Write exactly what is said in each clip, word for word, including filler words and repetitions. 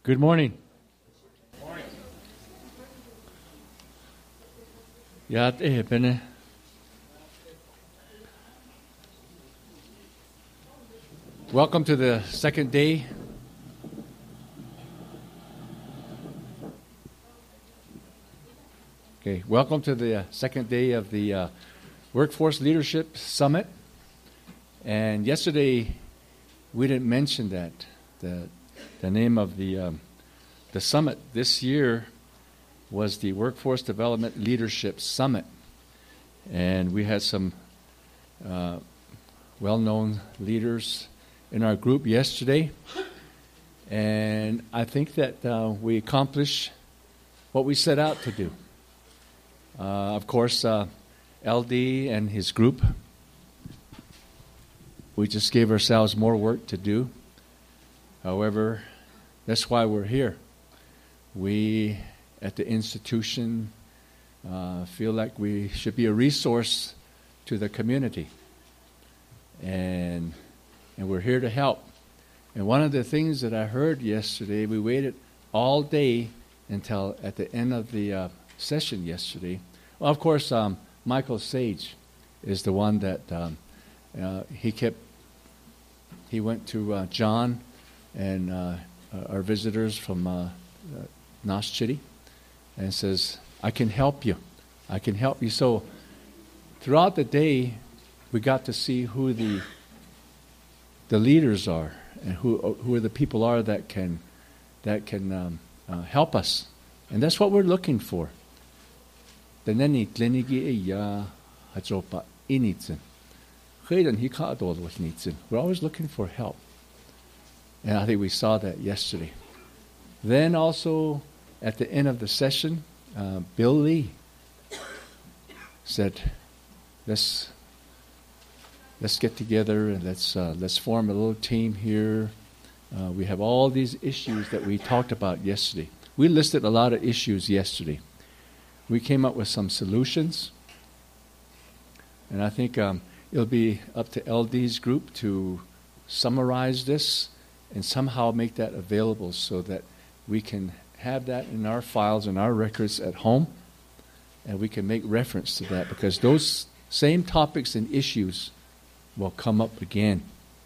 Good morning. Ja, eh, binnen. Welcome to the second day. Okay, welcome to the uh, second day of the uh, Workforce Leadership Summit. And yesterday, we didn't mention that the the name of the um, the summit this year was the Workforce Development Leadership Summit, and we had some uh, well-known leaders in our group yesterday, and I think that uh, we accomplished what we set out to do. Uh, of course, uh, L D and his group, we just gave ourselves more work to do. However, that's why we're here. We, at the institution, uh, feel like we should be a resource to the community. And and we're here to help. And one of the things that I heard yesterday, we waited all day until at the end of the uh, session yesterday. Well, of course, um, Michael Sage is the one that um, uh, he kept, he went to uh, John and uh, our visitors from uh, uh, Nash Chitty and says, I can help you. I can help you. So throughout the day, we got to see who the the leaders are and who who the people are that can that can um, uh, help us, and that's what we're looking for. We're always looking for help, and I think we saw that yesterday. Then also at the end of the session, uh, Bill Lee said, "Let's." Let's get together and let's uh, let's form a little team here. Uh, we have all these issues that we talked about yesterday. We listed a lot of issues yesterday. We came up with some solutions, and I think um, it'll be up to L D's group to summarize this and somehow make that available so that we can have that in our files and our records at home, and we can make reference to that because those same topics and issues will come up again.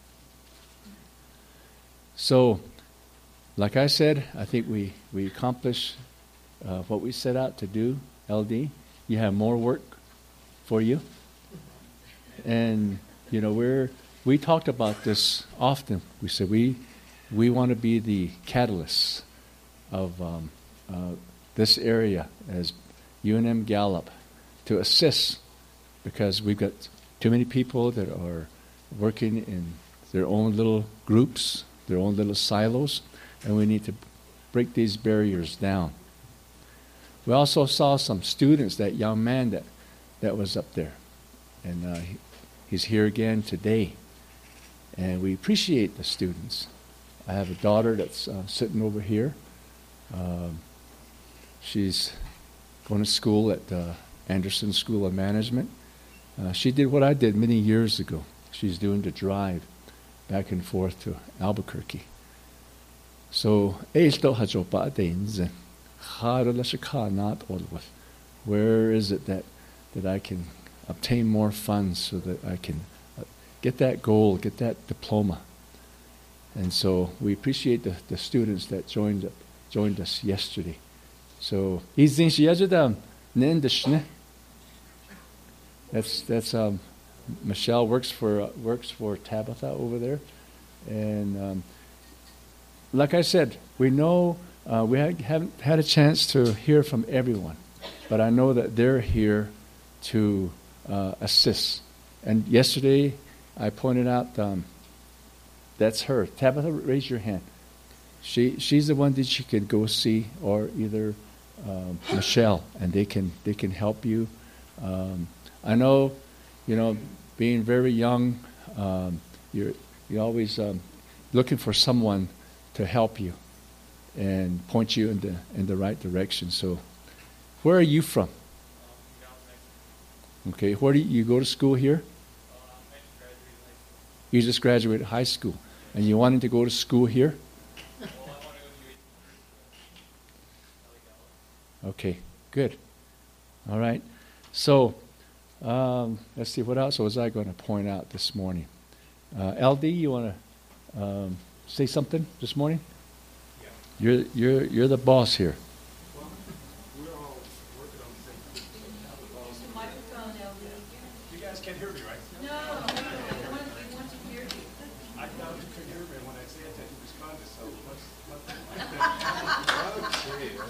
So, like I said, I think we, we accomplished uh, what we set out to do, L D. You have more work for you. And, you know, we're we talked about this often. We said we we want to be the catalysts of um, uh, this area as U N M Gallup to assist, because we've got too many people that are working in their own little groups, their own little silos, and we need to break these barriers down. We also saw some students, that young man that, that was up there, and uh, he, he's here again today, and we appreciate the students. I have a daughter that's uh, sitting over here. Um, she's going to school at uh, Anderson School of Management. Uh, she did what I did many years ago. She's doing the drive back and forth to Albuquerque. So, where is it that, that I can obtain more funds so that I can uh, get that goal, get that diploma? And so we appreciate the, the students that joined joined us yesterday. So, That's that's um, Michelle works for uh, works for Tabitha over there, and um, like I said, we know uh, we ha- haven't had a chance to hear from everyone, but I know that they're here to uh, assist. And yesterday, I pointed out um, that's her. Tabitha, raise your hand. She she's the one that you could go see, or either um, Michelle, and they can they can help you. Um, I know, you know, being very young, um, you're you're always um, looking for someone to help you and point you in the in the right direction. So, where are you from? Okay, where do you, you go to school here? You just graduated high school, and you wanted to go to school here? Okay, good. All right. So, um, let's see, what else was I going to point out this morning? Uh, L D, you want to um, say something this morning? Yeah. You're, you're, you're the boss here. Well, we're all working on the same thing. Use the microphone, L D. You guys can't hear me, right? No, no, we want, we want to hear you. I thought you could hear me when I said that you responded, so let's, let's.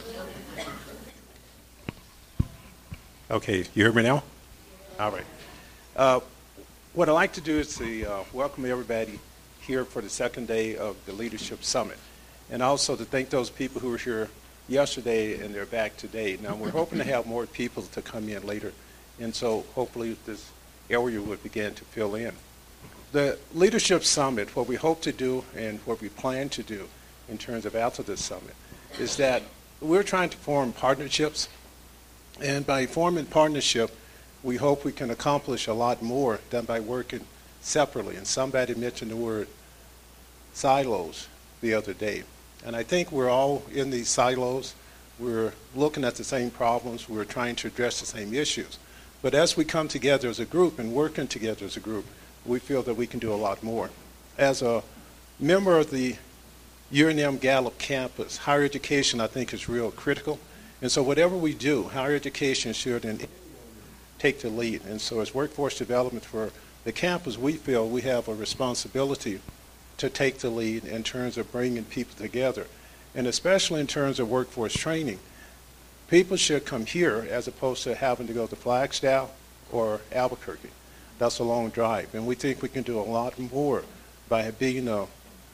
Okay, you hear me now? All right. Uh, what I'd like to do is to uh, welcome everybody here for the second day of the Leadership Summit, and also to thank those people who were here yesterday and they're back today. Now, we're hoping to have more people to come in later, and so hopefully this area will begin to fill in. The Leadership Summit, what we hope to do and what we plan to do in terms of after this summit, is that we're trying to form partnerships, and by forming partnership, we hope we can accomplish a lot more than by working separately. And somebody mentioned the word silos the other day. And I think we're all in these silos. We're looking at the same problems. We're trying to address the same issues. But as we come together as a group and working together as a group, we feel that we can do a lot more. As a member of the U N M Gallup campus, higher education, I think, is real critical. And so whatever we do, higher education should in, take the lead. And so as workforce development for the campus, we feel we have a responsibility to take the lead in terms of bringing people together. And especially in terms of workforce training, people should come here as opposed to having to go to Flagstaff or Albuquerque. That's a long drive. And we think we can do a lot more by being a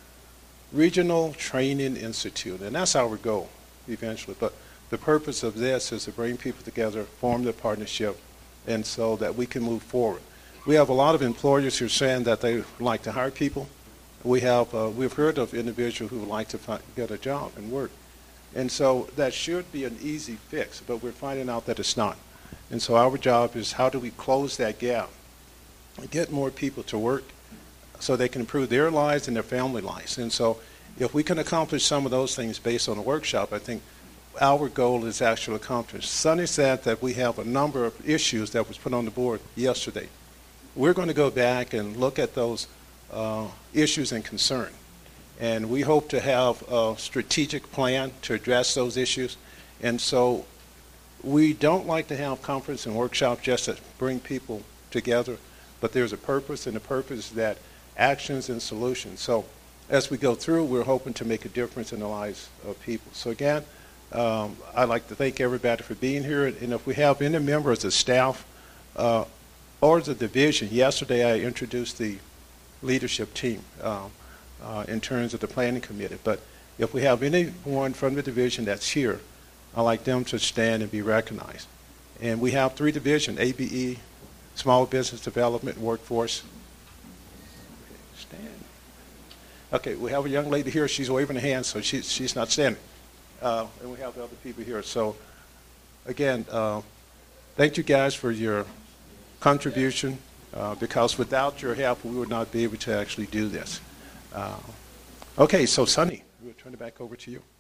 regional training institute. And that's our goal eventually. But the purpose of this is to bring people together, form the partnership, and so that we can move forward. We have a lot of employers who are saying that they like to hire people. We have, uh, we've heard of individuals who would like to find, get a job and work. And so that should be an easy fix, but we're finding out that it's not. And so our job is how do we close that gap and get more people to work so they can improve their lives and their family lives. And so if we can accomplish some of those things based on the workshop, I think our goal is actually accomplished. Sonny said that we have a number of issues that was put on the board yesterday. We're going to go back and look at those uh, issues and concern. And we hope to have a strategic plan to address those issues. And so we don't like to have conference and workshops just to bring people together, but there's a purpose, and the purpose is that actions and solutions. So as we go through, we're hoping to make a difference in the lives of people. So again, um, I'd like to thank everybody for being here. And if we have any members of staff uh, or the division, yesterday I introduced the leadership team uh, uh, in terms of the planning committee. But if we have anyone from the division that's here, I'd like them to stand and be recognized. And we have three divisions, A B E, Small Business Development, Workforce. Stand. Okay, we have a young lady here. She's waving her hand, so she, she's not standing. Uh, and we have the other people here. So, again, uh, thank you guys for your contribution, uh, because without your help, we would not be able to actually do this. Uh, okay, so Sonny, we'll turn it back over to you.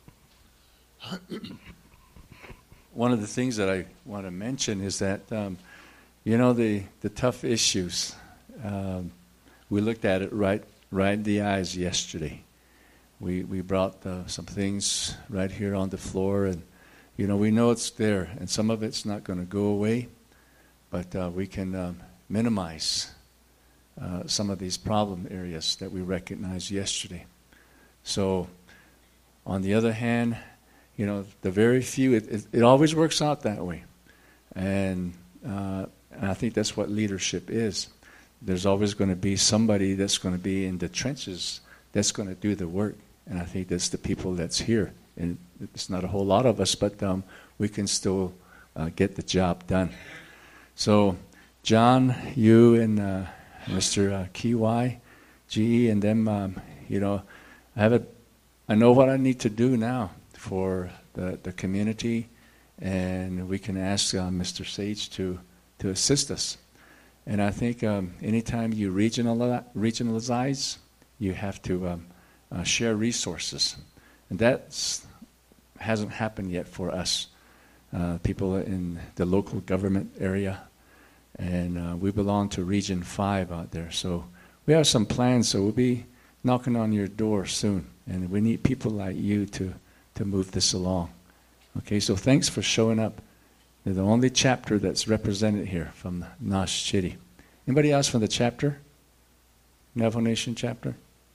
One of the things that I want to mention is that, um, you know, the, the tough issues, um, we looked at it right, right in the eyes yesterday. We we brought uh, some things right here on the floor, and, you know, we know it's there, and some of it's not going to go away, but uh, we can um, minimize uh, some of these problem areas that we recognized yesterday. So, on the other hand, you know, the very few, it, it, it always works out that way. And, uh, and I think that's what leadership is. There's always going to be somebody that's going to be in the trenches that's going to do the work. And I think that's the people that's here. And it's not a whole lot of us, but um, we can still uh, get the job done. So, John, you and uh, Mister Uh, Kiwai, G E, and them, um, you know, I have a, I know what I need to do now for the, the community, and we can ask uh, Mister Sage to, to assist us. And I think um, anytime you regionali- regionalize, you have to um, uh, share resources. And that hasn't happened yet for us. uh, people in the local government area. And uh, we belong to Region five out there. So we have some plans, so we'll be knocking on your door soon. And we need people like you to, to move this along. Okay, so thanks for showing up. They're the only chapter that's represented here from Nash Chitty. Anybody else from the chapter? Navajo Nation chapter?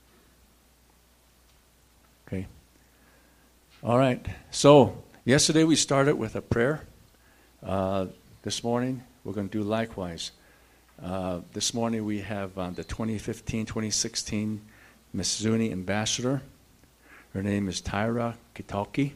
Okay. All right. So yesterday we started with a prayer. Uh, this morning we're going to do likewise. Uh, this morning we have uh, the twenty fifteen twenty sixteen Miss Zuni Ambassador. Her name is Tyra Kitauki.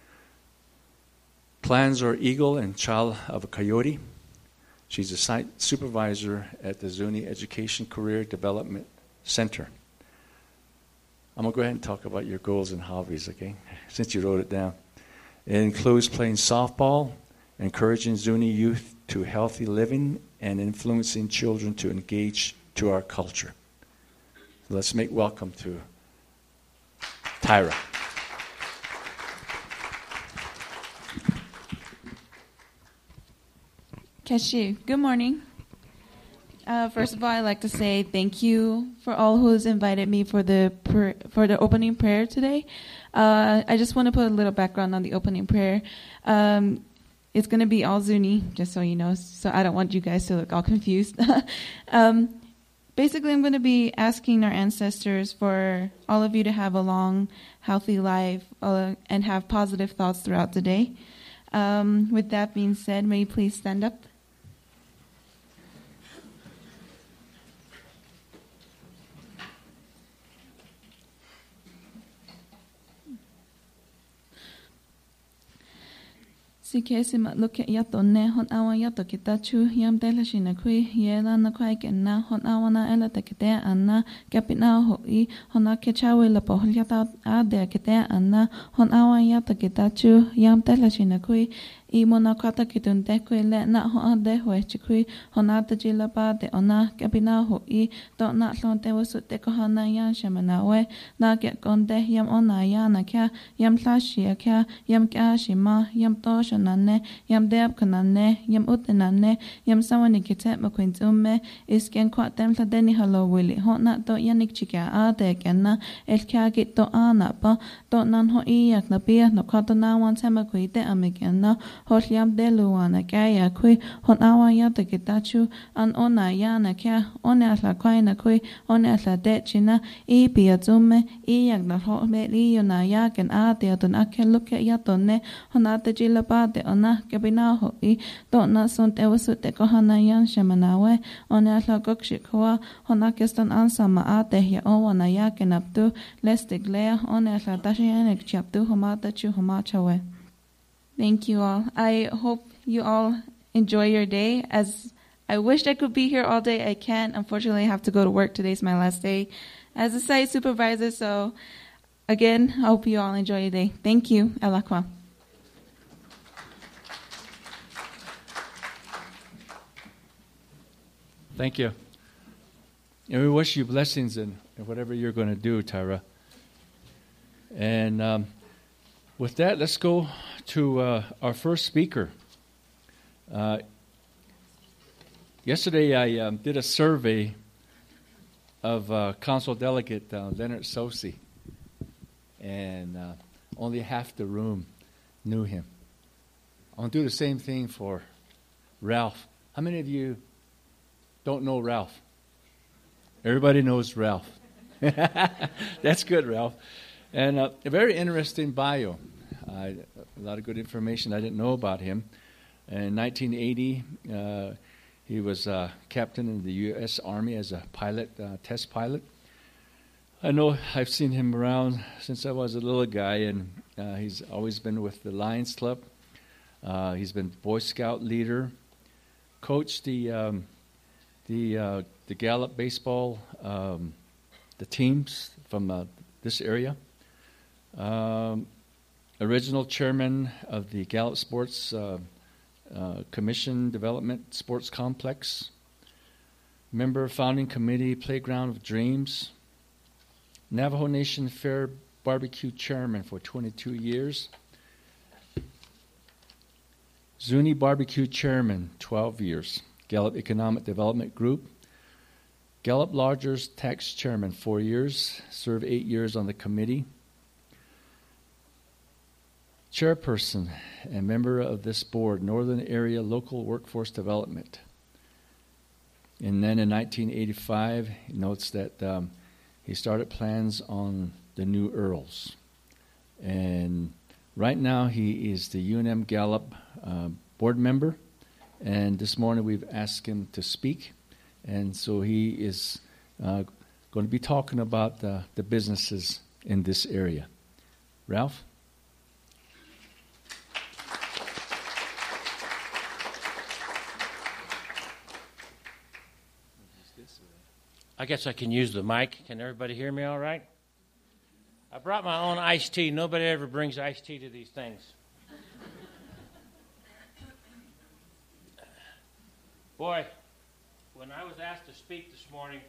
Plans are Eagle and Child of a Coyote. She's a site supervisor at the Zuni Education Career Development Center. I'm going to go ahead and talk about your goals and hobbies, okay, since you wrote it down. It includes playing softball, encouraging Zuni youth to healthy living, and influencing children to engage to our culture. So let's make welcome to Tyra. Keshe, good morning. Uh, first of all, I'd like to say thank you for all who's invited me for the pr- for the opening prayer today. Uh, I just want to put a little background on the opening prayer. Um, it's going to be all Zuni, just so you know, so I don't want you guys to look all confused. um, basically, I'm going to be asking our ancestors for all of you to have a long, healthy life uh, and have positive thoughts throughout the day. Um, with that being said, may you please stand up? Si kesi mat luke yato ne hon awa yato kitachu yam tela shina kui yela na kwai kenna hon awa na ela te kete anna kapina ho I hona kechawe la po yata ade kete anna hon awa yato kitachu yam tela shina kui I mona kata kitun te kui le na ho ade ho e chikui hona ta jila pa de ona kapina ho I to na lon te wasu te ko hana yan shamana we na ke konde yam ona yana kya yam tlashi kya yam kya shima yam to Nane, yam deab kanane, yam utenane, yam sawani kitet maquint umme, isken quat them la deni hello willy, hot nat dot yanik chica a de kenna, el kagit do anapa, dot nan ho iak na beer, no cotona one temaquite amigenna, hot yam deluana gaya qui, hot awa yata gitachu, an ona yana kya, ona la quina qui, ona la dechina, e piazume, iak na hot me liona yak and a deadon akel look at yatone, honata gilaba. De ona kabina ho I dona son te wasu te kohana yan shamanawe ona la gokshikwa hona keston ansama ate ya owana yaken abdu lestiglea ona la dashianek chaptu homata chu homachawe. Thank you all. I hope you all enjoy your day. As I wished I could be here all day, I can't. Unfortunately, I have to go to work. Today's my last day as a site supervisor. So again, I hope you all enjoy your day. Thank you. Alakwa. Thank you. And we wish you blessings in, in whatever you're going to do, Tyra. And um, with that, let's go to uh, our first speaker. Uh, yesterday, I um, did a survey of uh, Council Delegate uh, Leonard Sosi, and uh, only half the room knew him. I'm going to do the same thing for Ralph. How many of you don't know Ralph? Everybody knows Ralph. That's good, Ralph. And uh, a very interesting bio. Uh, a lot of good information I didn't know about him. In nineteen eighty, uh, he was uh, captain in the U S Army as a pilot, uh, test pilot. I know I've seen him around since I was a little guy, and uh, he's always been with the Lions Club. Uh, he's been Boy Scout leader, coached the... Um, The uh, the Gallup baseball, um, the teams from uh, this area. Um, original chairman of the Gallup Sports uh, uh, Commission Development Sports Complex. Member founding committee Playground of Dreams. Navajo Nation Fair Barbecue chairman for twenty-two years. Zuni Barbecue Chairman, twelve years. Gallup Economic Development Group. Gallup Lodgers Tax Chairman, four years. Served eight years on the committee. Chairperson and member of this board, Northern Area Local Workforce Development. And then in nineteen eighty-five, he notes that um, he started plans on the new Earls. And right now he is the U N M Gallup uh, board member. And this morning we've asked him to speak. And so he is uh, going to be talking about the, the businesses in this area. Ralph? I guess I can use the mic. Can everybody hear me all right? I brought my own iced tea. Nobody ever brings iced tea to these things. Boy, when I was asked to speak this morning,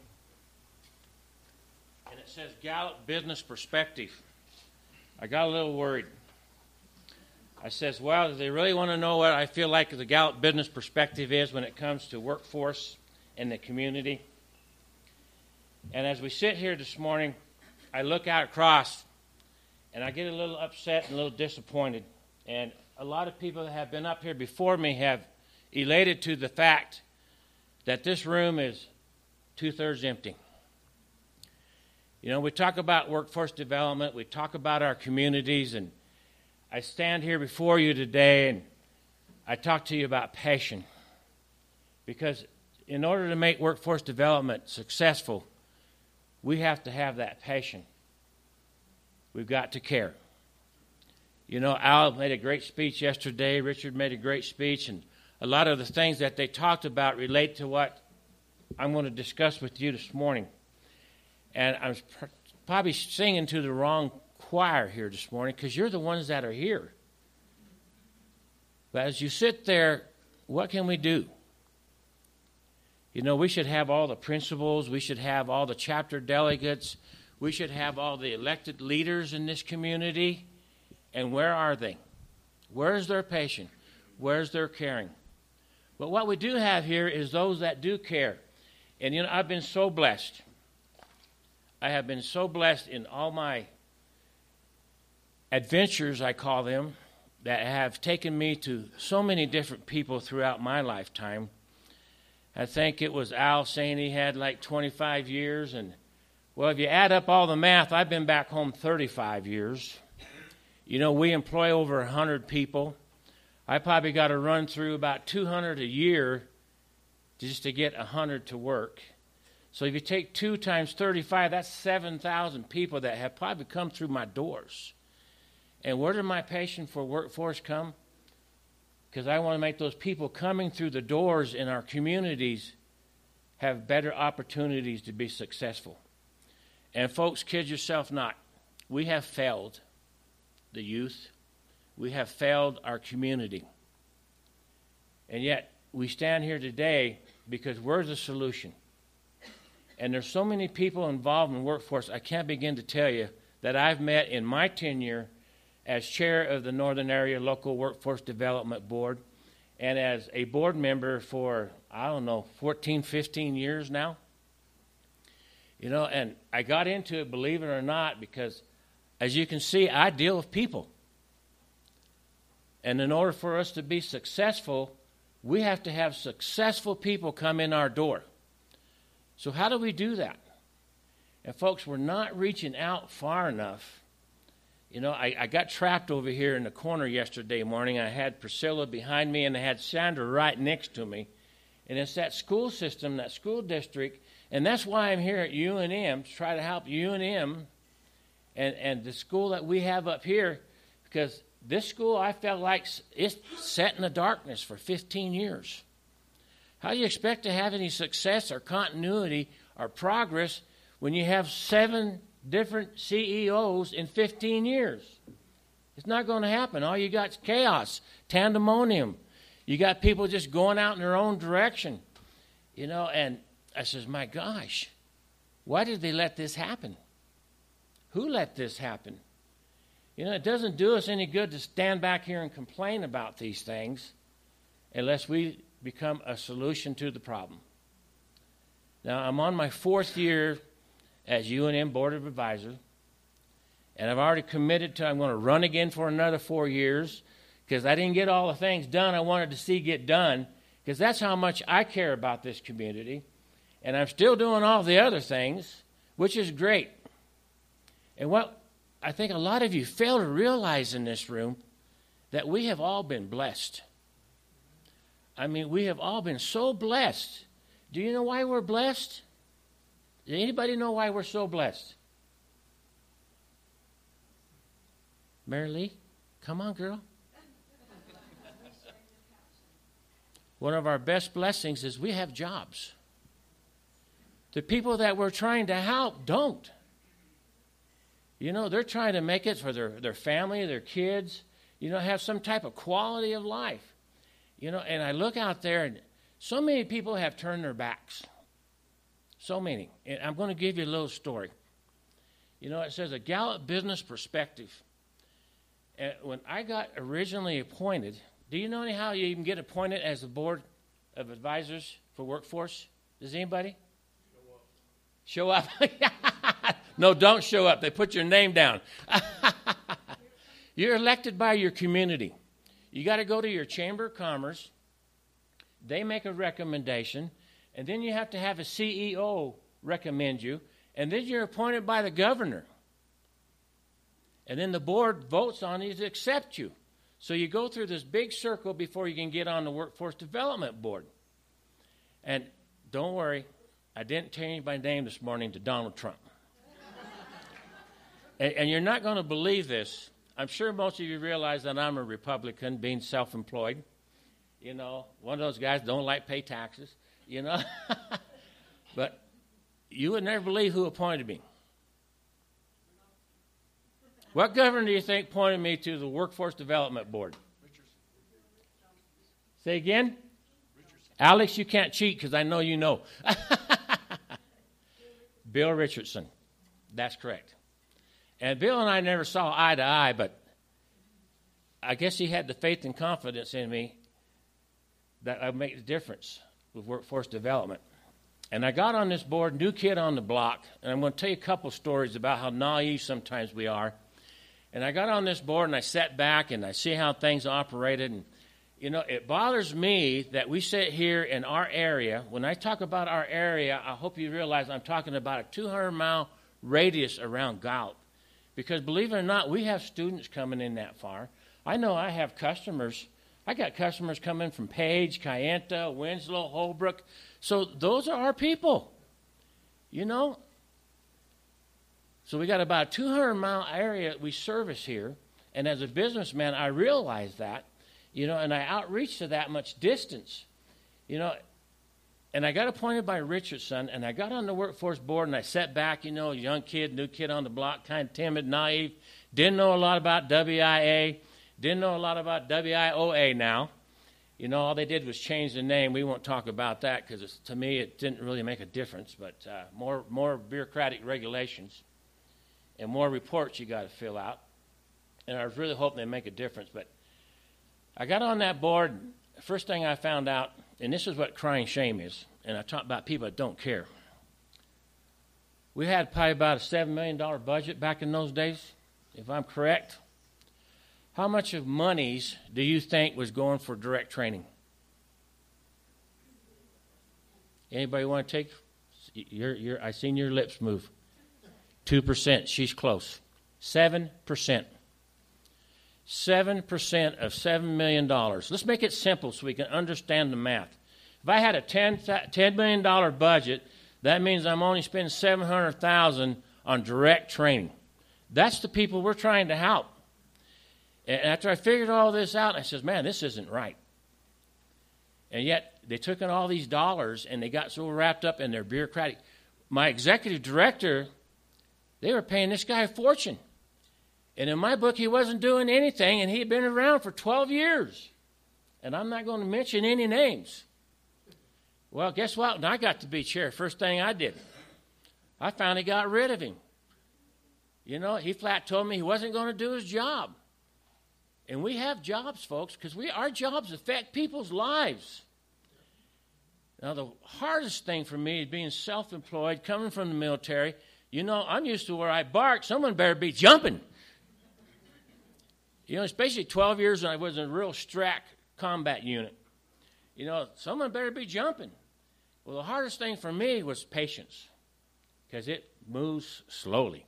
and it says Gallup Business Perspective, I got a little worried. I says, well, do they really want to know what I feel like the Gallup Business Perspective is when it comes to workforce and the community? And as we sit here this morning, I look out across, and I get a little upset and a little disappointed. And a lot of people that have been up here before me have elated to the fact that this room is two-thirds empty. You know, we talk about workforce development, we talk about our communities, and I stand here before you today, and I talk to you about passion. Because in order to make workforce development successful, we have to have that passion. We've got to care. You know, Al made a great speech yesterday. Richard made a great speech. And a lot of the things that they talked about relate to what I'm going to discuss with you this morning. And I'm probably singing to the wrong choir here this morning because you're the ones that are here. But as you sit there, what can we do? You know, we should have all the principals. We should have all the chapter delegates. We should have all the elected leaders in this community. And where are they? Where's their passion? Where's their caring? But what we do have here is those that do care. And, you know, I've been so blessed. I have been so blessed in all my adventures, I call them, that have taken me to so many different people throughout my lifetime. I think it was Al saying he had like twenty-five years. And, well, if you add up all the math, I've been back home thirty-five years. You know, we employ over one hundred people. I probably got to run through about two hundred a year just to get one hundred to work. So if you take two times thirty-five, that's seven thousand people that have probably come through my doors. And where did my passion for workforce come? Because I want to make those people coming through the doors in our communities have better opportunities to be successful. And folks, kid yourself not. We have failed the youth. We have failed our community. And yet, we stand here today because we're the solution. And there's so many people involved in workforce, I can't begin to tell you, that I've met in my tenure as chair of the Northern Area Local Workforce Development Board and as a board member for, I don't know, fourteen, fifteen years now. You know, and I got into it, believe it or not, because as you can see, I deal with people. And in order for us to be successful, we have to have successful people come in our door. So how do we do that? And folks, we're not reaching out far enough. You know, I, I got trapped over here in the corner yesterday morning. I had Priscilla behind me, and I had Sandra right next to me. And it's that school system, that school district, and that's why I'm here at U N M, to try to help U N M and, and the school that we have up here, because this school, I felt like it's set in the darkness for fifteen years. How do you expect to have any success or continuity or progress when you have seven different C E Os in fifteen years? It's not going to happen. All you got is chaos, pandemonium. You got people just going out in their own direction. You know, and I says, my gosh, why did they let this happen? Who let this happen? You know, it doesn't do us any good to stand back here and complain about these things. unless we become a solution to the problem. Now, I'm on my fourth year as U N M Board of Advisors, and I've already committed to I'm going to run again for another four years because I didn't get all the things done I wanted to see get done, because that's how much I care about this community. And I'm still doing all the other things, which is great. And what I think a lot of you fail to realize in this room, that we have all been blessed. I mean, we have all been so blessed. Do you know why we're blessed? Does anybody know why we're so blessed? Mary Lee, come on, girl. One of our best blessings is we have jobs. The people that we're trying to help don't. You know, they're trying to make it for their, their family, their kids, you know, have some type of quality of life. You know, and I look out there, and so many people have turned their backs. So many. And I'm going to give you a little story. You know, it says a Gallup Business Perspective. And when I got originally appointed, do you know how you even get appointed as the Board of Advisors for Workforce? Does anybody? Show up. Show up? No, don't show up. They put your name down. You're elected by your community. You got to go to your Chamber of Commerce. They make a recommendation, and then you have to have a C E O recommend you, and then you're appointed by the governor. And then the board votes on you to accept you. So you go through this big circle before you can get on the Workforce Development Board. And don't worry, I didn't change my name this morning to Donald Trump. and, and you're not going to believe this. I'm sure most of you realize that I'm a Republican, being self-employed. You know, one of those guys don't like pay taxes, you know. But you would never believe who appointed me. What governor do you think appointed me to the Workforce Development Board? Say again? Richardson. Alex, you can't cheat because I know you know. Bill Richardson. That's correct. And Bill and I never saw eye to eye, but I guess he had the faith and confidence in me that I'd make the difference with workforce development. And I got on this board, new kid on the block, and I'm going to tell you a couple stories about how naive sometimes we are. And I got on this board, and I sat back, and I see how things operated. And, you know, it bothers me that we sit here in our area. When I talk about our area, I hope you realize I'm talking about a two hundred mile radius around Gallup. Because believe it or not, we have students coming in that far. I know I have customers. I got customers coming from Page, Kayenta, Winslow, Holbrook. So those are our people, you know. So we got about a two hundred mile area we service here. And as a businessman, I realize that, you know, and I outreach to that much distance, you know. And I got appointed by Richardson, and I got on the workforce board, and I sat back, you know, young kid, new kid on the block, kind of timid, naive, didn't know a lot about W I A, didn't know a lot about W I O A now. You know, all they did was change the name. We won't talk about that because to me it didn't really make a difference, but uh, more, more bureaucratic regulations and more reports you got to fill out. And I was really hoping they'd make a difference. But I got on that board. The first thing I found out, and this is what crying shame is, and I talk about people that don't care. We had probably about a seven million dollars budget back in those days, if I'm correct. How much of monies do you think was going for direct training? Anybody want to take? You're, you're, I seen your lips move. two percent. She's close. seven percent. seven percent of seven million dollars. Let's make it simple so we can understand the math. If I had a ten million dollars budget, that means I'm only spending seven hundred thousand dollars on direct training. That's the people we're trying to help. And after I figured all this out, I said, man, this isn't right. And yet they took in all these dollars and they got so wrapped up in their bureaucratic. My executive director, they were paying this guy a fortune. And in my book, he wasn't doing anything, and he had been around for twelve years. And I'm not going to mention any names. Well, guess what? When I got to be chair, first thing I did, I finally got rid of him. You know, he flat told me he wasn't going to do his job. And we have jobs, folks, because we our jobs affect people's lives. Now, the hardest thing for me is being self-employed, coming from the military. You know, I'm used to where I bark, someone better be jumping. You know, especially twelve years when I was in a real Strat combat unit. You know, someone better be jumping. Well, the hardest thing for me was patience, because it moves slowly.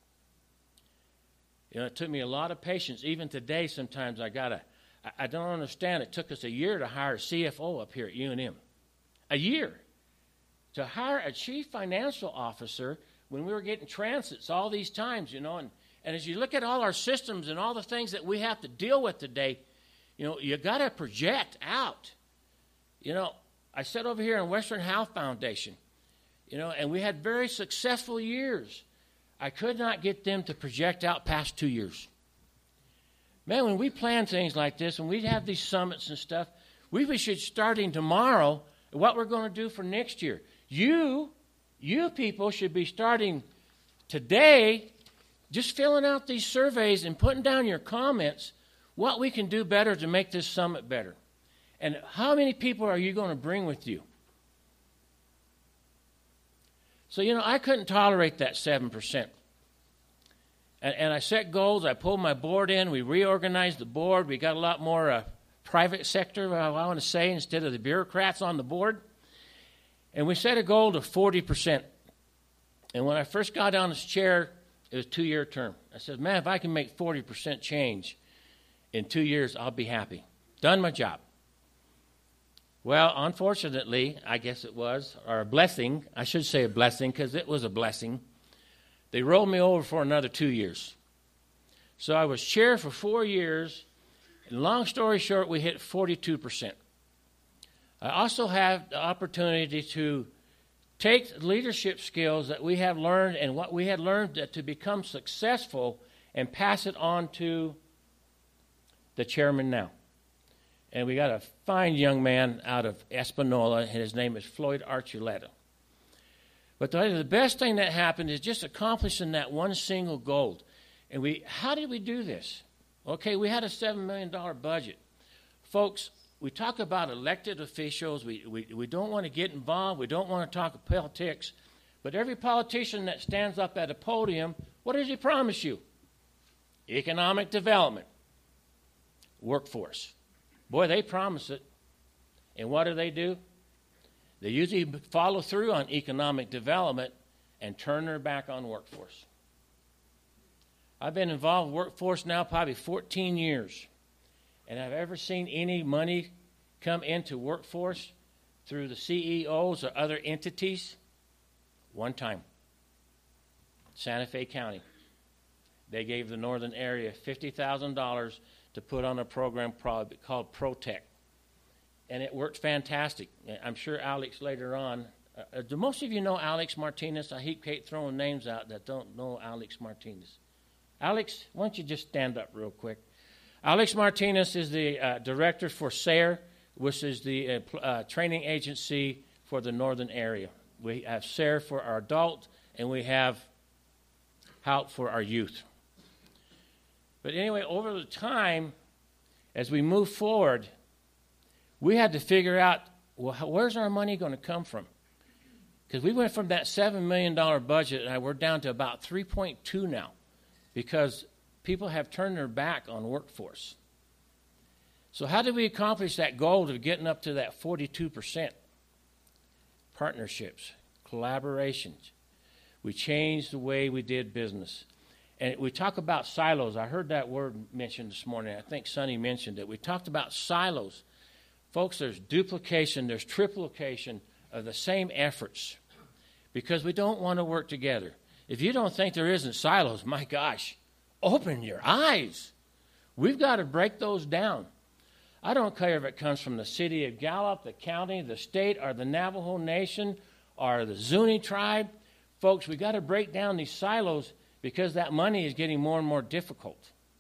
You know, it took me a lot of patience. Even today, sometimes I got to, I don't understand. It took us a year to hire a C F O up here at U N M. A year. To hire a chief financial officer when we were getting transits all these times, you know. And, and as you look at all our systems and all the things that we have to deal with today, you know, you got to project out. You know, I sat over here in Western Health Foundation, you know, and we had very successful years. I could not get them to project out past two years. Man, when we plan things like this, and we have these summits and stuff, we should starting tomorrow what we're going to do for next year. You, you people should be starting today just filling out these surveys and putting down your comments what we can do better to make this summit better. And how many people are you going to bring with you? So, you know, I couldn't tolerate that seven percent. And, and I set goals. I pulled my board in. We reorganized the board. We got a lot more uh, private sector, uh, I want to say, instead of the bureaucrats on the board. And we set a goal to forty percent. And when I first got on this chair, it was a two-year term. I said, man, if I can make forty percent change in two years, I'll be happy. Done my job. Well, unfortunately, I guess it was, or a blessing, I should say a blessing, because it was a blessing. They rolled me over for another two years. So I was chair for four years, and long story short, we hit forty-two percent. I also have the opportunity to take leadership skills that we have learned and what we had learned to, to become successful and pass it on to the chairman now. And we got a fine young man out of Espanola, and his name is Floyd Archuleta. But the, the best thing that happened is just accomplishing that one single goal. And we, how did we do this? Okay, we had a seven million dollars budget. Folks, we talk about elected officials. We, we, we don't want to get involved. We don't want to talk politics. But every politician that stands up at a podium, what does he promise you? Economic development. Workforce. Boy, they promise it. And what do they do? They usually follow through on economic development and turn their back on workforce. I've been involved in workforce now probably fourteen years. And I've ever seen any money come into workforce through the C E Os or other entities? One time. Santa Fe County. They gave the northern area fifty thousand dollars to put on a program called Protect. And it worked fantastic. I'm sure Alex later on, uh, do most of you know Alex Martinez? I hate throwing names out that don't know Alex Martinez. Alex, why don't you just stand up real quick? Alex Martinez is the uh, director for S A R E, which is the uh, uh, training agency for the northern area. We have S A R E for our adult, and we have H A L P for our youth. But anyway, over the time, as we move forward, we had to figure out, well, where's our money going to come from? Because we went from that seven million dollars budget, and we're down to about three point two now, because people have turned their back on workforce. So how did we accomplish that goal of getting up to that forty-two percent? Partnerships, collaborations. We changed the way we did business. And we talk about silos. I heard that word mentioned this morning. I think Sonny mentioned it. We talked about silos. Folks, there's duplication, there's triplication of the same efforts because we don't want to work together. If you don't think there isn't silos, my gosh, open your eyes. We've got to break those down. I don't care if it comes from the city of Gallup, the county, the state, or the Navajo Nation, or the Zuni tribe. Folks, we've got to break down these silos because that money is getting more and more difficult.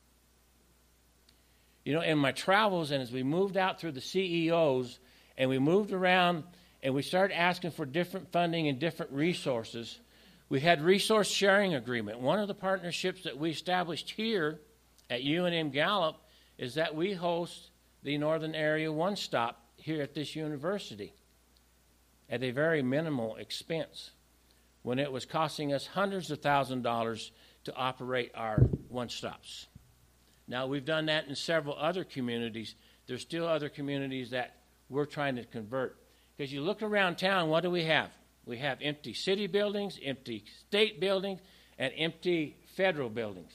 You know, in my travels and as we moved out through the C E Os and we moved around and we started asking for different funding and different resources, we had resource sharing agreement. One of the partnerships that we established here at U N M Gallup is that we host the Northern Area One Stop here at this university at a very minimal expense, when it was costing us hundreds of thousands of dollars to operate our one-stops. Now, we've done that in several other communities. There's still other communities that we're trying to convert. Because you look around town, what do we have? We have empty city buildings, empty state buildings, and empty federal buildings.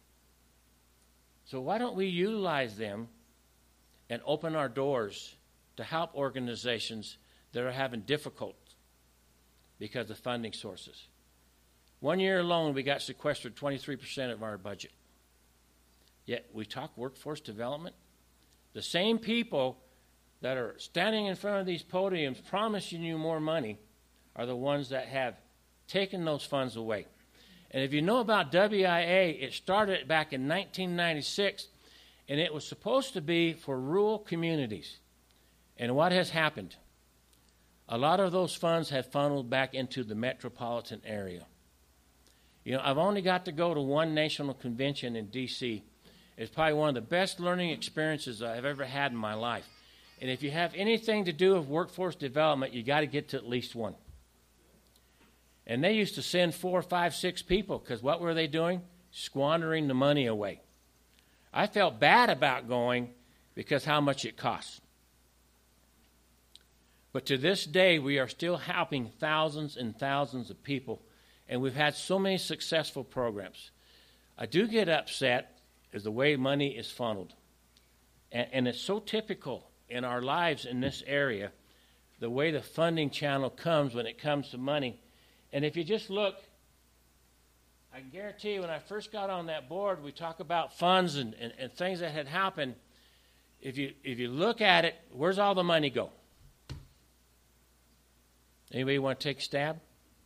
So why don't we utilize them and open our doors to help organizations that are having difficulty because of funding sources? One year alone, we got sequestered twenty-three percent of our budget. Yet we talk workforce development. The same people that are standing in front of these podiums promising you more money are the ones that have taken those funds away. And if you know about W I A, it started back in nineteen ninety-six, and it was supposed to be for rural communities. And what has happened? A lot of those funds have funneled back into the metropolitan area. You know, I've only got to go to one national convention in D C It's probably one of the best learning experiences I've ever had in my life. And if you have anything to do with workforce development, you got to get to at least one. And they used to send four, five, six people, because what were they doing? Squandering the money away. I felt bad about going because how much it costs. But to this day, we are still helping thousands and thousands of people, and we've had so many successful programs. I do get upset is the way money is funneled. And, and it's so typical in our lives in this area, the way the funding channel comes when it comes to money. And if you just look, I can guarantee you when I first got on that board, we talk about funds and, and, and things that had happened. If you, if you look at it, where's all the money go? Anybody want to take a stab?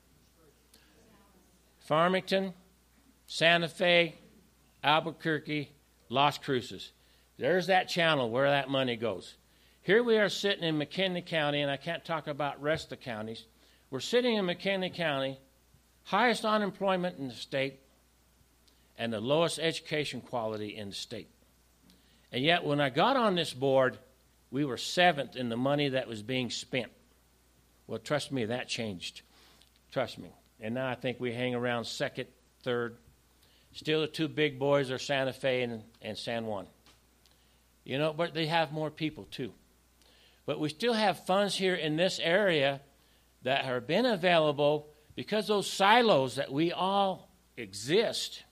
Farmington, Santa Fe, Albuquerque, Las Cruces. There's that channel where that money goes. Here we are sitting in McKinley County, and I can't talk about rest of the counties. We're sitting in McKinley County, highest unemployment in the state, and the lowest education quality in the state. And yet when I got on this board, we were seventh in the money that was being spent. Well, trust me, that changed. Trust me. And now I think we hang around second, third. Still the two big boys are Santa Fe and, and San Juan. You know, but they have more people too. But we still have funds here in this area that have been available because those silos that we all exist,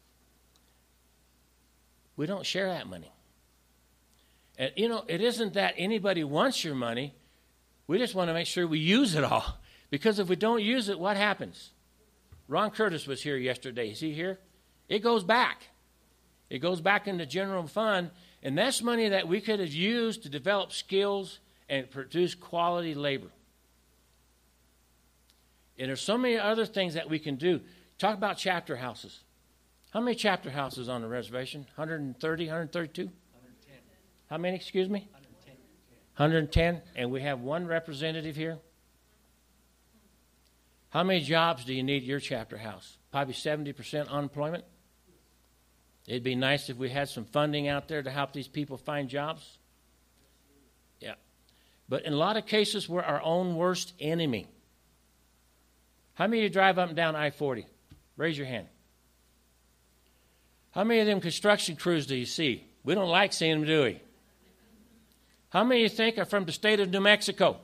we don't share that money. And, you know, it isn't that anybody wants your money. We just want to make sure we use it all. Because if we don't use it, what happens? Ron Curtis was here yesterday. Is he here? It goes back. It goes back in the general fund, and that's money that we could have used to develop skills and produce quality labor. And there's so many other things that we can do. Talk about chapter houses. How many chapter houses on the reservation? one hundred thirty, one hundred thirty-two? one hundred ten. How many, excuse me? one hundred ten. one hundred ten, and we have one representative here. How many jobs do you need at your chapter house? Probably seventy percent unemployment. It'd be nice if we had some funding out there to help these people find jobs. Yeah. But in a lot of cases, we're our own worst enemy. How many of you drive up and down I forty? Raise your hand. How many of them construction crews do you see? We don't like seeing them, do we? How many of you think are from the state of New Mexico?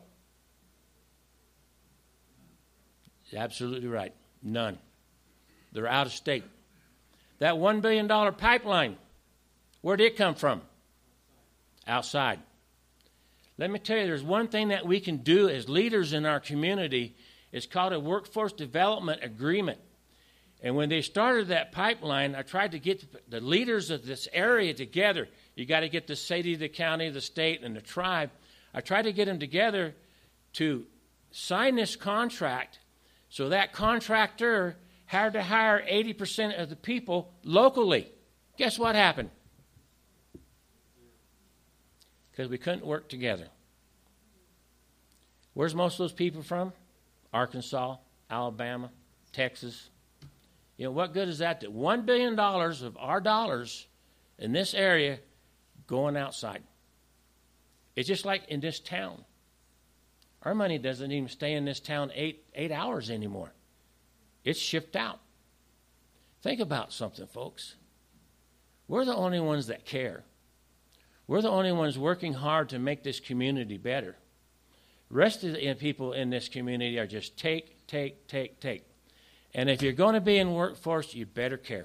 Absolutely right. None. They're out of state. That one billion dollars pipeline, where did it come from? Outside. Let me tell you, there's one thing that we can do as leaders in our community. It's called a workforce development agreement. And when they started that pipeline, I tried to get the leaders of this area together. You got to get the city, the county, the state, and the tribe. I tried to get them together to sign this contract so that contractor had to hire eighty percent of the people locally. Guess what happened? Because we couldn't work together. Where's most of those people from? Arkansas, Alabama, Texas. You know, what good is that? That one billion dollars of our dollars in this area going outside. It's just like in this town. Our money doesn't even stay in this town eight, eight hours anymore. It's shipped out. Think about something, folks. We're the only ones that care. We're the only ones working hard to make this community better. The rest of the people in this community are just take, take, take, take. And if you're going to be in workforce, you better care.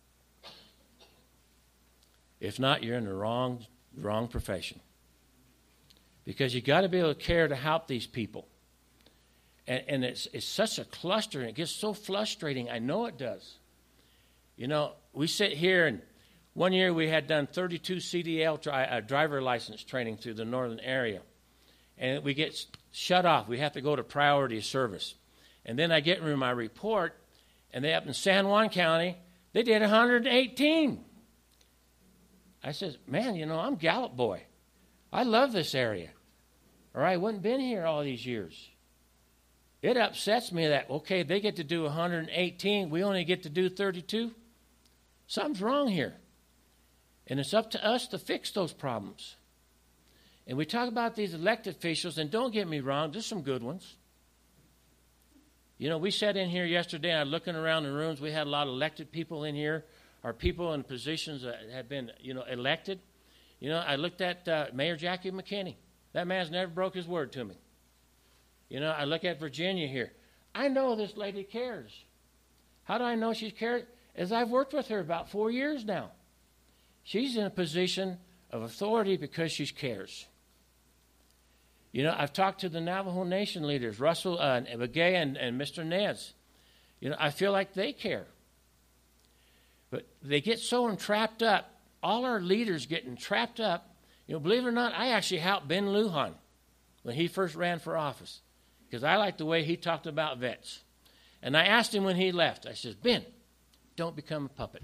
If not, you're in the wrong, wrong profession. Because you got to be able to care to help these people. And, and it's, it's such a cluster, and it gets so frustrating. I know it does. You know, we sit here, and one year we had done thirty-two C D L tri- uh, driver license training through the northern area. And we get shut off. We have to go to priority service. And then I get in my report, and they up in San Juan County, they did one hundred eighteen. I said, man, you know, I'm Gallup boy. I love this area, or I wouldn't been here all these years. It upsets me that, okay, they get to do one hundred eighteen, we only get to do thirty-two. Something's wrong here. And it's up to us to fix those problems. And we talk about these elected officials, and don't get me wrong, there's some good ones. You know, we sat in here yesterday, and I'm looking around the rooms, we had a lot of elected people in here, or people in positions that have been, you know, elected. You know, I looked at uh, Mayor Jackie McKinney. That man's never broke his word to me. You know, I look at Virginia here. I know this lady cares. How do I know she cares? As I've worked with her about four years now. She's in a position of authority because she cares. You know, I've talked to the Navajo Nation leaders, Russell uh, Begay and, and Mister Nez. You know, I feel like they care. But they get so entrapped up. All our leaders get entrapped up. You know, believe it or not, I actually helped Ben Lujan when he first ran for office because I liked the way he talked about vets. And I asked him when he left, I said, Ben, don't become a puppet.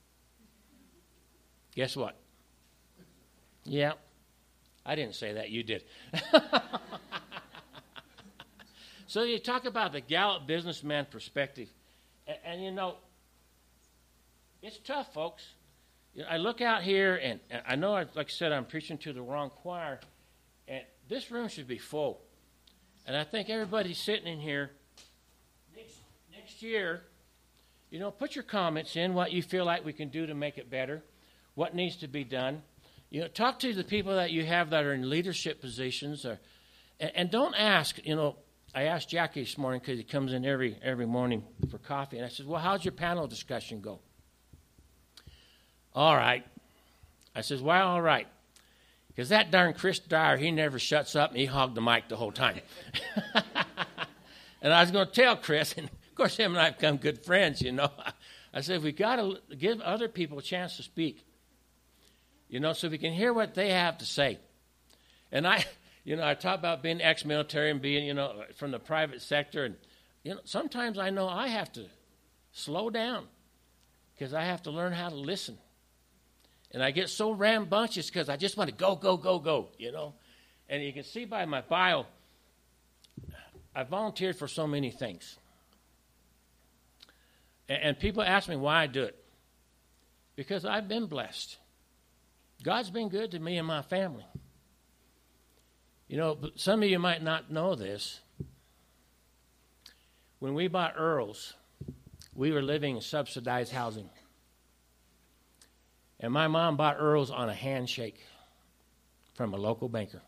Guess what? Yeah, I didn't say that. You did. So you talk about the Gallup businessman perspective. And, and you know, it's tough, folks. You know, I look out here, and, and I know, I, like I said, I'm preaching to the wrong choir, and this room should be full. And I think everybody sitting in here, next, next year, you know, put your comments in, what you feel like we can do to make it better, what needs to be done. You know, talk to the people that you have that are in leadership positions, or, and, and don't ask, you know, I asked Jackie this morning because he comes in every every morning for coffee, and I said, well, how'd your panel discussion go? All right. I says, well, all right. Because that darn Chris Dyer, he never shuts up, and he hogged the mic the whole time. And I was going to tell Chris, and of course him and I have become good friends, you know. I said, we got to give other people a chance to speak, you know, so we can hear what they have to say. And I, you know, I talk about being ex-military and being, you know, from the private sector. And, you know, sometimes I know I have to slow down because I have to learn how to listen. And I get so rambunctious because I just want to go, go, go, go, you know. And you can see by my bio, I volunteered for so many things. And, and people ask me why I do it. Because I've been blessed. God's been good to me and my family. You know, but some of you might not know this. When we bought Earl's, we were living in subsidized housing. And my mom bought Earl's on a handshake from a local banker.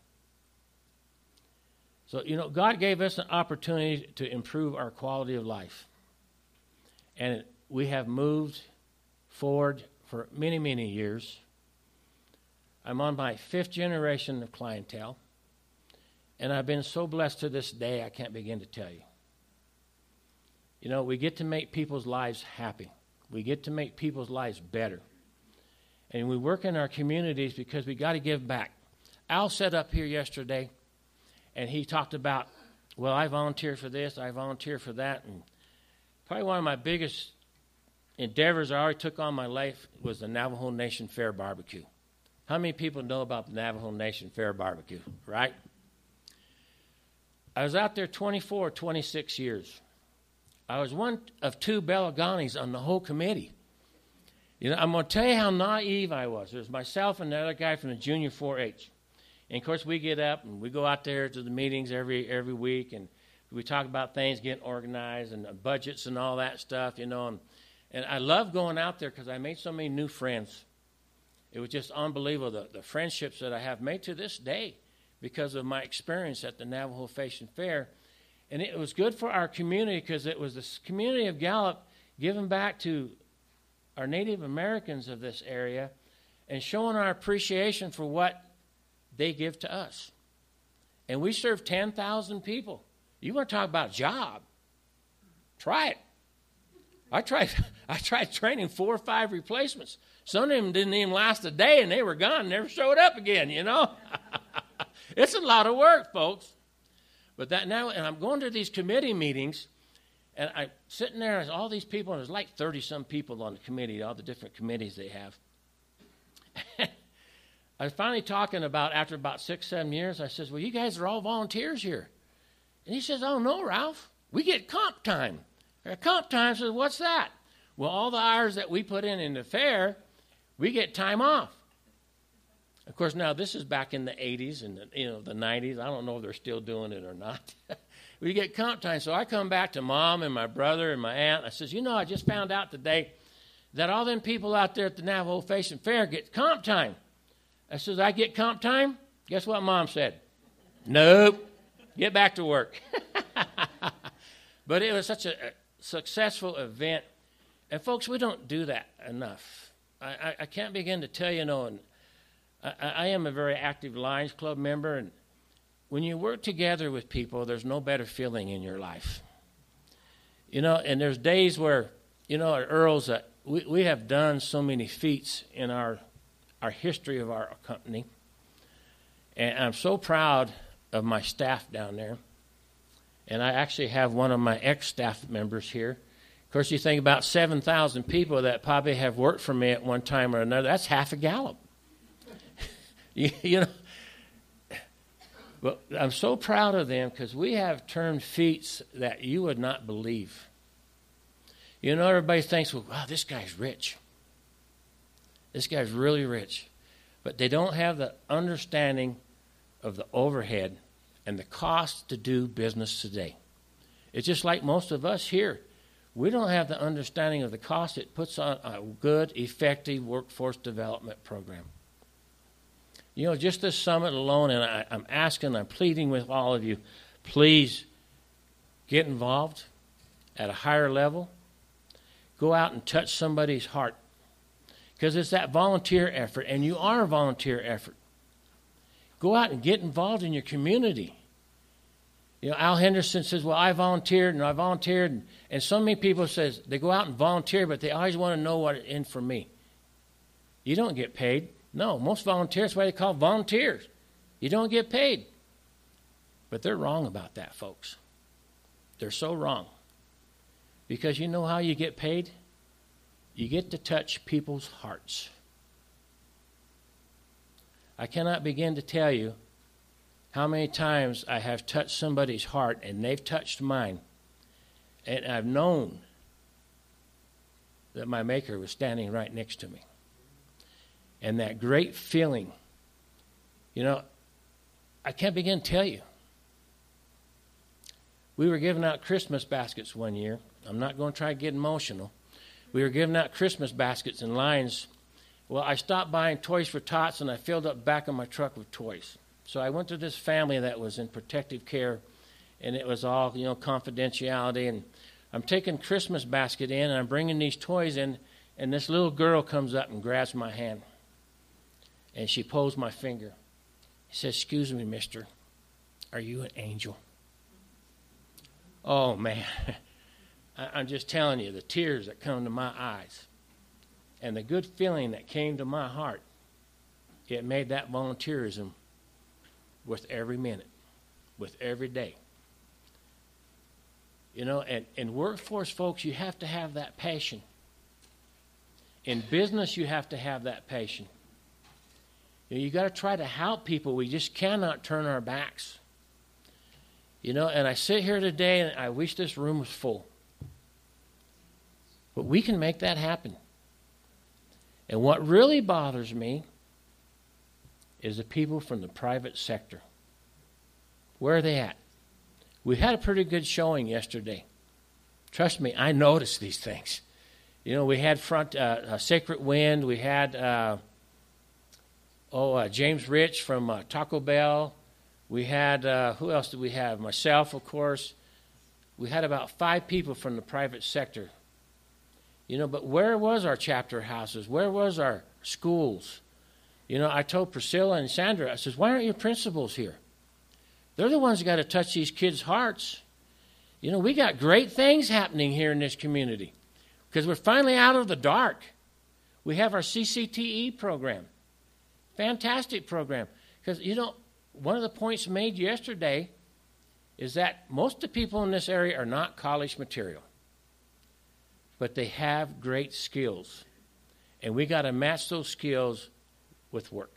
So, you know, God gave us an opportunity to improve our quality of life. And we have moved forward for many, many years. I'm on my fifth generation of clientele. And I've been so blessed to this day, I can't begin to tell you. You know, we get to make people's lives happy. We get to make people's lives better. And we work in our communities because we got to give back. Al sat up here yesterday, and he talked about, well, I volunteer for this, I volunteer for that. And probably one of my biggest endeavors I already took on my life was the Navajo Nation Fair Barbecue. How many people know about the Navajo Nation Fair Barbecue, right? I was out there twenty-four, twenty-six years. I was one of two Belaganis on the whole committee. You know, I'm going to tell you how naive I was. There's myself and another guy from the junior four H. And, of course, we get up and we go out there to the meetings every every week, and we talk about things getting organized and budgets and all that stuff, you know. And, and I love going out there because I made so many new friends. It was just unbelievable, the, the friendships that I have made to this day because of my experience at the Navajo Fashion Fair. And it was good for our community because it was the community of Gallup giving back to our Native Americans of this area and showing our appreciation for what they give to us. And we serve ten thousand people. You want to talk about a job? Try it. I tried I tried training four or five replacements. Some of them didn't even last a day, and they were gone, never showed up again, you know. It's a lot of work, folks. But that now, and I'm going to these committee meetings, and I'm sitting there, and all these people, and there's like thirty-some people on the committee, all the different committees they have. I was finally talking about, after about six, seven years, I says, well, you guys are all volunteers here. And he says, oh, no, Ralph, we get comp time. Our comp time says, what's that? Well, all the hours that we put in in the fair, we get time off. Of course, now this is back in the eighties and the, you know the nineties. I don't know if they're still doing it or not. We get comp time. So I come back to Mom and my brother and my aunt. I says, you know, I just found out today that all them people out there at the Navajo Fashion Fair get comp time. I says, I get comp time? Guess what Mom said? Nope. Get back to work. But it was such a, a successful event. And, folks, we don't do that enough. I, I, I can't begin to tell you, you know, and I, I am a very active Lions Club member, and when you work together with people, there's no better feeling in your life. You know, and there's days where, you know, at Earl's, uh, we, we have done so many feats in our our history of our company, and I'm so proud of my staff down there. And I actually have one of my ex-staff members here. Of course, you think about seven thousand people that probably have worked for me at one time or another. That's half a Gallup. you, you know, well, I'm so proud of them because we have turned feats that you would not believe. You know, everybody thinks, well, wow, this guy's rich. This guy's really rich. But they don't have the understanding of the overhead and the cost to do business today. It's just like most of us here. We don't have the understanding of the cost it puts on a good, effective workforce development program. You know, just this summit alone, and I, I'm asking, I'm pleading with all of you, please get involved at a higher level. Go out and touch somebody's heart. Because it's that volunteer effort, and you are a volunteer effort. Go out and get involved in your community. You know, Al Henderson says, well, I volunteered, and I volunteered. And, and so many people says they go out and volunteer, but they always want to know what it's in for me. You don't get paid. No, most volunteers, that's why they call volunteers. You don't get paid. But they're wrong about that, folks. They're so wrong. Because you know how you get paid? You get to touch people's hearts. I cannot begin to tell you how many times I have touched somebody's heart and they've touched mine, and I've known that my Maker was standing right next to me. And that great feeling, you know, I can't begin to tell you. We were giving out Christmas baskets one year. I'm not going to try to get emotional. We were giving out Christmas baskets in Lions. Well, I stopped buying toys for Tots, and I filled up the back of my truck with toys. So I went to this family that was in protective care, and it was all, you know, confidentiality. And I'm taking Christmas basket in, and I'm bringing these toys in, and this little girl comes up and grabs my hand. And she pulls my finger. She says, excuse me, mister, are you an angel? Oh, man. I'm just telling you, the tears that come to my eyes and the good feeling that came to my heart, it made that volunteerism worth every minute, with every day. You know, and in workforce, folks, you have to have that passion. In business, you have to have that passion. You know, you got to try to help people. We just cannot turn our backs. You know, and I sit here today, and I wish this room was full. But we can make that happen. And what really bothers me is the people from the private sector. Where are they at? We had a pretty good showing yesterday. Trust me, I noticed these things. You know, we had front uh, uh, Sacred Wind. We had uh, oh uh, James Rich from uh, Taco Bell. We had uh, who else did we have? Myself, of course. We had about five people from the private sector. You know, but where was our chapter houses? Where was our schools? You know, I told Priscilla and Sandra, I says, why aren't your principals here? They're the ones that got to touch these kids' hearts. You know, we got great things happening here in this community because we're finally out of the dark. We have our C C T E program. Fantastic program. Because, you know, one of the points made yesterday is that most of the people in this area are not college material, but they have great skills. And we got to match those skills with work.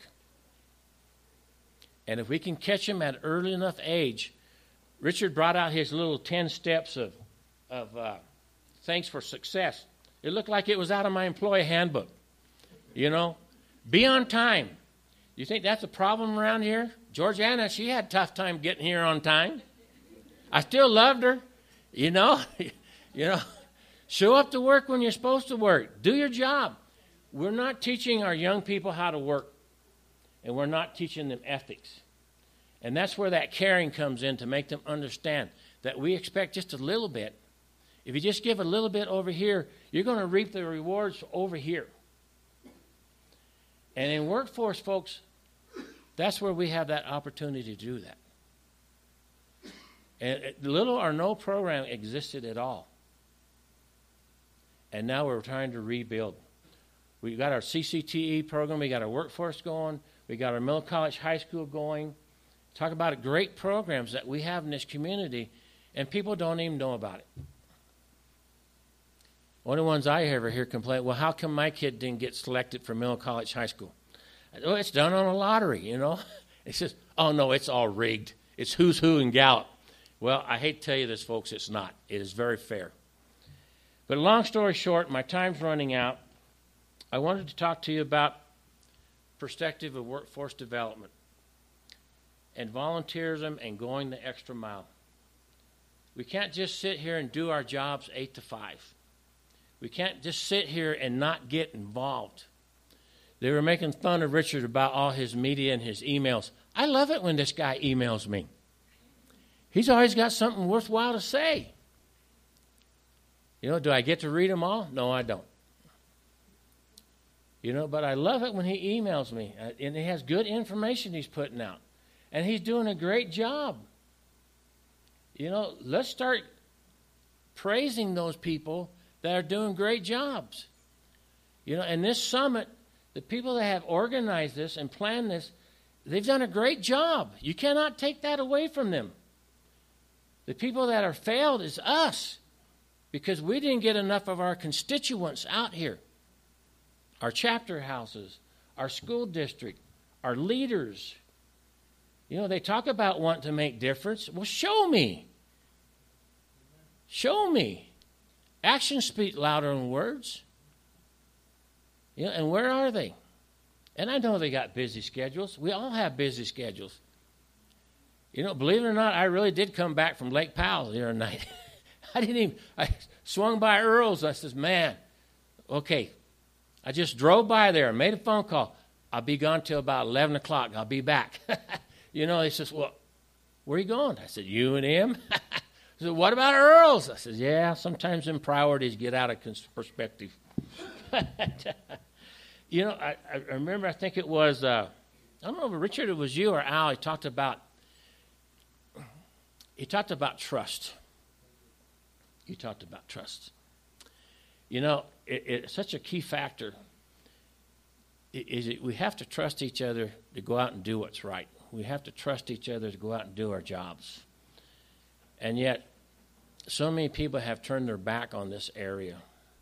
And if we can catch them at an early enough age, Richard brought out his little ten steps of, of uh, things for success. It looked like it was out of my employee handbook. You know, be on time. You think that's a problem around here? Georgiana, she had a tough time getting here on time. I still loved her. You know, you know, show up to work when you're supposed to work. Do your job. We're not teaching our young people how to work, and we're not teaching them ethics. And that's where that caring comes in, to make them understand that we expect just a little bit. If you just give a little bit over here, you're going to reap the rewards over here. And in workforce, folks, that's where we have that opportunity to do that. And little or no program existed at all. And now we're trying to rebuild. We got our C C T E program. We got our workforce going. We got our Middle College High School going. Talk about great programs that we have in this community, and people don't even know about it. One of the ones I ever hear complain, well, how come my kid didn't get selected for Middle College High School? Oh, it's done on a lottery, you know. It's just, oh, no, it's all rigged. It's who's who in Gallup. Well, I hate to tell you this, folks, it's not. It is very fair. But long story short, my time's running out. I wanted to talk to you about perspective of workforce development and volunteerism and going the extra mile. We can't just sit here and do our jobs eight to five. We can't just sit here and not get involved. They were making fun of Richard about all his media and his emails. I love it when this guy emails me. He's always got something worthwhile to say. You know, do I get to read them all? No, I don't. You know, but I love it when he emails me, and he has good information he's putting out. And he's doing a great job. You know, let's start praising those people that are doing great jobs. You know, and this summit, the people that have organized this and planned this, they've done a great job. You cannot take that away from them. The people that are failed is us, because we didn't get enough of our constituents out here. Our chapter houses, our school district, our leaders. You know, they talk about wanting to make difference. Well, show me. Show me. Actions speak louder than words. You know, and where are they? And I know they got busy schedules. We all have busy schedules. You know, believe it or not, I really did come back from Lake Powell the other night. I didn't even, I swung by Earl's. I says, man, okay. I just drove by there and made a phone call. I'll be gone till about eleven o'clock. I'll be back. You know, he says, well, where are you going? I said, you and him? I said, what about Earl's? I said, yeah, sometimes them priorities get out of perspective. You know, I, I remember, I think it was, uh, I don't know if Richard, it was you or Al, he talked about, he talked about trust. He talked about trust. You know, it, it's such a key factor. Is it, we have to trust each other to go out and do what's right. We have to trust each other to go out and do our jobs. And yet, so many people have turned their back on this area.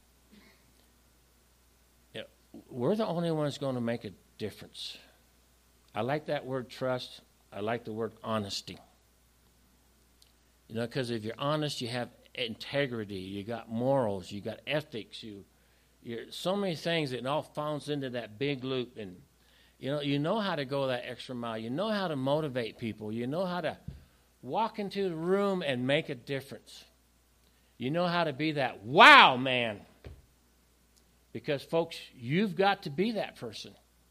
You know, we're the only ones going to make a difference. I like that word trust. I like the word honesty. You know, because if you're honest, you have integrity, you got morals, you got ethics, you You're, so many things, it all falls into that big loop. And, you know, you know how to go that extra mile. You know how to motivate people. You know how to walk into the room and make a difference. You know how to be that wow man. Because, folks, you've got to be that person.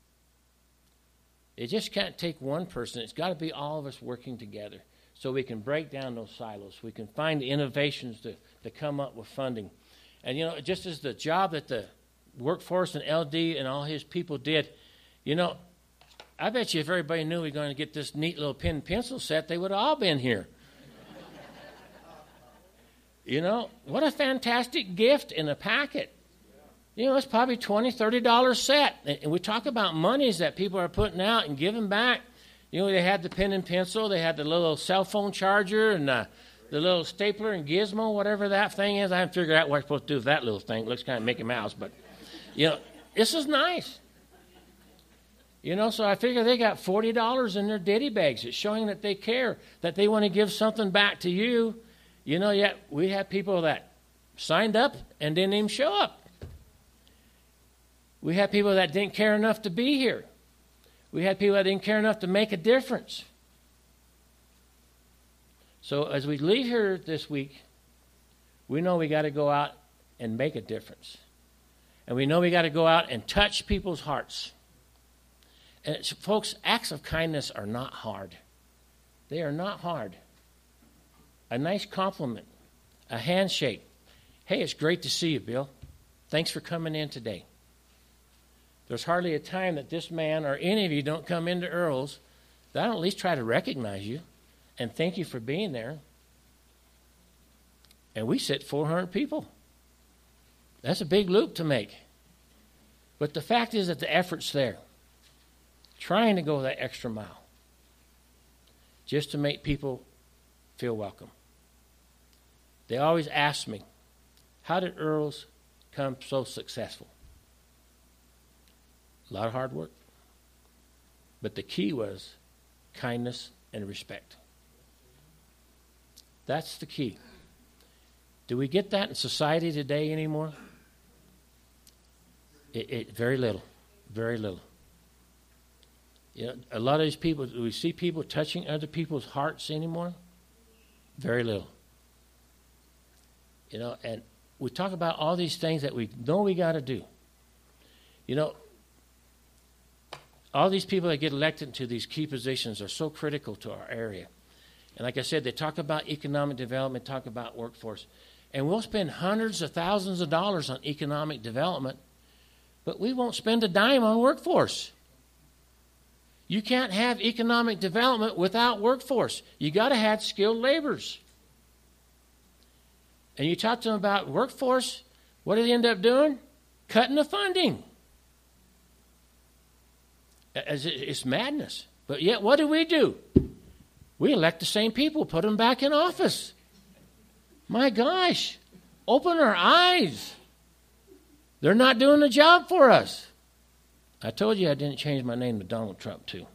It just can't take one person. It's got to be all of us working together so we can break down those silos. We can find the innovations to, to come up with funding. And, you know, just as the job that the workforce and L D and all his people did, you know, I bet you if everybody knew we were going to get this neat little pen and pencil set, they would have all been here. You know, what a fantastic gift in a packet. You know, it's probably twenty dollars, thirty dollars set. And we talk about monies that people are putting out and giving back. You know, they had the pen and pencil. They had the little cell phone charger and uh, the little stapler and gizmo, whatever that thing is. I haven't figured out what I'm supposed to do with that little thing. It looks kind of Mickey Mouse. But, you know, this is nice. You know, so I figure they got forty dollars in their ditty bags. It's showing that they care, that they want to give something back to you. You know, yet we have people that signed up and didn't even show up. We had people that didn't care enough to be here. We had people that didn't care enough to make a difference. So as we leave here this week, we know we got to go out and make a difference. And we know we got to go out and touch people's hearts. And it's, folks, acts of kindness are not hard. They are not hard. A nice compliment, a handshake. Hey, it's great to see you, Bill. Thanks for coming in today. There's hardly a time that this man or any of you don't come into Earl's that I don't at least try to recognize you and thank you for being there. And we sit four hundred people. That's a big loop to make. But the fact is that the effort's there. Trying to go that extra mile. Just to make people feel welcome. They always ask me, how did Earl's become so successful? A lot of hard work. But the key was kindness and respect. That's the key. Do we get that in society today anymore? It, it, very little. Very little. You know, a lot of these people, do we see people touching other people's hearts anymore? Very little. You know, and we talk about all these things that we know we got to do. You know, all these people that get elected into these key positions are so critical to our area. And like I said, they talk about economic development, talk about workforce. And we'll spend hundreds of thousands of dollars on economic development, but we won't spend a dime on workforce. You can't have economic development without workforce. You got to have skilled laborers. And you talk to them about workforce, what do they end up doing? Cutting the funding. It's madness. But yet, what do we do? We elect the same people, put them back in office. My gosh, open our eyes. They're not doing the job for us. I told you I didn't change my name to Donald Trump, too.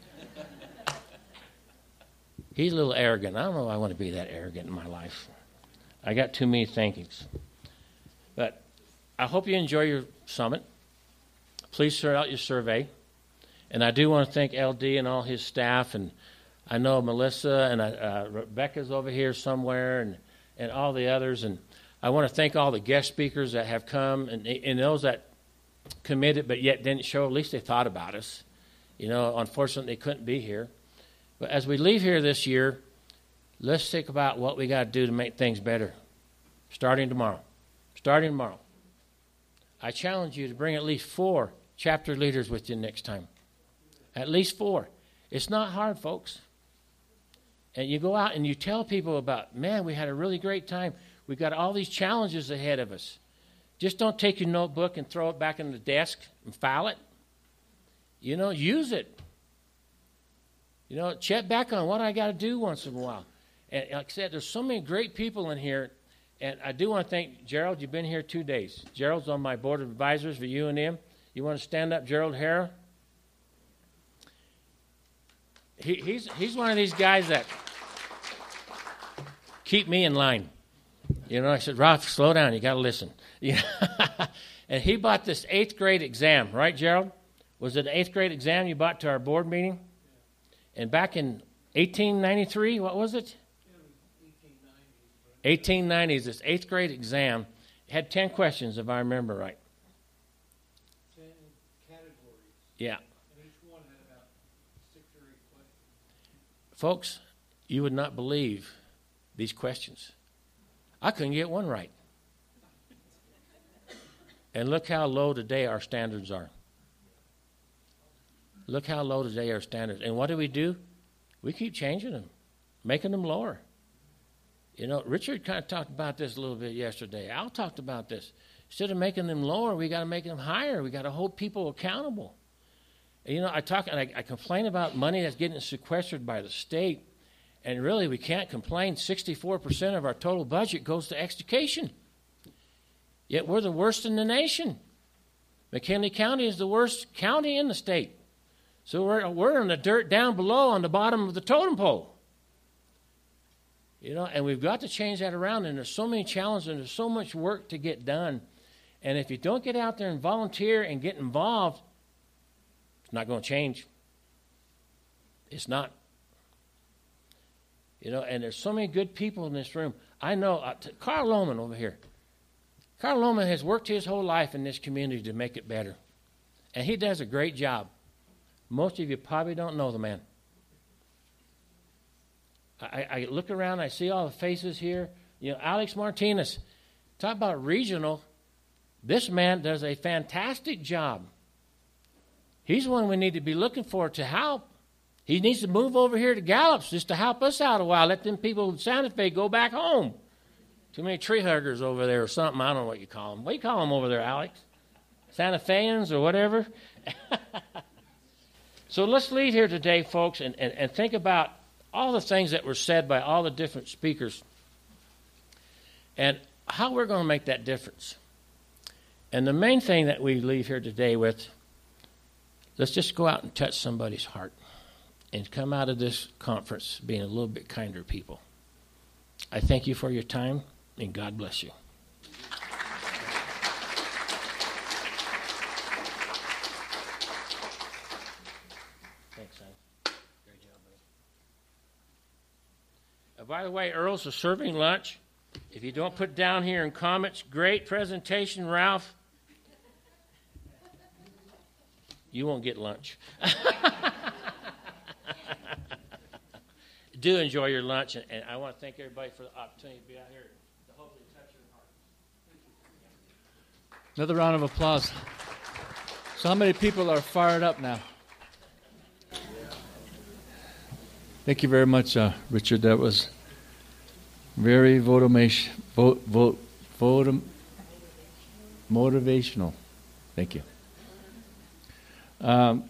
He's a little arrogant. I don't know if I want to be that arrogant in my life. I got too many thinkings. But I hope you enjoy your summit. Please fill out your survey. And I do want to thank L D and all his staff. And I know Melissa and uh, Rebecca's over here somewhere and, and all the others. And I want to thank all the guest speakers that have come and, and those that committed but yet didn't show. At least they thought about us. You know, unfortunately, they couldn't be here. But as we leave here this year, let's think about what we got to do to make things better. Starting tomorrow. Starting tomorrow. I challenge you to bring at least four chapter leaders with you next time. At least four. It's not hard, folks. And you go out and you tell people about, man, we had a really great time. We've got all these challenges ahead of us. Just don't take your notebook and throw it back in the desk and file it. You know, use it. You know, check back on what I got to do once in a while. And like I said, there's so many great people in here. And I do want to thank Gerald. You've been here two days. Gerald's on my board of advisors for U N M. You want to stand up, Gerald Hara? He, he's, he's one of these guys that keep me in line. You know, I said, Ralph, slow down. You got to listen. You know? And he bought this eighth grade exam, right, Gerald? Was it an eighth grade exam you bought to our board meeting? And back in eighteen ninety-three, what was it? eighteen nineties, this eighth grade exam had ten questions, if I remember right. ten categories. Yeah. And each one had about six or eight questions. Folks, you would not believe these questions. I couldn't get one right. And look how low today our standards are. Look how low today our standards. And what do we do? We keep changing them, making them lower. You know, Richard kind of talked about this a little bit yesterday. Al talked about this. Instead of making them lower, we got to make them higher. We got to hold people accountable. And, you know, I talk and I, I complain about money that's getting sequestered by the state, and really we can't complain. sixty-four percent of our total budget goes to education. Yet we're the worst in the nation. McKinley County is the worst county in the state. So we're we're in the dirt down below on the bottom of the totem pole. You know, and we've got to change that around, and there's so many challenges and there's so much work to get done. And if you don't get out there and volunteer and get involved, it's not going to change. It's not. You know, and there's so many good people in this room. I know, uh, t- Carl Lohman over here. Carl Lohman has worked his whole life in this community to make it better. And he does a great job. Most of you probably don't know the man. I, I look around, I see all the faces here. You know, Alex Martinez, talk about regional. This man does a fantastic job. He's the one we need to be looking for to help. He needs to move over here to Gallups just to help us out a while. Let them people in Santa Fe go back home. Too many tree huggers over there or something. I don't know what you call them. What do you call them over there, Alex? Santa Feans or whatever? So let's leave here today, folks, and, and, and think about all the things that were said by all the different speakers and how we're going to make that difference. And the main thing that we leave here today with, let's just go out and touch somebody's heart and come out of this conference being a little bit kinder people. I thank you for your time, and God bless you. Thanks, son. Great job, buddy. Uh, by the way, Earl's is serving lunch. If you don't put down here in comments, great presentation, Ralph. You won't get lunch. Do enjoy your lunch, and, and I want to thank everybody for the opportunity to be out here to hopefully touch your heart. Another round of applause. So how many people are fired up now? Thank you very much, uh, Richard. That was very votomation, vote, vote, vote, motivational. Thank you. Um,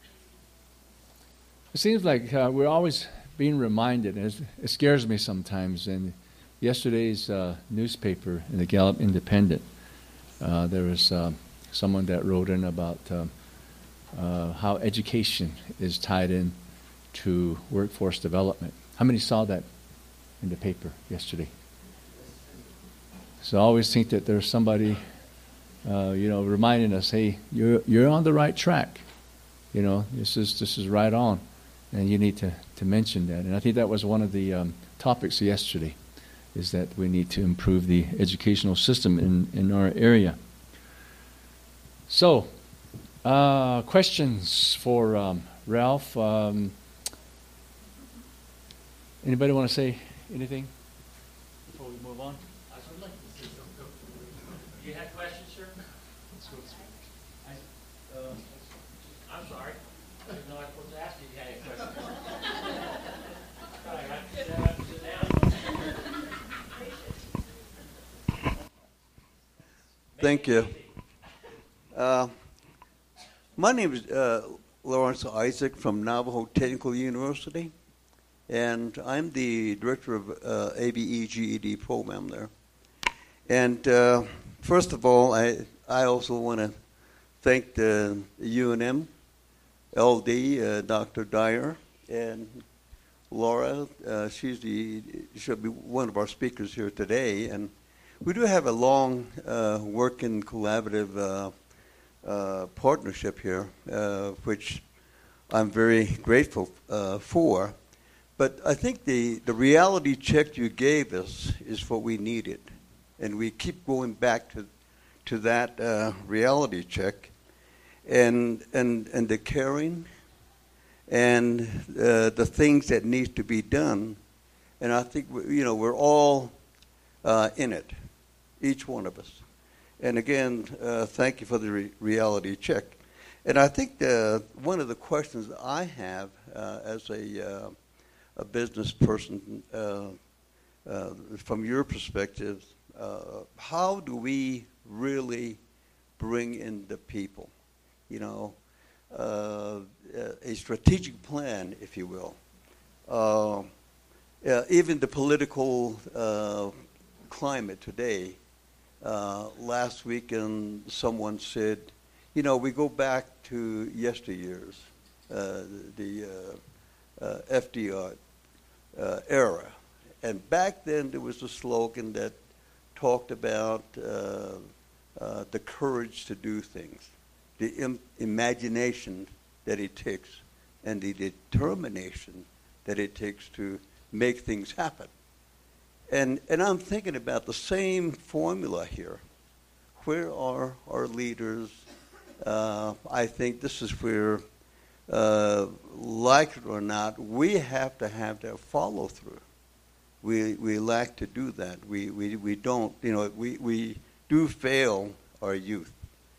it seems like uh, we're always being reminded, and it scares me sometimes. In yesterday's uh, newspaper, in the Gallup Independent, uh, there was uh, someone that wrote in about um, uh, how education is tied in to workforce development. How many saw that in the paper yesterday? So I always think that there's somebody, uh, you know, reminding us, hey, you're you're on the right track. You know, this is this is right on. And you need to, to mention that. And I think that was one of the um, topics yesterday, is that we need to improve the educational system in, in our area. So, uh, questions for um, Ralph? Um, anybody want to say anything before we move on? You had questions, sir? I, uh, I'm sorry. I didn't know I was supposed to ask you if you had any questions. Sorry, I have to sit- I have to sit down. Thank you. Uh, my name is uh, Lawrence Isaac from Navajo Technical University, and I'm the director of uh, A B E G E D program there. And uh, first of all, I I also want to thank the U N M L D, uh, Doctor Dyer, and Laura. Uh, she's the she'll be one of our speakers here today, and we do have a long uh, working collaborative uh, uh, partnership here, uh, which I'm very grateful uh, for. But I think the, the reality check you gave us is what we needed. And we keep going back to to that uh, reality check, and and and the caring, and uh, the things that need to be done. And I think we, you know we're all uh, in it, each one of us. And again, uh, thank you for the re- reality check. And I think the, one of the questions I have uh, as a uh, a business person, uh, uh, from your perspective, uh, how do we really bring in the people? You know, uh, a strategic plan, if you will. Uh, uh, even the political uh, climate today. Uh, last weekend, someone said, you know, we go back to yesteryears, uh, the uh, uh, F D R uh, era. And back then, there was a slogan that talked about uh, uh, the courage to do things, the im- imagination that it takes, and the determination that it takes to make things happen. And and I'm thinking about the same formula here. Where are our leaders? Uh, I think this is where, uh, like it or not, we have to have that follow through. We we lack to do that. We we, we don't. You know, we, we do fail our youth,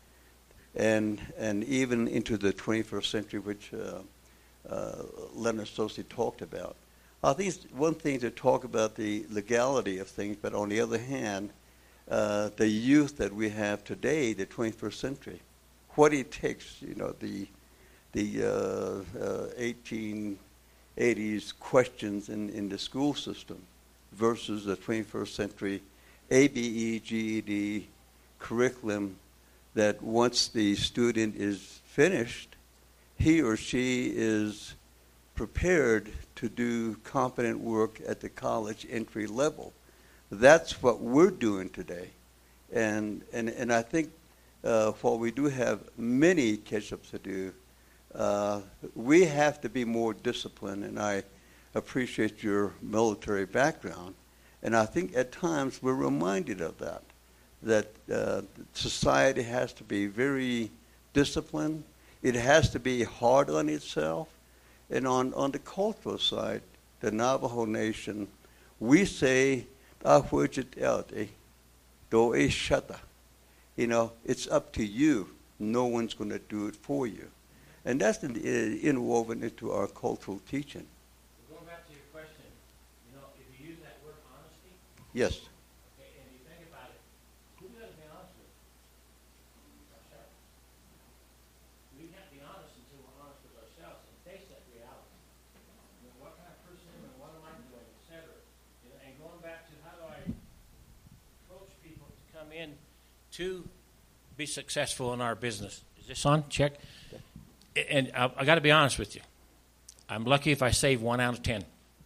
and and even into the twenty-first century, which uh, uh, Leonard Stosey talked about. I think it's one thing to talk about the legality of things, but on the other hand, uh, the youth that we have today, the twenty-first century, what it takes, you know, the the uh, uh, eighteen eighties questions in, in the school system versus the twenty-first century A B E, G E D curriculum that once the student is finished, he or she is prepared to do competent work at the college entry level. That's what we're doing today. And and, and I think uh, while we do have many catch-ups to do, uh, we have to be more disciplined, and I appreciate your military background. And I think at times we're reminded of that, that uh, society has to be very disciplined. It has to be hard on itself. And on, on the cultural side, the Navajo Nation, we say, you know, it's up to you. No one's going to do it for you. And that's in, uh, interwoven into our cultural teaching. Going back to your question, you know, if you use that word honesty, yes. okay, and you think about it, who doesn't be honest with? Ourselves. We can't be honest until we're honest with ourselves and face that reality. You know, what kind of person am I, what am I doing, et cetera. You know, and going back to how do I coach people to come in to be successful in our business. Is this on? Check. And I, I got to be honest with you. I'm lucky if I save one out of ten.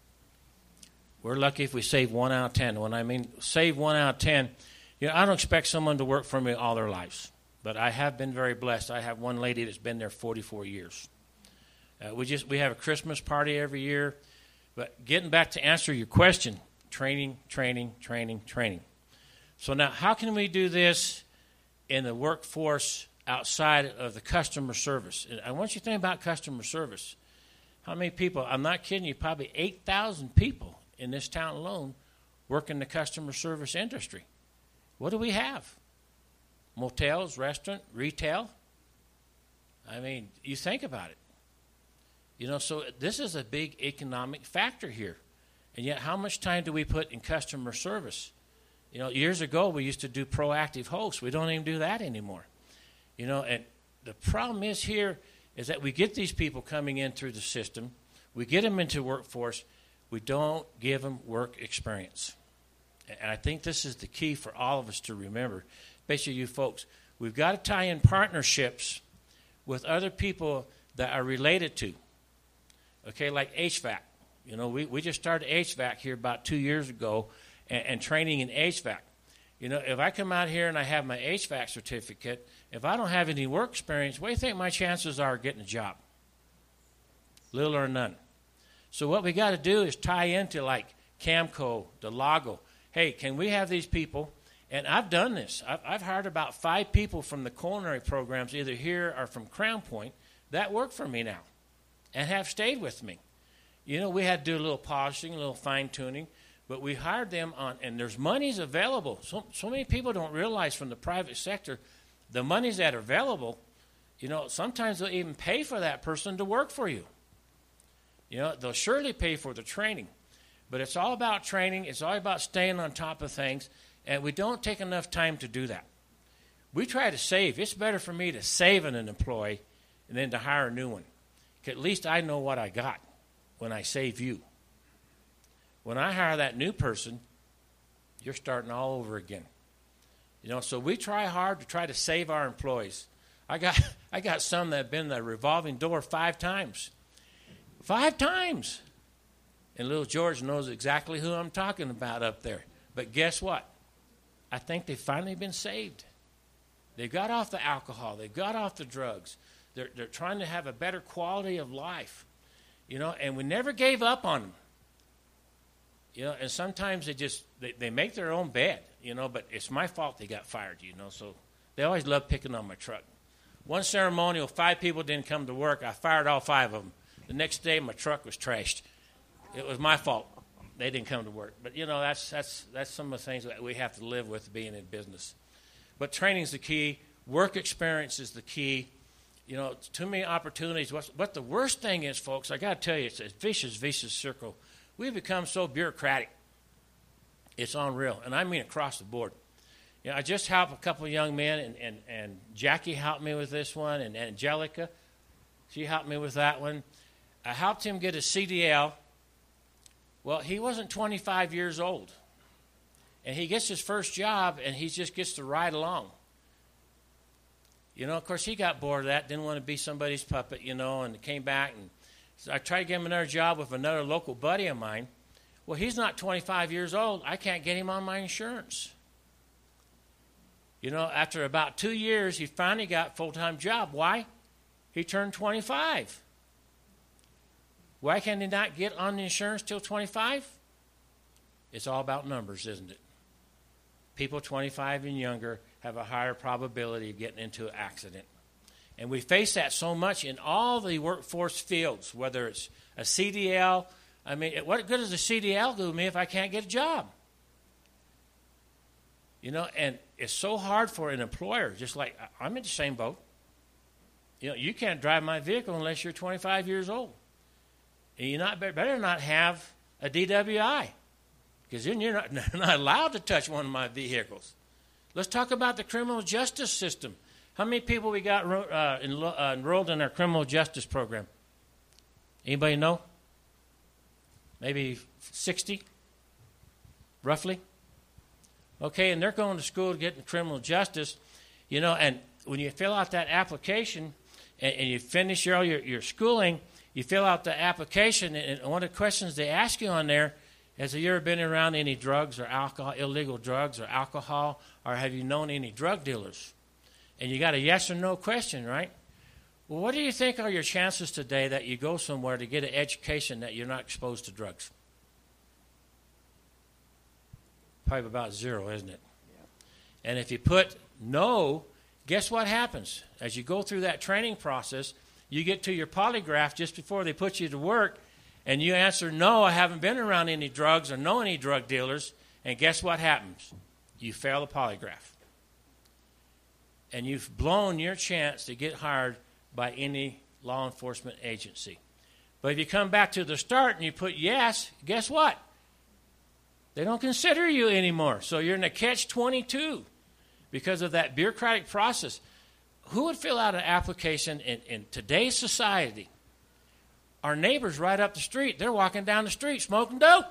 We're lucky if we save one out of ten. When I mean save one out of ten, you know, I don't expect someone to work for me all their lives. But I have been very blessed. I have one lady that's been there forty-four years. Uh, we just we have a Christmas party every year. But getting back to answer your question, training, training, training, training. So now how can we do this in the workforce outside of the customer service? And I want you to think about customer service. How many people, I'm not kidding you, probably eight thousand people in this town alone work in the customer service industry. What do we have? Motels, restaurant, retail? I mean, you think about it. You know, so this is a big economic factor here. And yet how much time do we put in customer service? You know, years ago we used to do proactive hosts. We don't even do that anymore. You know, and the problem is here is that we get these people coming in through the system. We get them into workforce. We don't give them work experience. And I think this is the key for all of us to remember, especially you folks. We've got to tie in partnerships with other people that are related to, okay, like H V A C. You know, we, we just started H V A C here about two years ago and, and training in H V A C. You know, if I come out here and I have my H V A C certificate, if I don't have any work experience, what do you think my chances are of getting a job? Little or none. So what we got to do is tie into like Camco, Delago. Hey, can we have these people? And I've done this. I've, I've hired about five people from the culinary programs, either here or from Crown Point, that work for me now and have stayed with me. You know, we had to do a little polishing, a little fine-tuning, but we hired them on, and there's monies available. So, so many people don't realize from the private sector, the monies that are available, you know, sometimes they'll even pay for that person to work for you. You know, they'll surely pay for the training. But it's all about training. It's all about staying on top of things, and we don't take enough time to do that. We try to save. It's better for me to save an employee than to hire a new one. 'Cause at least I know what I got when I save you. When I hire that new person, you're starting all over again. You know, so we try hard to try to save our employees. I got I got some that have been in the revolving door five times. Five times. And little George knows exactly who I'm talking about up there. But guess what? I think they've finally been saved. They got off the alcohol. They got off the drugs. They're, they're trying to have a better quality of life. You know, and we never gave up on them. You know, and sometimes they just, they, they make their own bed, you know, but it's my fault they got fired, you know. So they always love picking on my truck. One ceremonial, five people didn't come to work. I fired all five of them. The next day, my truck was trashed. It was my fault. They didn't come to work. But, you know, that's that's that's some of the things that we have to live with being in business. But training's the key. Work experience is the key. You know, too many opportunities. What's, what the worst thing is, folks, I got to tell you, it's a vicious, vicious circle. We've become so bureaucratic. It's unreal. And I mean across the board. You know, I just helped a couple of young men, and, and, and Jackie helped me with this one, and Angelica, she helped me with that one. I helped him get a C D L. Well, he wasn't twenty-five years old. And he gets his first job, and he just gets to ride along. You know, of course, he got bored of that, didn't want to be somebody's puppet, you know, and came back. And so I tried to get him another job with another local buddy of mine. Well, he's not twenty-five years old. I can't get him on my insurance. You know, after about two years, he finally got a full-time job. Why? He turned twenty-five. Why can he not get on the insurance till twenty-five? It's all about numbers, isn't it? People twenty-five and younger have a higher probability of getting into an accident. And we face that so much in all the workforce fields, whether it's a C D L. I mean, what good does a C D L do me if I can't get a job? You know, and it's so hard for an employer, just like I'm in the same boat. You know, you can't drive my vehicle unless you're twenty-five years old. And you not better not have a D W I, because then you're not, not allowed to touch one of my vehicles. Let's talk about the criminal justice system. How many people we got uh, enlo- uh, enrolled in our criminal justice program? Anybody know? Maybe sixty, roughly. Okay, and they're going to school to get in criminal justice, you know. And when you fill out that application and, and you finish your, your your schooling, you fill out the application, and one of the questions they ask you on there is, have you ever been around any drugs or alcohol, illegal drugs or alcohol, or have you known any drug dealers? And you got a yes or no question, right? Well, what do you think are your chances today that you go somewhere to get an education that you're not exposed to drugs? Probably about zero, isn't it? Yeah. And if you put no, guess what happens? As you go through that training process, you get to your polygraph just before they put you to work, and you answer, no, I haven't been around any drugs or know any drug dealers, and guess what happens? You fail the polygraph. And you've blown your chance to get hired by any law enforcement agency. But if you come back to the start and you put yes, guess what? They don't consider you anymore. So you're in a catch twenty-two because of that bureaucratic process. Who would fill out an application in, in today's society? Our neighbors right up the street, they're walking down the street smoking dope.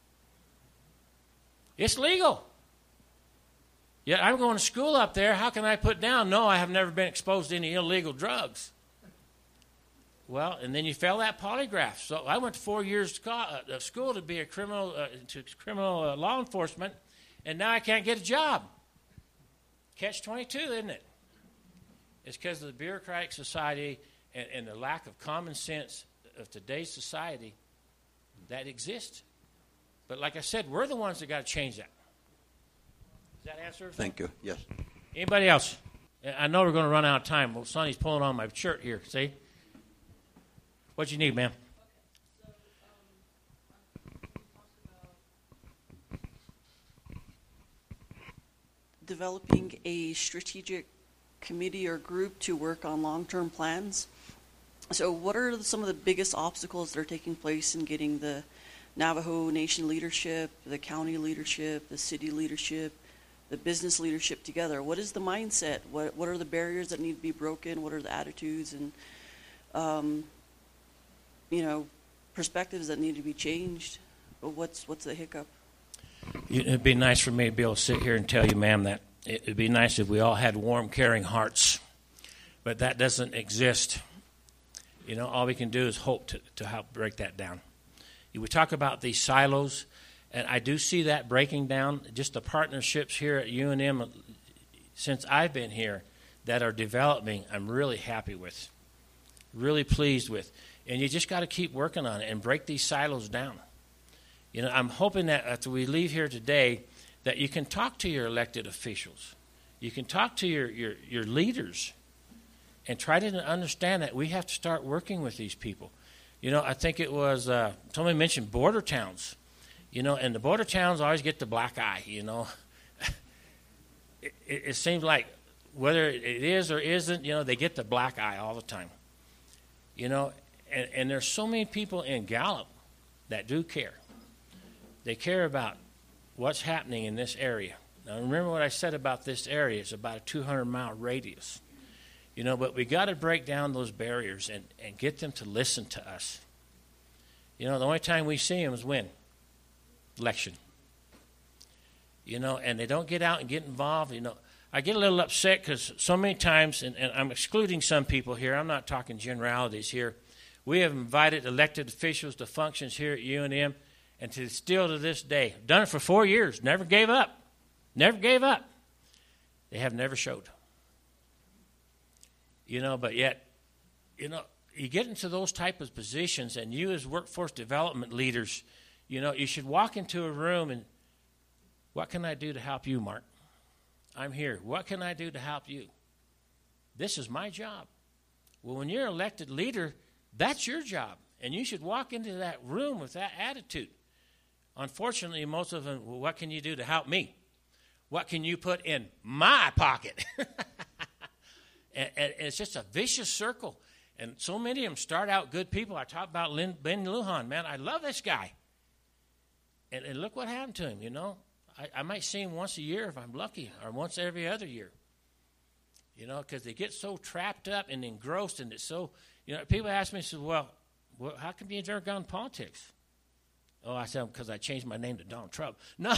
It's legal. Yet I'm going to school up there. How can I put down, no, I have never been exposed to any illegal drugs? Well, and then you fail that polygraph. So I went to four years of school to be a criminal, uh, to criminal uh, law enforcement, and now I can't get a job. catch twenty-two, isn't it? It's because of the bureaucratic society and, and the lack of common sense of today's society that exists. But like I said, we're the ones that got to change that. Does that answer everything? Thank you. Yes. Anybody else? I know we're going to run out of time. Well, Sonny's pulling on my shirt here. See? What you need, ma'am? Developing a strategic committee or group to work on long-term plans. So what are some of the biggest obstacles that are taking place in getting the Navajo Nation leadership, the county leadership, the city leadership, the business leadership together? What is the mindset? What what are the barriers that need to be broken? What are the attitudes and, um, you know, perspectives that need to be changed? What's what's the hiccup? It'd be nice for me to be able to sit here and tell you, ma'am, that it'd be nice if we all had warm, caring hearts. But that doesn't exist. You know, all we can do is hope to, to help break that down. We talk about these silos, and I do see that breaking down. Just the partnerships here at U N M since I've been here that are developing, I'm really happy with, really pleased with. And you just got to keep working on it and break these silos down. You know, I'm hoping that after we leave here today that you can talk to your elected officials. You can talk to your, your, your leaders and try to understand that we have to start working with these people. You know, I think it was, uh, somebody mentioned border towns. You know, and the border towns always get the black eye, you know. it, it, it seems like whether it is or isn't, you know, they get the black eye all the time. You know, and, and there's so many people in Gallup that do care. They care about what's happening in this area. Now, remember what I said about this area. It's about a two hundred mile radius. You know, but we got to break down those barriers and, and get them to listen to us. You know, the only time we see them is when? Election. You know, and they don't get out and get involved. You know, I get a little upset because so many times, and, and I'm excluding some people here, I'm not talking generalities here, we have invited elected officials to functions here at U N M, and to still to this day, done it for four years, never gave up, never gave up. They have never showed. You know, but yet, you know, you get into those type of positions, and you as workforce development leaders, you know, you should walk into a room and, what can I do to help you, Mark? I'm here. What can I do to help you? This is my job. Well, when you're an elected leader, that's your job, and you should walk into that room with that attitude. Unfortunately, most of them, well, what can you do to help me? What can you put in my pocket? and, and it's just a vicious circle. And so many of them start out good people. I talked about Lynn, Ben Lujan. Man, I love this guy. And, and look what happened to him, you know. I, I might see him once a year if I'm lucky, or once every other year. You know, because they get so trapped up and engrossed, and it's so, you know, people ask me, say, well, well how come you never gone in politics? Oh, I said, because I changed my name to Donald Trump. No.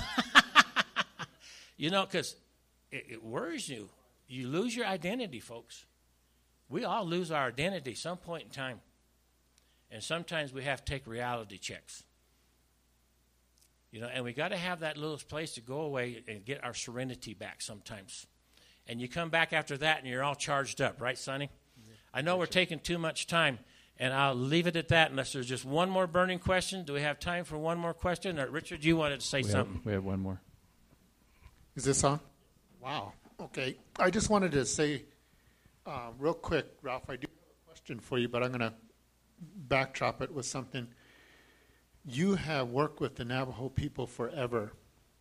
You know, because it, it worries you. You lose your identity, folks. We all lose our identity some point in time. And sometimes we have to take reality checks. You know, and we got to have that little place to go away and get our serenity back sometimes. And you come back after that and you're all charged up, right, Sonny? Mm-hmm. I know we're taking too much time. And I'll leave it at that unless there's just one more burning question. Do we have time for one more question? Or Richard, you wanted to say we something. Have, we have one more. Is this on? Wow. Okay. I just wanted to say uh, real quick, Ralph, I do have a question for you, but I'm going to backdrop it with something. You have worked with the Navajo people forever.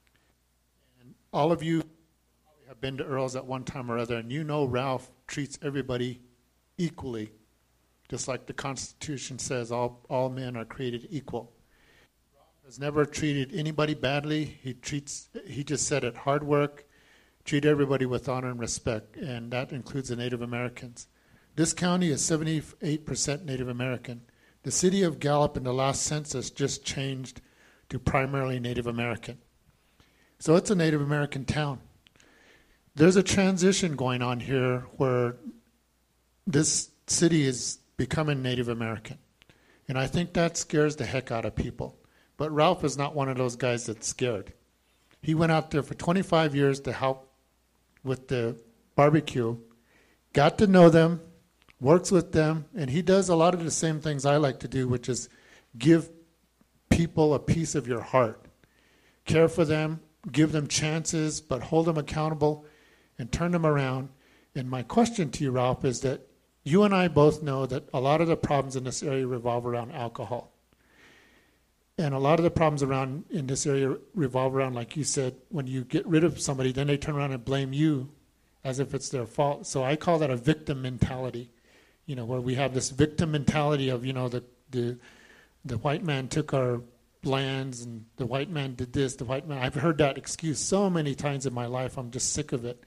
And all of you have been to Earl's at one time or other, and you know Ralph treats everybody equally. Just like the Constitution says, all, all men are created equal. Ralph has never treated anybody badly. He treats, he just said it, hard work, treat everybody with honor and respect, and that includes the Native Americans. This county is seventy-eight percent Native American. The city of Gallup in the last census just changed to primarily Native American. So it's a Native American town. There's a transition going on here where this city is becoming Native American. And I think that scares the heck out of people. But Ralph is not one of those guys that's scared. He went out there for twenty-five years to help with the barbecue, got to know them, works with them, and he does a lot of the same things I like to do, which is give people a piece of your heart. Care for them, give them chances, but hold them accountable and turn them around. And my question to you, Ralph, is that you and I both know that a lot of the problems in this area revolve around alcohol. And a lot of the problems around in this area revolve around, like you said, when you get rid of somebody, then they turn around and blame you as if it's their fault. So I call that a victim mentality, you know, where we have this victim mentality of, you know, the the, the white man took our lands and the white man did this, the white man. I've heard that excuse so many times in my life. I'm just sick of it.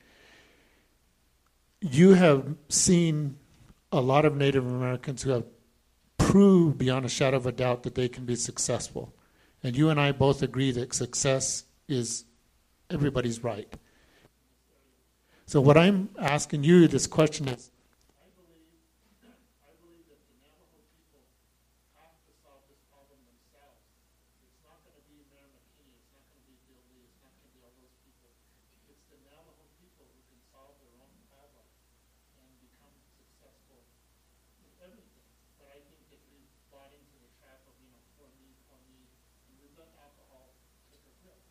You have seen a lot of Native Americans who have proved beyond a shadow of a doubt that they can be successful. And you and I both agree that success is everybody's right. So what I'm asking you, this question is, I believe, I believe that the Navajo people have to solve this problem themselves. It's not going to be Mayor McKinney, it's not going to be Bill Lee, it's not going to be all those people. It's the Navajo people who can solve their own problem and become successful with everything. But I think that we've bought into the trap of, you know, for me, for me, and we've let alcohol take a grip.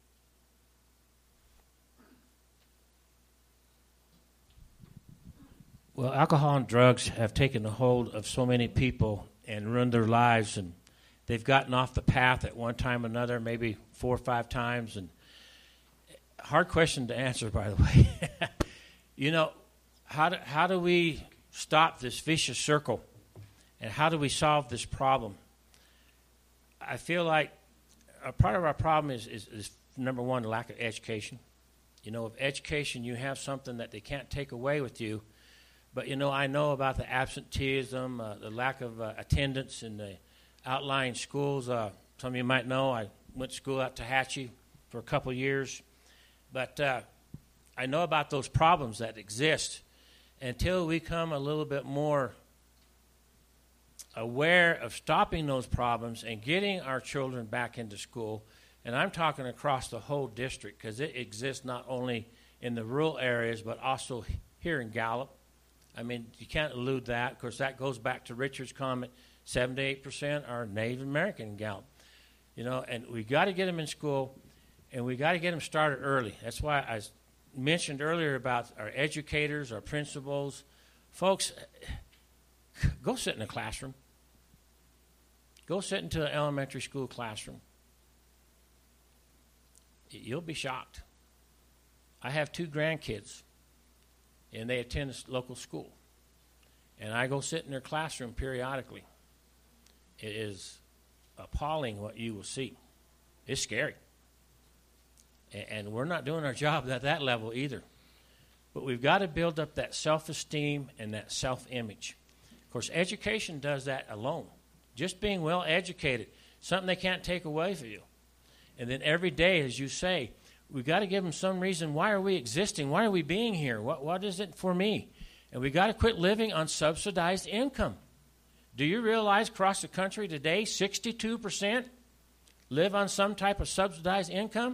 Well, alcohol and drugs have taken a hold of so many people and ruined their lives, and they've gotten off the path at one time or another, maybe four or five times. And hard question to answer, by the way. You know, how do, how do we stop this vicious circle, and how do we solve this problem? I feel like a part of our problem is, is, is number one, the lack of education. You know, with education, you have something that they can't take away with you. But, you know, I know about the absenteeism, uh, the lack of uh, attendance in the outlying schools. Uh, some of you might know I went to school at Tehachapi for a couple of years. But uh, I know about those problems that exist. Until we come a little bit more aware of stopping those problems and getting our children back into school, and I'm talking across the whole district because it exists not only in the rural areas but also here in Gallup. I mean, you can't elude that. Of course, that goes back to Richard's comment, seven to eight percent are Native American in Gallup. You know, and we got to get them in school, and we got to get them started early. That's why I mentioned earlier about our educators, our principals. Folks, go sit in a classroom. Go sit into an elementary school classroom. You'll be shocked. I have two grandkids, and they attend a local school. And I go sit in their classroom periodically. It is appalling what you will see. It's scary. And we're not doing our job at that level either. But we've got to build up that self-esteem and that self-image. Of course, education does that alone. Just being well educated, something they can't take away from you. And then every day, as you say, we've got to give them some reason. Why are we existing? Why are we being here? What What is it for me? And we've got to quit living on subsidized income. Do you realize across the country today, sixty-two percent live on some type of subsidized income?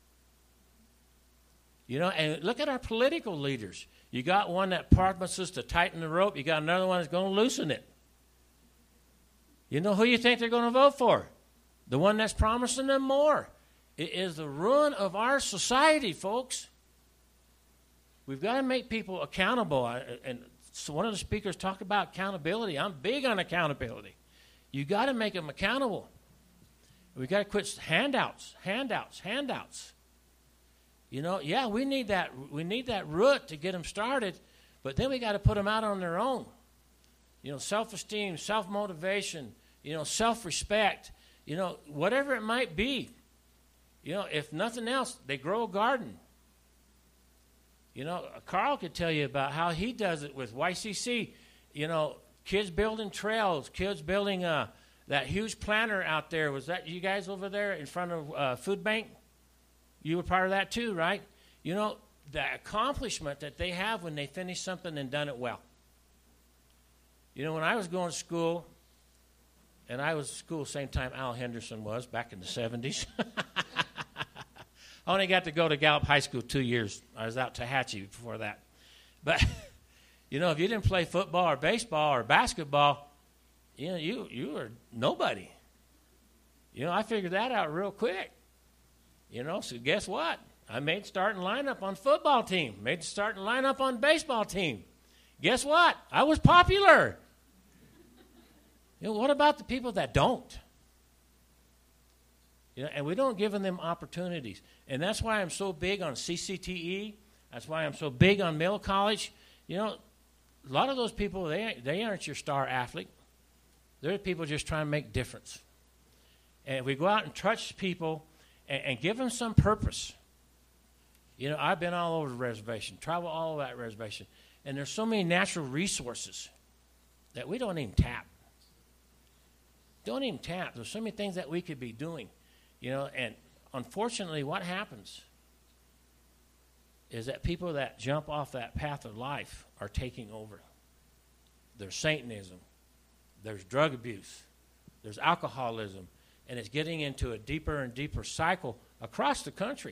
You know, and look at our political leaders. You got one that promises to tighten the rope. You got another one that's going to loosen it. You know who you think they're going to vote for? The one that's promising them more. It is the ruin of our society, folks. We've got to make people accountable. And so one of the speakers talked about accountability. I'm big on accountability. You've got to make them accountable. We've got to quit handouts, handouts, handouts. You know, yeah, we need that. We need that root to get them started, but then we got to put them out on their own. You know, self-esteem, self-motivation, you know, self-respect, you know, whatever it might be. You know, if nothing else, they grow a garden. You know, Carl could tell you about how he does it with Y C C. You know, kids building trails, kids building uh, that huge planter out there. Was that you guys over there in front of uh, Food Bank? You were part of that too, right? You know, the accomplishment that they have when they finish something and done it well. You know, when I was going to school, and I was at school the same time Al Henderson was back in the seventies. I only got to go to Gallup High School two years. I was out Tehachapi before that. But, you know, if you didn't play football or baseball or basketball, you know, you, you were nobody. You know, I figured that out real quick. You know, so guess what? I made starting lineup on football team. Made starting lineup on baseball team. Guess what? I was popular. You know, what about the people that don't? You know, and we don't give them opportunities. And that's why I'm so big on C C T E. That's why I'm so big on Mill College. You know, a lot of those people, they, they aren't your star athlete. They're people just trying to make difference. And if we go out and touch people and, and give them some purpose. You know, I've been all over the reservation, travel all over that reservation. And there's so many natural resources that we don't even tap. Don't even tap. There's so many things that we could be doing. You know, and unfortunately what happens is that people that jump off that path of life are taking over. There's Satanism. There's drug abuse. There's alcoholism. And it's getting into a deeper and deeper cycle across the country.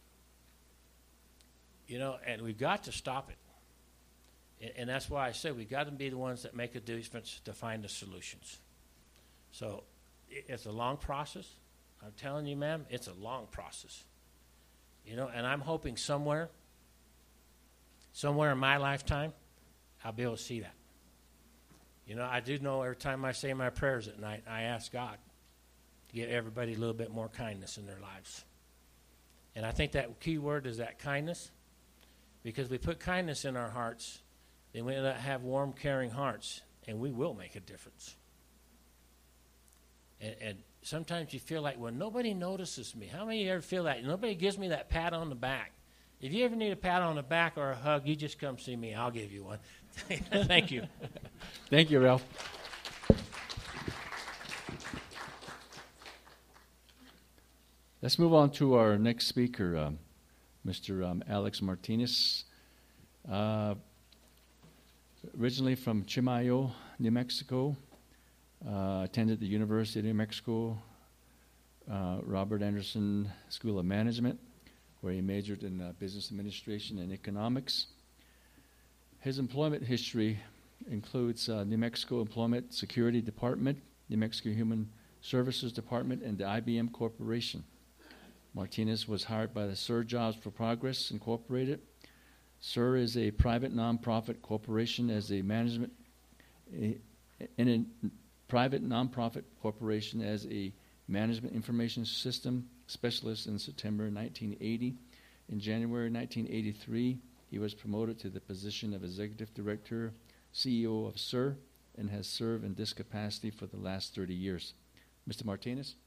You know, and we've got to stop it. And, and that's why I say we've got to be the ones that make a difference to find the solutions. So it, it's a long process. I'm telling you, ma'am, it's a long process. You know, and I'm hoping somewhere, somewhere in my lifetime, I'll be able to see that. You know, I do know every time I say my prayers at night, I ask God to give everybody a little bit more kindness in their lives. And I think that key word is that kindness, because we put kindness in our hearts, then we have warm, caring hearts, and we will make a difference. And, and sometimes you feel like, well, nobody notices me. How many of you ever feel that? Nobody gives me that pat on the back. If you ever need a pat on the back or a hug, you just come see me. I'll give you one. Thank you. Thank you, Ralph. Let's move on to our next speaker, um, Mister Um, Alex Martinez. Uh, originally from Chimayo, New Mexico. Uh, attended the University of New Mexico, uh, Robert Anderson School of Management, where he majored in uh, business administration and economics. His employment history includes uh, New Mexico Employment Security Department, New Mexico Human Services Department, and the I B M Corporation. Martinez was hired by the S U R Jobs for Progress Incorporated. S U R is a private nonprofit corporation as a management a, in a private nonprofit corporation as a management information system specialist in September nineteen eighty. In January nineteen eighty-three, he was promoted to the position of Executive Director, C E O of S U R, and has served in this capacity for the last thirty years. Mister Martinez?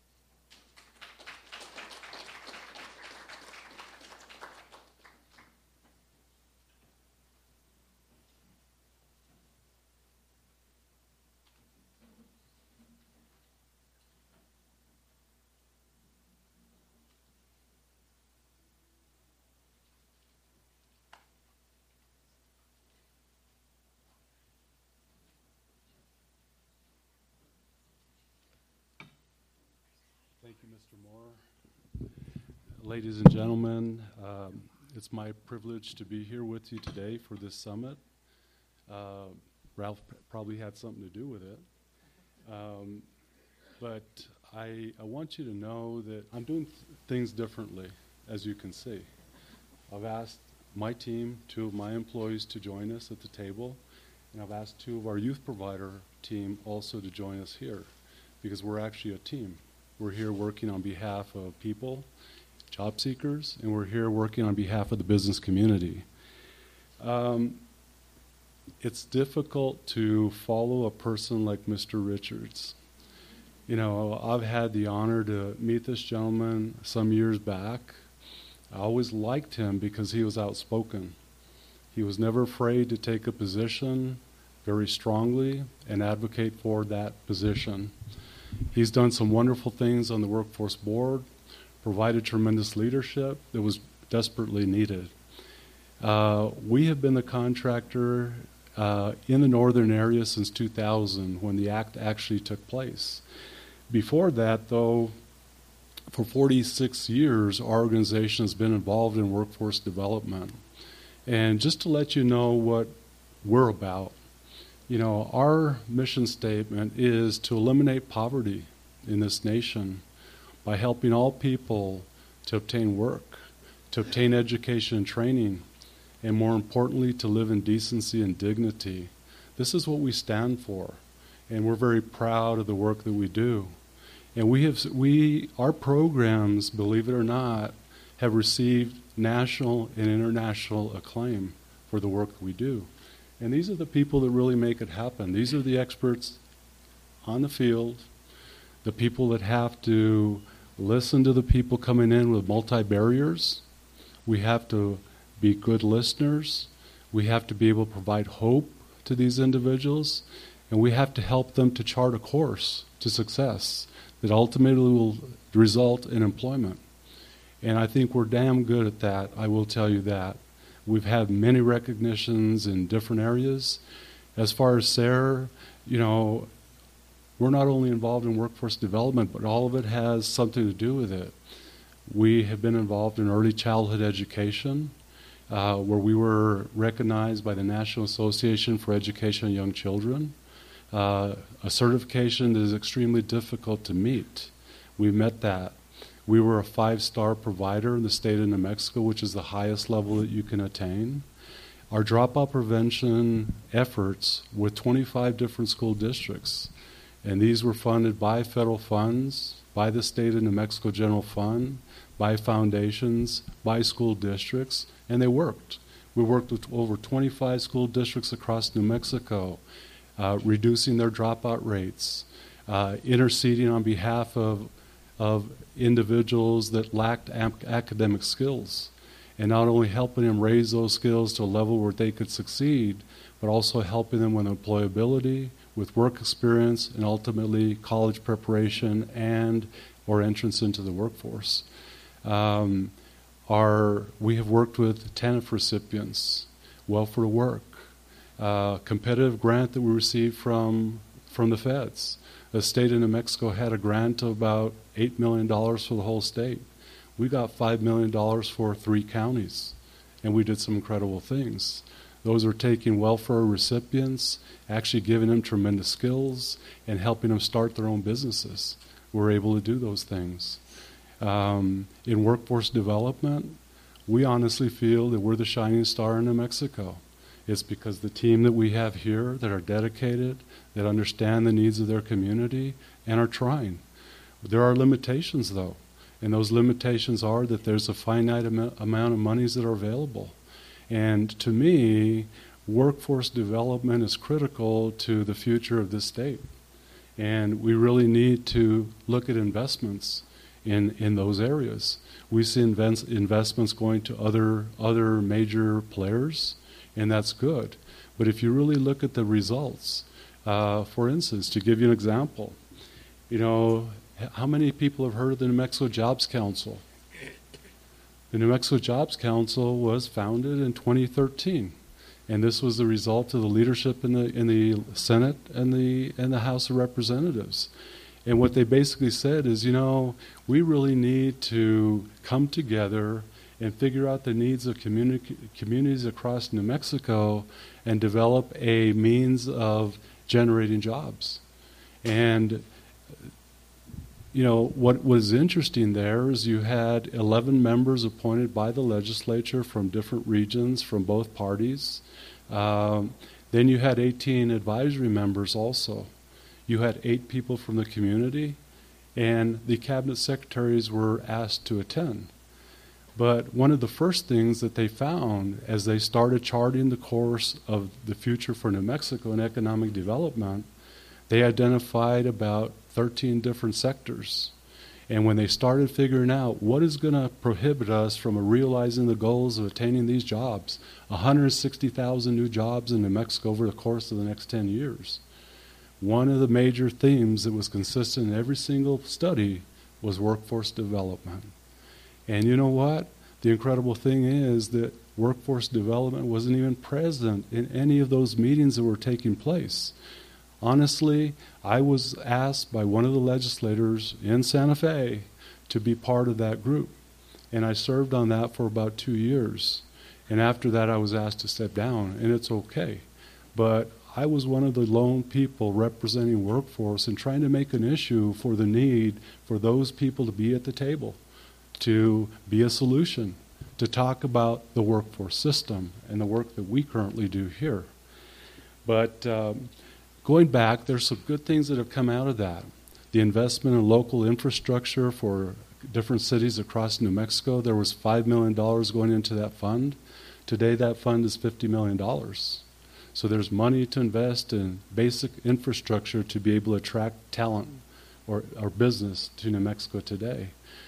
Thank you, Mister Moore. Ladies and gentlemen, um, it's my privilege to be here with you today for this summit. Uh, Ralph p- probably had something to do with it. Um, but I, I want you to know that I'm doing th- things differently, as you can see. I've asked my team, two of my employees, to join us at the table, and I've asked two of our youth provider team also to join us here, because we're actually a team. We're here working on behalf of people, job seekers, and we're here working on behalf of the business community. Um, it's difficult to follow a person like Mister Richards. You know, I've had the honor to meet this gentleman some years back. I always liked him because he was outspoken. He was never afraid to take a position very strongly and advocate for that position. He's done some wonderful things on the workforce board, provided tremendous leadership that was desperately needed. Uh, we have been the contractor uh, in the northern area since two thousand, when the act actually took place. Before that, though, for forty-six years, our organization has been involved in workforce development. And just to let you know what we're about, you know, our mission statement is to eliminate poverty in this nation by helping all people to obtain work, to obtain education and training, and more importantly, to live in decency and dignity. This is what we stand for, and we're very proud of the work that we do. And we have, we, our programs, believe it or not, have received national and international acclaim for the work that we do. And these are the people that really make it happen. These are the experts on the field, the people that have to listen to the people coming in with multi-barriers. We have to be good listeners. We have to be able to provide hope to these individuals. And we have to help them to chart a course to success that ultimately will result in employment. And I think we're damn good at that, I will tell you that. We've had many recognitions in different areas. As far as SARE, you know, we're not only involved in workforce development, but all of it has something to do with it. We have been involved in early childhood education, uh, where we were recognized by the National Association for Education of Young Children. Uh, a certification that is extremely difficult to meet. We met that. We were a five-star provider in the state of New Mexico, which is the highest level that you can attain. Our dropout prevention efforts with twenty-five different school districts, and these were funded by federal funds, by the state of New Mexico General Fund, by foundations, by school districts, and they worked. We worked with over twenty-five school districts across New Mexico, uh, reducing their dropout rates, uh, interceding on behalf of, of individuals that lacked am- academic skills, and not only helping them raise those skills to a level where they could succeed, but also helping them with employability, with work experience, and ultimately college preparation and or entrance into the workforce. Um, our, we have worked with T A N F recipients, Welfare to Work, uh, competitive grant that we received from, from the feds. The state of New Mexico had a grant of about eight million dollars for the whole state. We got five million dollars for three counties, and we did some incredible things. Those are taking welfare recipients, actually giving them tremendous skills, and helping them start their own businesses. We're able to do those things. Um, in workforce development, we honestly feel that we're the shining star in New Mexico. It's because the team that we have here that are dedicated, that understand the needs of their community, and are trying. There are limitations, though, and those limitations are that there's a finite am- amount of monies that are available. And to me, workforce development is critical to the future of this state. And we really need to look at investments in, in those areas. We see invest, investments going to other, other major players, and that's good. But if you really look at the results, uh, for instance, to give you an example, you know, how many people have heard of the New Mexico Jobs Council? The New Mexico Jobs Council was founded in twenty thirteen, and this was the result of the leadership in the in the Senate and the and the House of Representatives. And what they basically said is, you know, we really need to come together and figure out the needs of communi- communities across New Mexico and develop a means of generating jobs. And you know, what was interesting there is you had eleven members appointed by the legislature from different regions, from both parties. Um, then you had eighteen advisory members also. You had eight people from the community, and the cabinet secretaries were asked to attend. But one of the first things that they found as they started charting the course of the future for New Mexico in economic development, they identified about thirteen different sectors. And when they started figuring out what is going to prohibit us from realizing the goals of attaining these jobs, one hundred sixty thousand new jobs in New Mexico over the course of the next ten years, one of the major themes that was consistent in every single study was workforce development. And you know what? The incredible thing is that workforce development wasn't even present in any of those meetings that were taking place. Honestly, I was asked by one of the legislators in Santa Fe to be part of that group. And I served on that for about two years. And after that, I was asked to step down, and it's okay. But I was one of the lone people representing workforce and trying to make an issue for the need for those people to be at the table, to be a solution, to talk about the workforce system and the work that we currently do here. But um, going back, there's some good things that have come out of that. The investment in local infrastructure for different cities across New Mexico, there was five million dollars going into that fund. Today that fund is fifty million dollars. So there's money to invest in basic infrastructure to be able to attract talent or, or business to New Mexico today.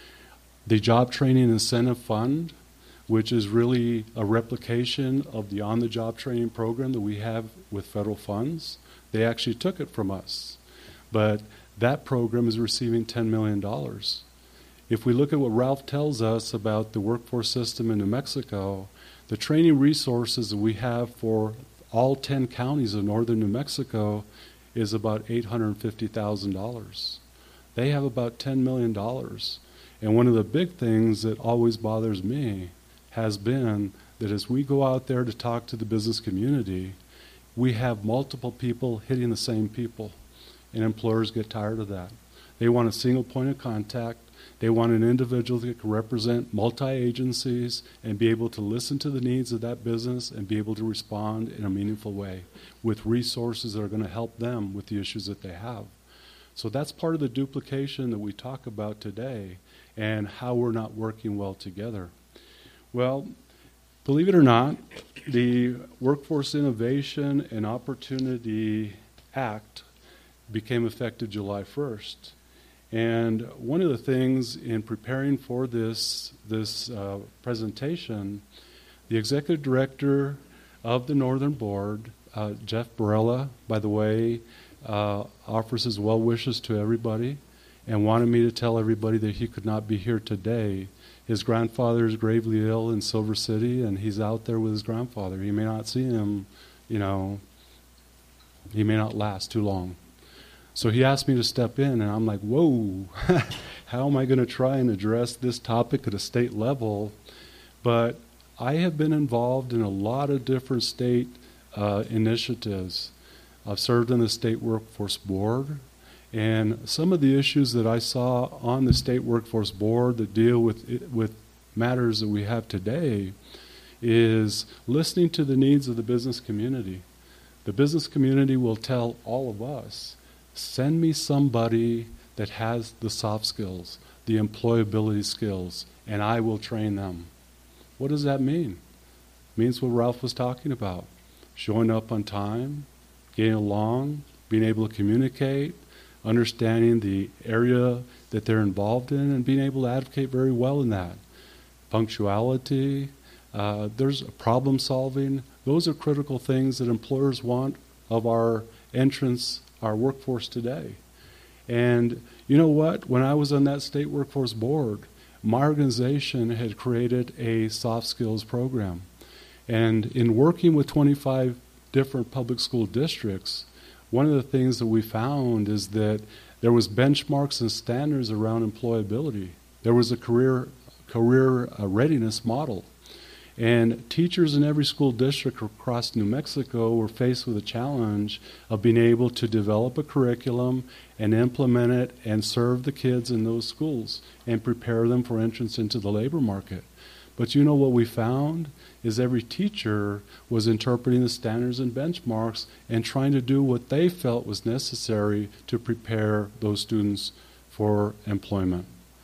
The Job Training Incentive Fund, which is really a replication of the on-the-job training program that we have with federal funds. They actually took it from us. But that program is receiving ten million dollars. If we look at what Ralph tells us about the workforce system in New Mexico, the training resources that we have for all ten counties of northern New Mexico is about eight hundred fifty thousand dollars. They have about ten million dollars. And one of the big things that always bothers me has been that as we go out there to talk to the business community, we have multiple people hitting the same people, and employers get tired of that. They want a single point of contact. They want an individual that can represent multi-agencies and be able to listen to the needs of that business and be able to respond in a meaningful way with resources that are going to help them with the issues that they have. So that's part of the duplication that we talk about today and how we're not working well together. Well, believe it or not, the Workforce Innovation and Opportunity Act became effective July first. And one of the things in preparing for this, this uh, presentation, the executive director of the Northern Board, uh, Jeff Barella, by the way, uh, offers his well wishes to everybody and wanted me to tell everybody that he could not be here today. His grandfather is gravely ill in Silver City, and he's out there with his grandfather. He may not see him, you know, he may not last too long. So he asked me to step in, and I'm like, whoa, how am I going to try and address this topic at a state level? But I have been involved in a lot of different state uh, initiatives. I've served on the State Workforce Board, and some of the issues that I saw on the State Workforce Board that deal with with matters that we have today is listening to the needs of the business community. The business community will tell all of us, send me somebody that has the soft skills, the employability skills, and I will train them. What does that mean? It means what Ralph was talking about. Showing up on time, getting along, being able to communicate, understanding the area that they're involved in, and being able to advocate very well in that. Punctuality, uh, there's problem solving. Those are critical things that employers want of our entrance, our workforce today. And you know what? When I was on that State Workforce Board, my organization had created a soft skills program. And in working with twenty-five different public school districts, one of the things that we found is that there was benchmarks and standards around employability. There was a career career uh, readiness model. And teachers in every school district across New Mexico were faced with a challenge of being able to develop a curriculum and implement it and serve the kids in those schools and prepare them for entrance into the labor market. But you know what we found is every teacher was interpreting the standards and benchmarks and trying to do what they felt was necessary to prepare those students for employment.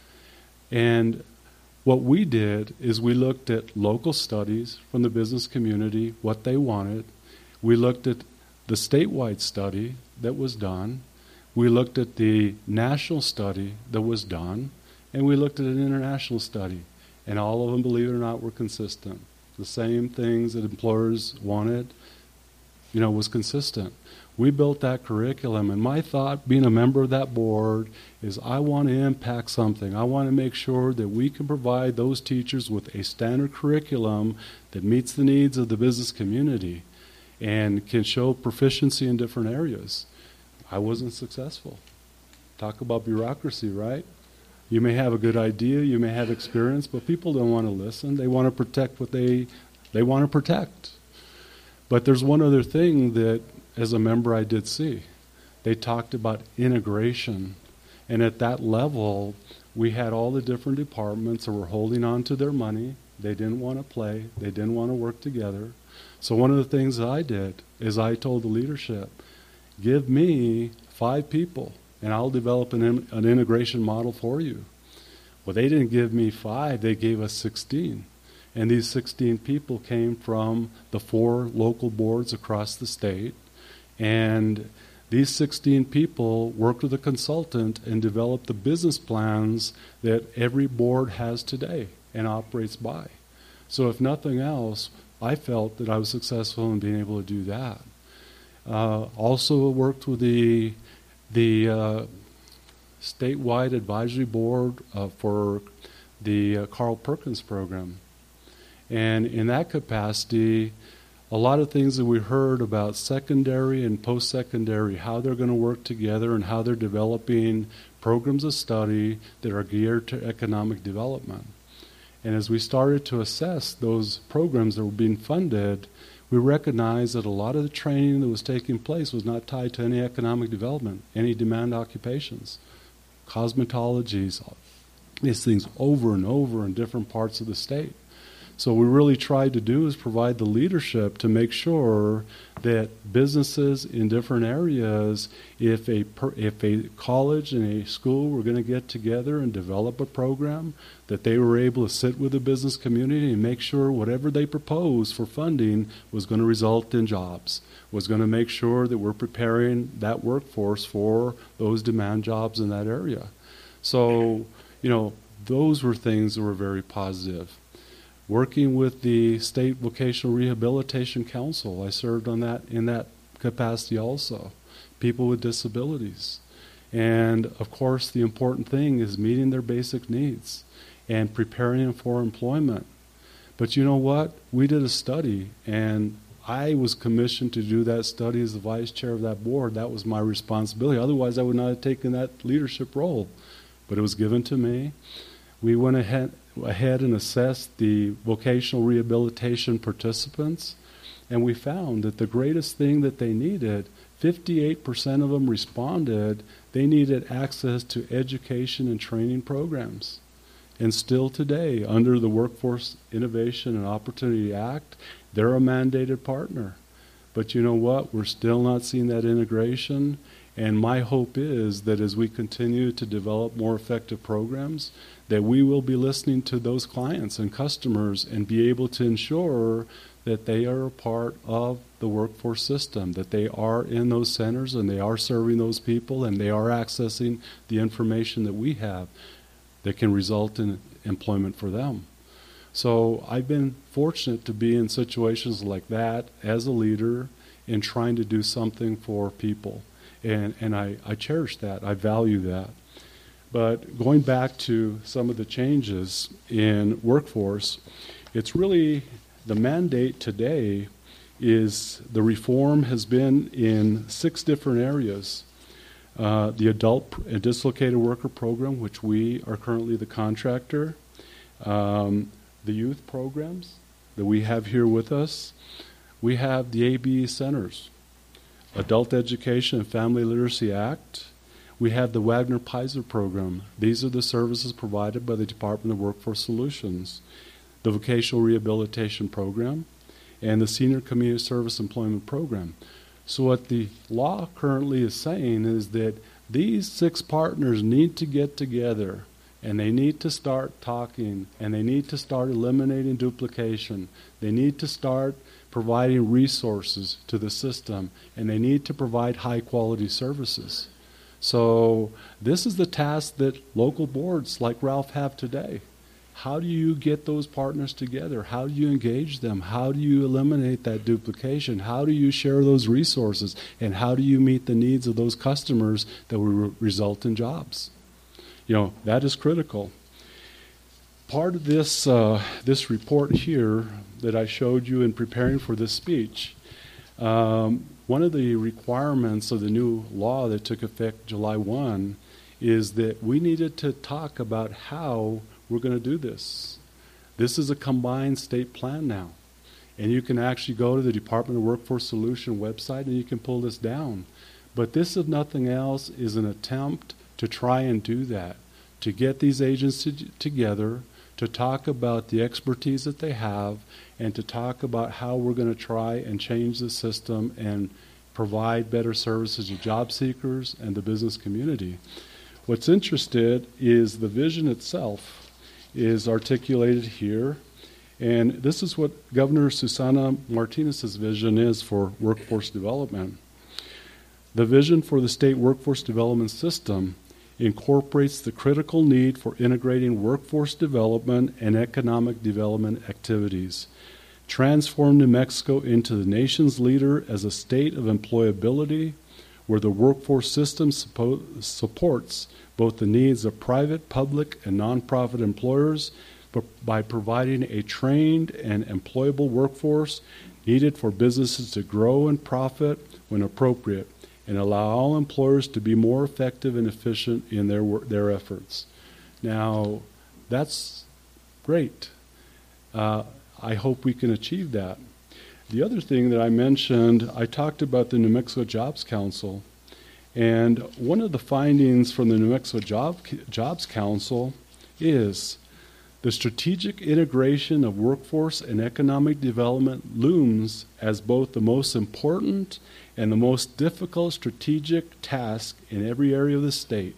And what we did is we looked at local studies from the business community, what they wanted. We looked at the statewide study that was done. We looked at the national study that was done. And we looked at an international study. And all of them, believe it or not, were consistent. The same things that employers wanted, you know, was consistent. We built that curriculum, and my thought, being a member of that board, is I want to impact something. I want to make sure that we can provide those teachers with a standard curriculum that meets the needs of the business community and can show proficiency in different areas. I wasn't successful. Talk about bureaucracy, right? You may have a good idea, you may have experience, but people don't want to listen. They want to protect what they they want to protect. But there's one other thing that, as a member, I did see. They talked about integration. And at that level, we had all the different departments that were holding on to their money. They didn't want to play. They didn't want to work together. So one of the things that I did is I told the leadership, give me five people, and I'll develop an, an integration model for you. Well, they didn't give me five. They gave us sixteen. And these sixteen people came from the four local boards across the state. And these sixteen people worked with a consultant and developed the business plans that every board has today and operates by. So if nothing else, I felt that I was successful in being able to do that. Uh, also worked with the, the uh, statewide advisory board uh, for the uh, Carl Perkins program. And in that capacity, a lot of things that we heard about secondary and post-secondary, how they're going to work together and how they're developing programs of study that are geared to economic development. And as we started to assess those programs that were being funded, we recognized that a lot of the training that was taking place was not tied to any economic development, any demand occupations, cosmetologies, these things over and over in different parts of the state. So what we really tried to do is provide the leadership to make sure that businesses in different areas, if a per, if a college and a school were going to get together and develop a program, that they were able to sit with the business community and make sure whatever they proposed for funding was going to result in jobs, was going to make sure that we're preparing that workforce for those demand jobs in that area. So, you know, those were things that were very positive. Working with the State Vocational Rehabilitation Council, I served on that in that capacity also. People with disabilities. And of course the important thing is meeting their basic needs and preparing them for employment. But you know what? We did a study, and I was commissioned to do that study as the vice chair of that board. That was my responsibility. Otherwise I would not have taken that leadership role. But it was given to me. We went ahead ahead and assessed the vocational rehabilitation participants, and we found that the greatest thing that they needed, fifty-eight percent of them responded, they needed access to education and training programs. And still today, under the Workforce Innovation and Opportunity Act, they're a mandated partner. But you know what? We're still not seeing that integration. And my hope is that as we continue to develop more effective programs, that we will be listening to those clients and customers and be able to ensure that they are a part of the workforce system, that they are in those centers and they are serving those people and they are accessing the information that we have that can result in employment for them. So I've been fortunate to be in situations like that as a leader in trying to do something for people. And, and I, I cherish that. I value that. But going back to some of the changes in workforce, it's really the mandate today is the reform has been in six different areas. Uh, the adult and dislocated worker program, which we are currently the contractor. Um, the youth programs that we have here with us. We have the A B E centers. Adult Education and Family Literacy Act. We have the Wagner-Pizer program. These are the services provided by the Department of Workforce Solutions. The Vocational Rehabilitation Program and the Senior Community Service Employment Program. So what the law currently is saying is that these six partners need to get together and they need to start talking and they need to start eliminating duplication. They need to start providing resources to the system, and they need to provide high-quality services. So this is the task that local boards like Ralph have today. How do you get those partners together? How do you engage them? How do you eliminate that duplication? How do you share those resources? And how do you meet the needs of those customers that will re- result in jobs? You know, that is critical. Part of this, uh, this report here that I showed you in preparing for this speech, um, one of the requirements of the new law that took effect July first is that we needed to talk about how we're going to do this. This is a combined state plan now. And you can actually go to the Department of Workforce Solution website and you can pull this down. But this, if nothing else, is an attempt to try and do that, to get these agencies together, to talk about the expertise that they have, and to talk about how we're going to try and change the system and provide better services to job seekers and the business community. What's interested is the vision itself is articulated here. And this is what Governor Susana Martinez's vision is for workforce development. The vision for the state workforce development system incorporates the critical need for integrating workforce development and economic development activities, transform New Mexico into the nation's leader as a state of employability, where the workforce system suppo- supports both the needs of private, public, and nonprofit employers, but by providing a trained and employable workforce needed for businesses to grow and profit when appropriate, and allow all employers to be more effective and efficient in their wor- their efforts. Now, that's great. Uh, I hope we can achieve that. The other thing that I mentioned, I talked about the New Mexico Jobs Council, and one of the findings from the New Mexico Job, Jobs Council is the strategic integration of workforce and economic development looms as both the most important and the most difficult strategic task in every area of the state.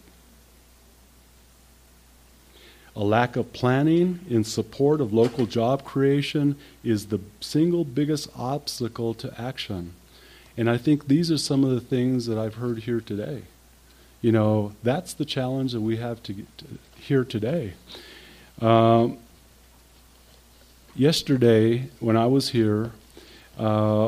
A lack of planning in support of local job creation is the single biggest obstacle to action. And I think these are some of the things that I've heard here today. You know, that's the challenge that we have to, to here today. Um, yesterday, when I was here, uh,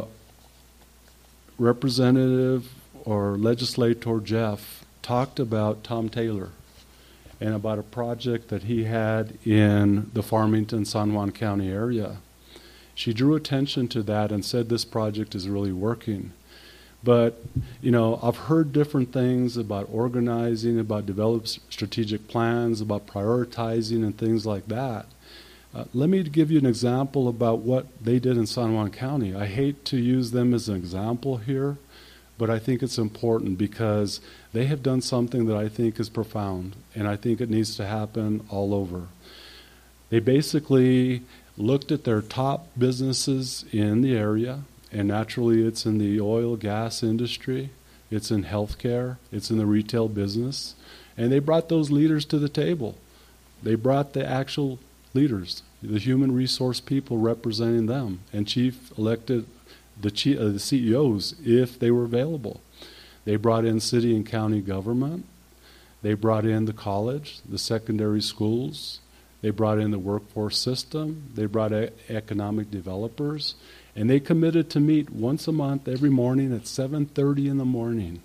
Representative or Legislator Jeff talked about Tom Taylor and about a project that he had in the Farmington, San Juan County area. She drew attention to that and said this project is really working. But, you know, I've heard different things about organizing, about developing strategic plans, about prioritizing and things like that. Uh, let me give you an example about what they did in San Juan County. I hate to use them as an example here, but I think it's important because they have done something that I think is profound, and I think it needs to happen all over. They basically looked at their top businesses in the area, and naturally it's in the oil, gas industry, it's in healthcare, it's in the retail business, and they brought those leaders to the table. They brought the actual leaders, the human resource people representing them, and chief elected the, chief, uh, the C E Os if they were available. They brought in city and county government. They brought in the college, the secondary schools. They brought in the workforce system. They brought e- economic developers. And they committed to meet once a month every morning at seven thirty in the morning.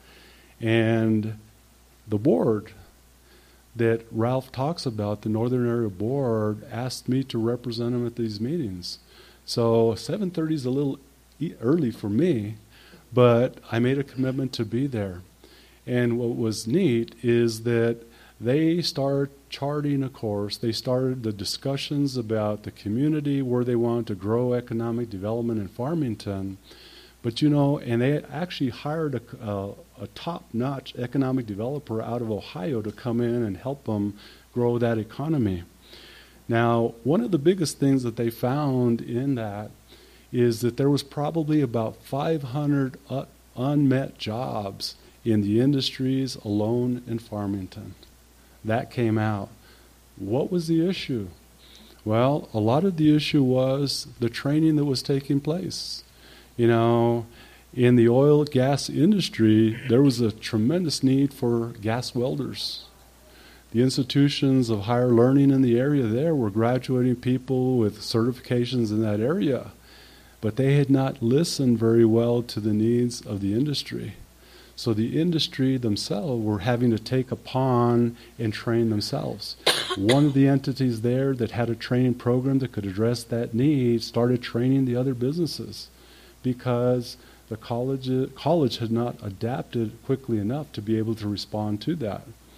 And the board that Ralph talks about, the Northern Area Board, asked me to represent them at these meetings. So seven thirty is a little early for me, but I made a commitment to be there. And what was neat is that they started charting a course. They started the discussions about the community, where they wanted to grow economic development in Farmington. But, you know, and they actually hired a, a, a top-notch economic developer out of Ohio to come in and help them grow that economy. Now, one of the biggest things that they found in that is that there was probably about five hundred uh, unmet jobs in the industries alone in Farmington. That came out. What was the issue? Well, a lot of the issue was the training that was taking place. You know, in the oil gas industry, there was a tremendous need for gas welders. The institutions of higher learning in the area there were graduating people with certifications in that area, but they had not listened very well to the needs of the industry. So the industry themselves were having to take upon and train themselves. One of the entities there that had a training program that could address that need started training the other businesses because the college, college had not adapted quickly enough to be able to respond to that.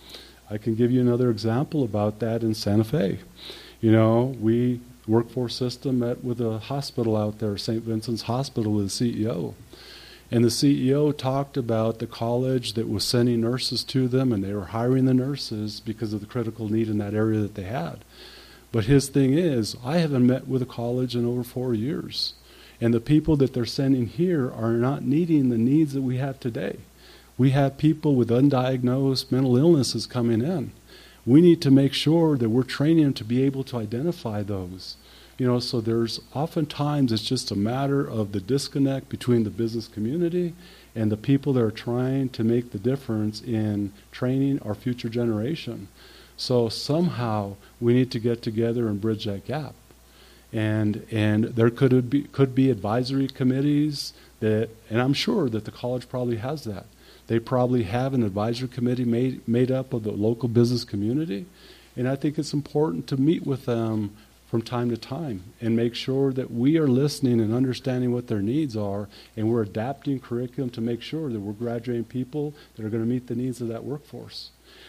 I can give you another example about that in Santa Fe. You know, we, workforce system, met with a hospital out there, Saint Vincent's Hospital, with the C E O. And the C E O talked about the college that was sending nurses to them, and they were hiring the nurses because of the critical need in that area that they had. But his thing is, I haven't met with a college in over four years. And the people that they're sending here are not needing the needs that we have today. We have people with undiagnosed mental illnesses coming in. We need to make sure that we're training them to be able to identify those. You know, so there's oftentimes it's just a matter of the disconnect between the business community and the people that are trying to make the difference in training our future generation. So somehow we need to get together and bridge that gap. And and there could be could be advisory committees that, and I'm sure that the college probably has that. They probably have an advisory committee made made up of the local business community, and I think it's important to meet with them from time to time and make sure that we are listening and understanding what their needs are, and we're adapting curriculum to make sure that we're graduating people that are going to meet the needs of that workforce.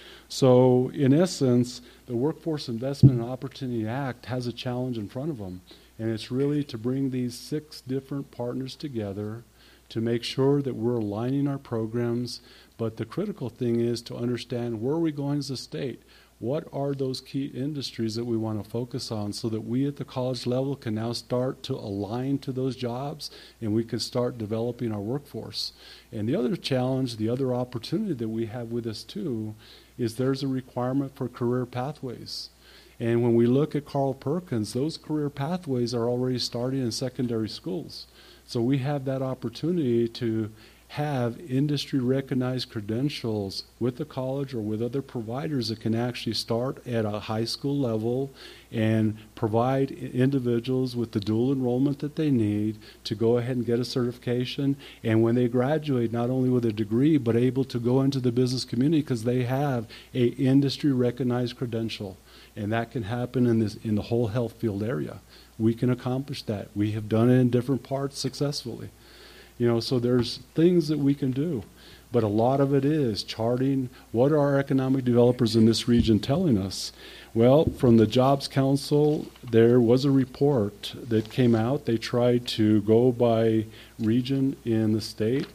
So in essence, the Workforce Investment and Opportunity Act has a challenge in front of them, and it's really to bring these six different partners together to make sure that we're aligning our programs. But the critical thing is to understand where are we going as a state. What are those key industries that we want to focus on so that we at the college level can now start to align to those jobs and we can start developing our workforce. And the other challenge, the other opportunity that we have with us too, is there's a requirement for career pathways. And when we look at Carl Perkins, those career pathways are already starting in secondary schools. So we have that opportunity to have industry-recognized credentials with the college or with other providers that can actually start at a high school level and provide individuals with the dual enrollment that they need to go ahead and get a certification. And when they graduate, not only with a degree, but able to go into the business community because they have a industry-recognized credential. And that can happen in this in the whole health field area. We can accomplish that. We have done it in different parts successfully. You know, so there's things that we can do. But a lot of it is charting what are our economic developers in this region telling us. Well, from the Jobs Council, there was a report that came out. They tried to go by region in the state.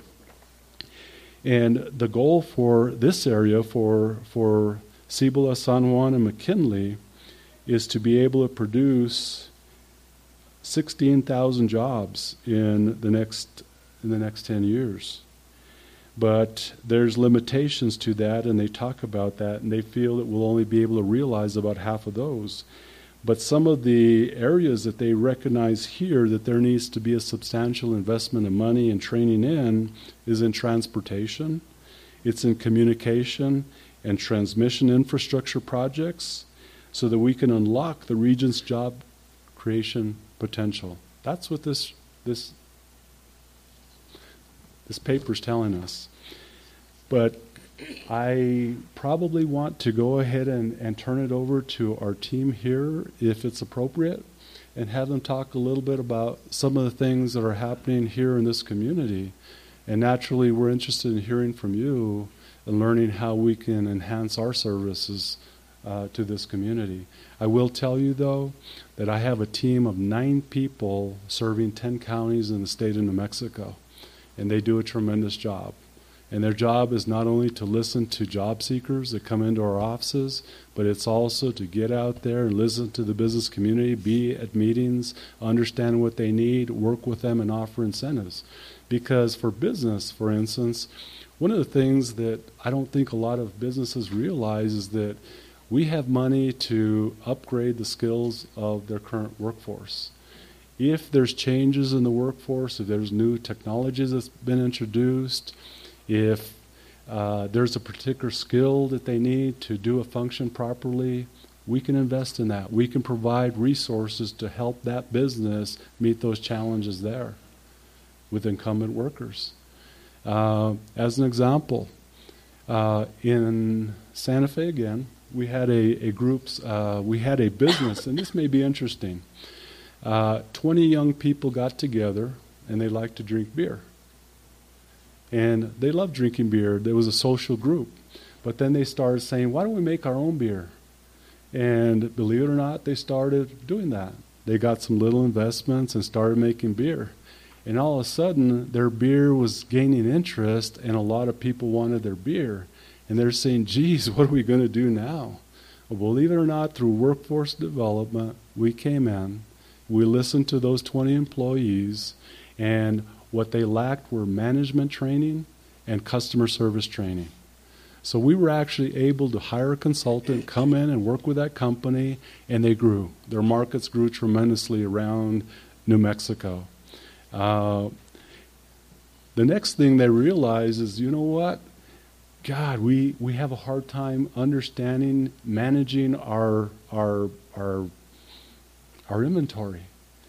And the goal for this area, for, for Cibola, San Juan, and McKinley, is to be able to produce sixteen thousand jobs in the next in the next ten years. But there's limitations to that, and they talk about that, and they feel that we'll only be able to realize about half of those. But some of the areas that they recognize here that there needs to be a substantial investment of money and training in is in transportation, it's in communication and transmission infrastructure projects, so that we can unlock the region's job creation potential. That's what this this this paper is telling us. But I probably want to go ahead and, and turn it over to our team here, if it's appropriate, and have them talk a little bit about some of the things that are happening here in this community. And naturally, we're interested in hearing from you and learning how we can enhance our services uh, to this community. I will tell you, though, that I have a team of nine people serving ten counties in the state of New Mexico, and they do a tremendous job. And their job is not only to listen to job seekers that come into our offices, but it's also to get out there and listen to the business community, be at meetings, understand what they need, work with them, and offer incentives. Because for business, for instance, one of the things that I don't think a lot of businesses realize is that we have money to upgrade the skills of their current workforce. If there's changes in the workforce, if there's new technologies that's been introduced, if uh, there's a particular skill that they need to do a function properly, we can invest in that. We can provide resources to help that business meet those challenges there with incumbent workers. Uh, as an example, uh, in Santa Fe again, we had a, a group's, uh, we had a business, and this may be interesting. Uh, twenty young people got together, and they liked to drink beer. And they loved drinking beer. There was a social group. But then they started saying, why don't we make our own beer? And believe it or not, they started doing that. They got some little investments and started making beer. And all of a sudden, their beer was gaining interest, and a lot of people wanted their beer. And they're saying, geez, what are we going to do now? Well, believe it or not, through workforce development, we came in, we listened to those twenty employees, and what they lacked were management training and customer service training. So we were actually able to hire a consultant, come in and work with that company, and they grew. Their markets grew tremendously around New Mexico. Uh, the next thing they realized is, you know what? God, we, we have a hard time understanding, managing our our our our inventory.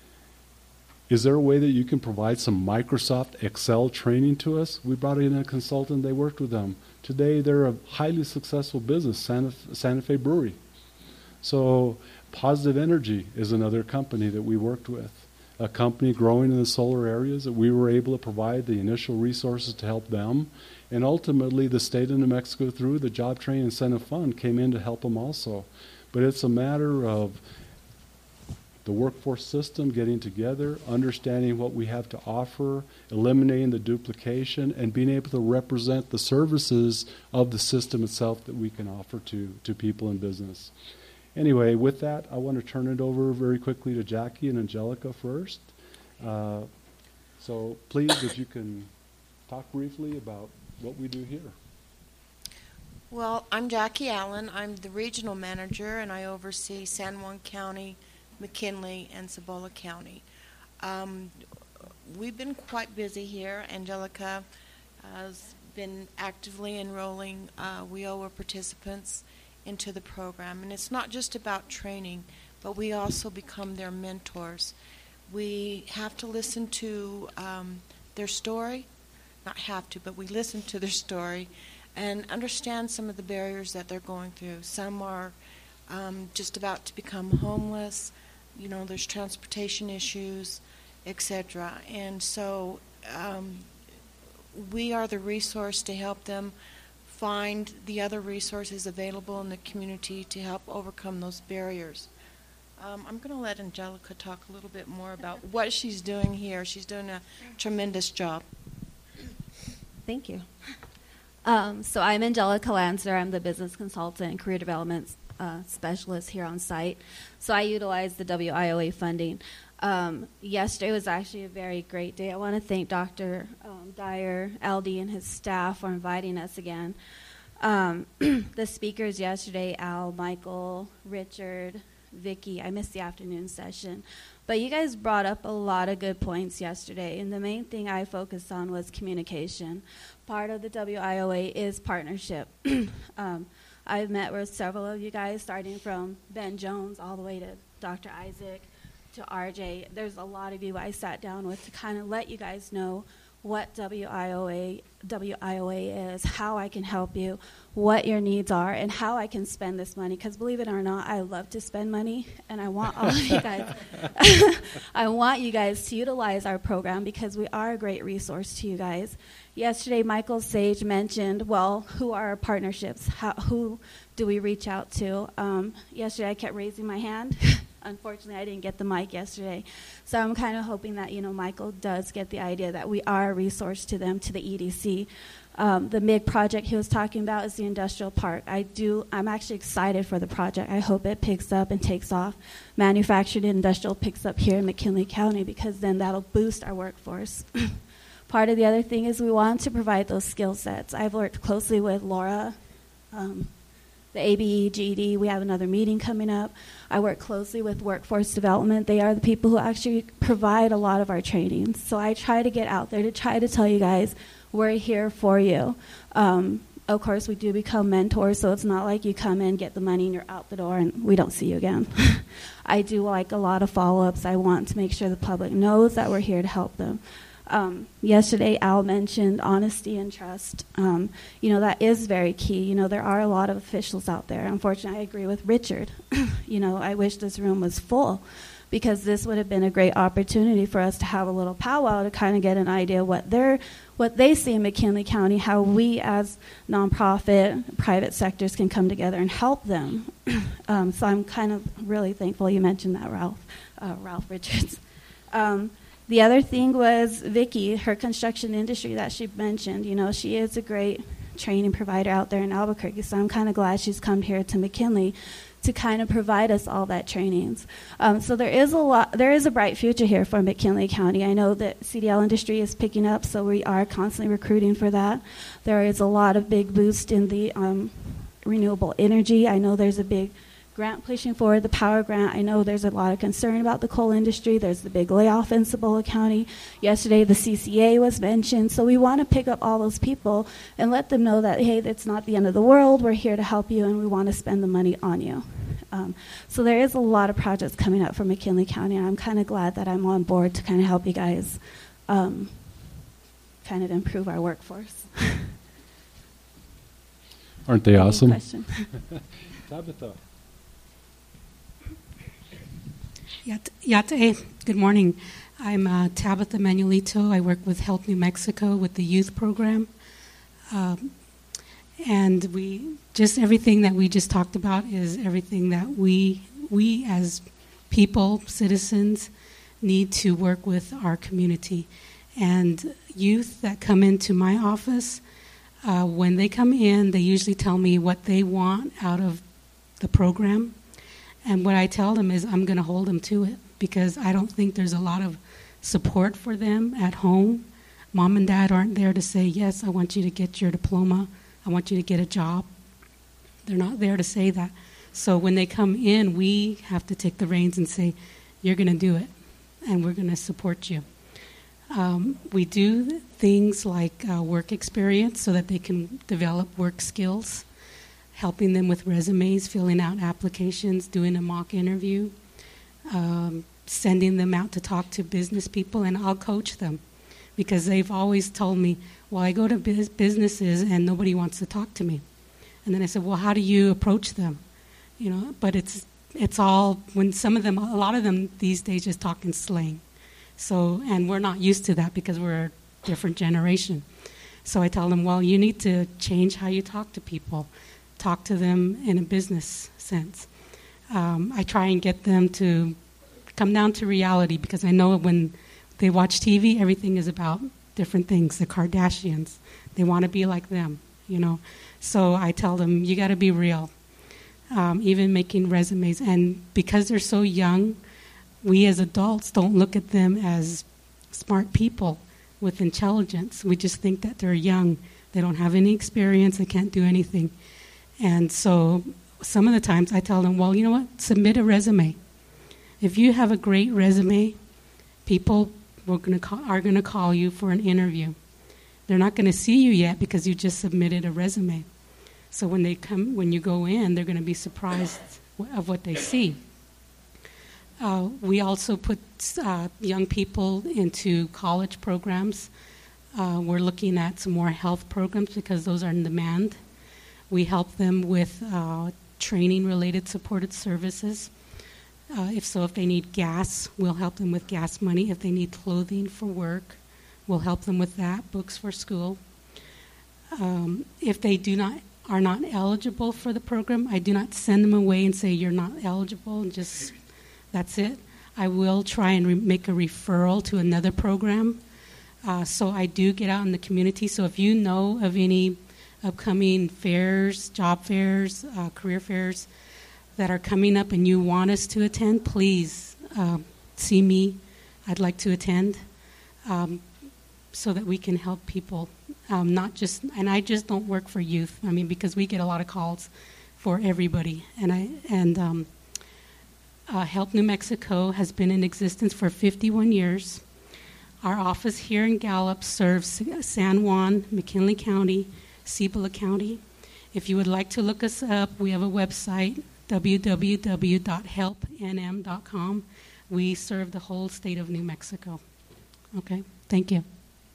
Is there a way that you can provide some Microsoft Excel training to us? We brought in a consultant, they worked with them. Today they're a highly successful business, Santa, Santa Fe Brewery. So Positive Energy is another company that we worked with. A company growing in the solar areas that we were able to provide the initial resources to help them. And ultimately the state of New Mexico, through the Job Training Incentive Fund, came in to help them also. But it's a matter of the workforce system getting together, understanding what we have to offer, eliminating the duplication, and being able to represent the services of the system itself that we can offer to, to people in business. Anyway, with that, I want to turn it over very quickly to Jackie and Angelica first. Uh, so please, if you can talk briefly about what we do here. Well, I'm Jackie Allen. I'm the regional manager, and I oversee San Juan County, McKinley, and Cibola County. Um, we've been quite busy here. Angelica has been actively enrolling uh, W I O A participants into the program. And it's not just about training, but we also become their mentors. We have to listen to um, their story, not have to, but we listen to their story and understand some of the barriers that they're going through. Some are um, just about to become homeless. You know, there's transportation issues, et cetera. And so um, we are the resource to help them find the other resources available in the community to help overcome those barriers. Um, I'm going to let Angelica talk a little bit more about what she's doing here. She's doing a tremendous job. Thank you. Um, so I'm Angelica Lancer. I'm the business consultant and career development uh, specialist here on site. So I utilize the W I O A funding. Um, yesterday was actually a very great day. I want to thank Doctor Um, Dyer, L D, and his staff for inviting us again. Um, the speakers yesterday, Al, Michael, Richard, Vicky, I missed the afternoon session. But you guys brought up a lot of good points yesterday, and the main thing I focused on was communication. Part of the W I O A is partnership. um, I've met with several of you guys, starting from Ben Jones all the way to Doctor Isaac, to R J. There's a lot of you I sat down with to kind of let you guys know what W I O A W I O A is, how I can help you, what your needs are, and how I can spend this money. Because believe it or not, I love to spend money, and I want all of you guys. I want you guys to utilize our program because we are a great resource to you guys. Yesterday, Michael Sage mentioned, well, who are our partnerships? How, who do we reach out to? Um, yesterday, I kept raising my hand. Unfortunately, I didn't get the mic yesterday. So I'm kind of hoping that, you know, Michael does get the idea that we are a resource to them, to the E D C. Um, the M I G project he was talking about is the industrial park. I do, I'm actually excited for the project. I hope it picks up and takes off. Manufactured industrial picks up here in McKinley County because then that'll boost our workforce. Part of the other thing is we want to provide those skill sets. I've worked closely with Laura, um, the A B E, G E D. We have another meeting coming up. I work closely with Workforce Development. They are the people who actually provide a lot of our trainings. So I try to get out there to try to tell you guys we're here for you. Um, of course, we do become mentors, so it's not like you come in, get the money, and you're out the door, and we don't see you again. I do like a lot of follow-ups. I want to make sure the public knows that we're here to help them. Um, yesterday, Al mentioned honesty and trust. Um, you know, that is very key. You know, there are a lot of officials out there. Unfortunately, I agree with Richard. You know, I wish this room was full because this would have been a great opportunity for us to have a little powwow to kind of get an idea what their what they see in McKinley County, how we as nonprofit, private sectors can come together and help them. um, so I'm kind of really thankful you mentioned that, Ralph, uh, Ralph Richards. Um, the other thing was Vicki, her construction industry that she mentioned. You know, she is a great training provider out there in Albuquerque, so I'm kind of glad she's come here to McKinley to kind of provide us all that trainings. Um, so there is a lot, there is a bright future here for McKinley County. I know that C D L industry is picking up, so we are constantly recruiting for that. There is a lot of big boost in the um, renewable energy. I know there's a big grant pushing forward, the power grant. I know there's a lot of concern about the coal industry. There's the big layoff in Cibola County. Yesterday, the C C A was mentioned. So we want to pick up all those people and let them know that, hey, it's not the end of the world. We're here to help you, and we want to spend the money on you. Um, so there is a lot of projects coming up for McKinley County, and I'm kind of glad that I'm on board to kind of help you guys um, kind of improve our workforce. Aren't they awesome? Question? Tabitha. Yat- Yate, good morning. I'm uh, Tabitha Manuelito. I work with Help New Mexico with the youth program. Um, and we just everything that we just talked about is everything that we we as people, citizens, need to work with our community. And youth that come into my office, uh, when they come in, they usually tell me what they want out of the program. And what I tell them is I'm going to hold them to it, because I don't think there's a lot of support for them at home. Mom and dad aren't there to say, yes, I want you to get your diploma. I want you to get a job. They're not there to say that. So when they come in, we have to take the reins and say, you're going to do it, and we're going to support you. Um, we do things like uh, work experience so that they can develop work skills, helping them with resumes, filling out applications, doing a mock interview, um, sending them out to talk to business people, and I'll coach them because they've always told me, well, I go to biz- businesses and nobody wants to talk to me. And then I said, well, how do you approach them? You know, but it's it's all, when some of them, a lot of them these days just talk in slang. So, and we're not used to that because we're a different generation. So I tell them, well, you need to change how you talk to people. Talk to them in a business sense. Um, I try and get them to come down to reality, because I know when they watch T V, everything is about different things. The Kardashians, they want to be like them, you know. So I tell them, you got to be real, um, even making resumes. And because they're so young, we as adults don't look at them as smart people with intelligence. We just think that they're young. They don't have any experience. They can't do anything. And so some of the times I tell them, well, you know what? Submit a resume. If you have a great resume, people we're gonna call, are going to call you for an interview. They're not going to see you yet because you just submitted a resume. So when they come, when you go in, they're going to be surprised of what they see. Uh, we also put uh, young people into college programs. Uh, we're looking at some more health programs because those are in demand. We help them with uh, training-related supported services. Uh, if so, if they need gas, we'll help them with gas money. If they need clothing for work, we'll help them with that, books for school. Um, if they do not are not eligible for the program, I do not send them away and say, you're not eligible, and just, that's it. I will try and re- make a referral to another program. Uh, so I do get out in the community. So if you know of any upcoming fairs, job fairs, uh, career fairs that are coming up and you want us to attend, please uh, see me. I'd like to attend um, so that we can help people. Um, not just, and I just don't work for youth. I mean, because we get a lot of calls for everybody. And I and um, uh, Help New Mexico has been in existence for fifty-one years. Our office here in Gallup serves San Juan, McKinley County, Cibola County. If you would like to look us up, we have a website, w w w dot help n m dot com. We serve the whole state of New Mexico. Okay, thank you.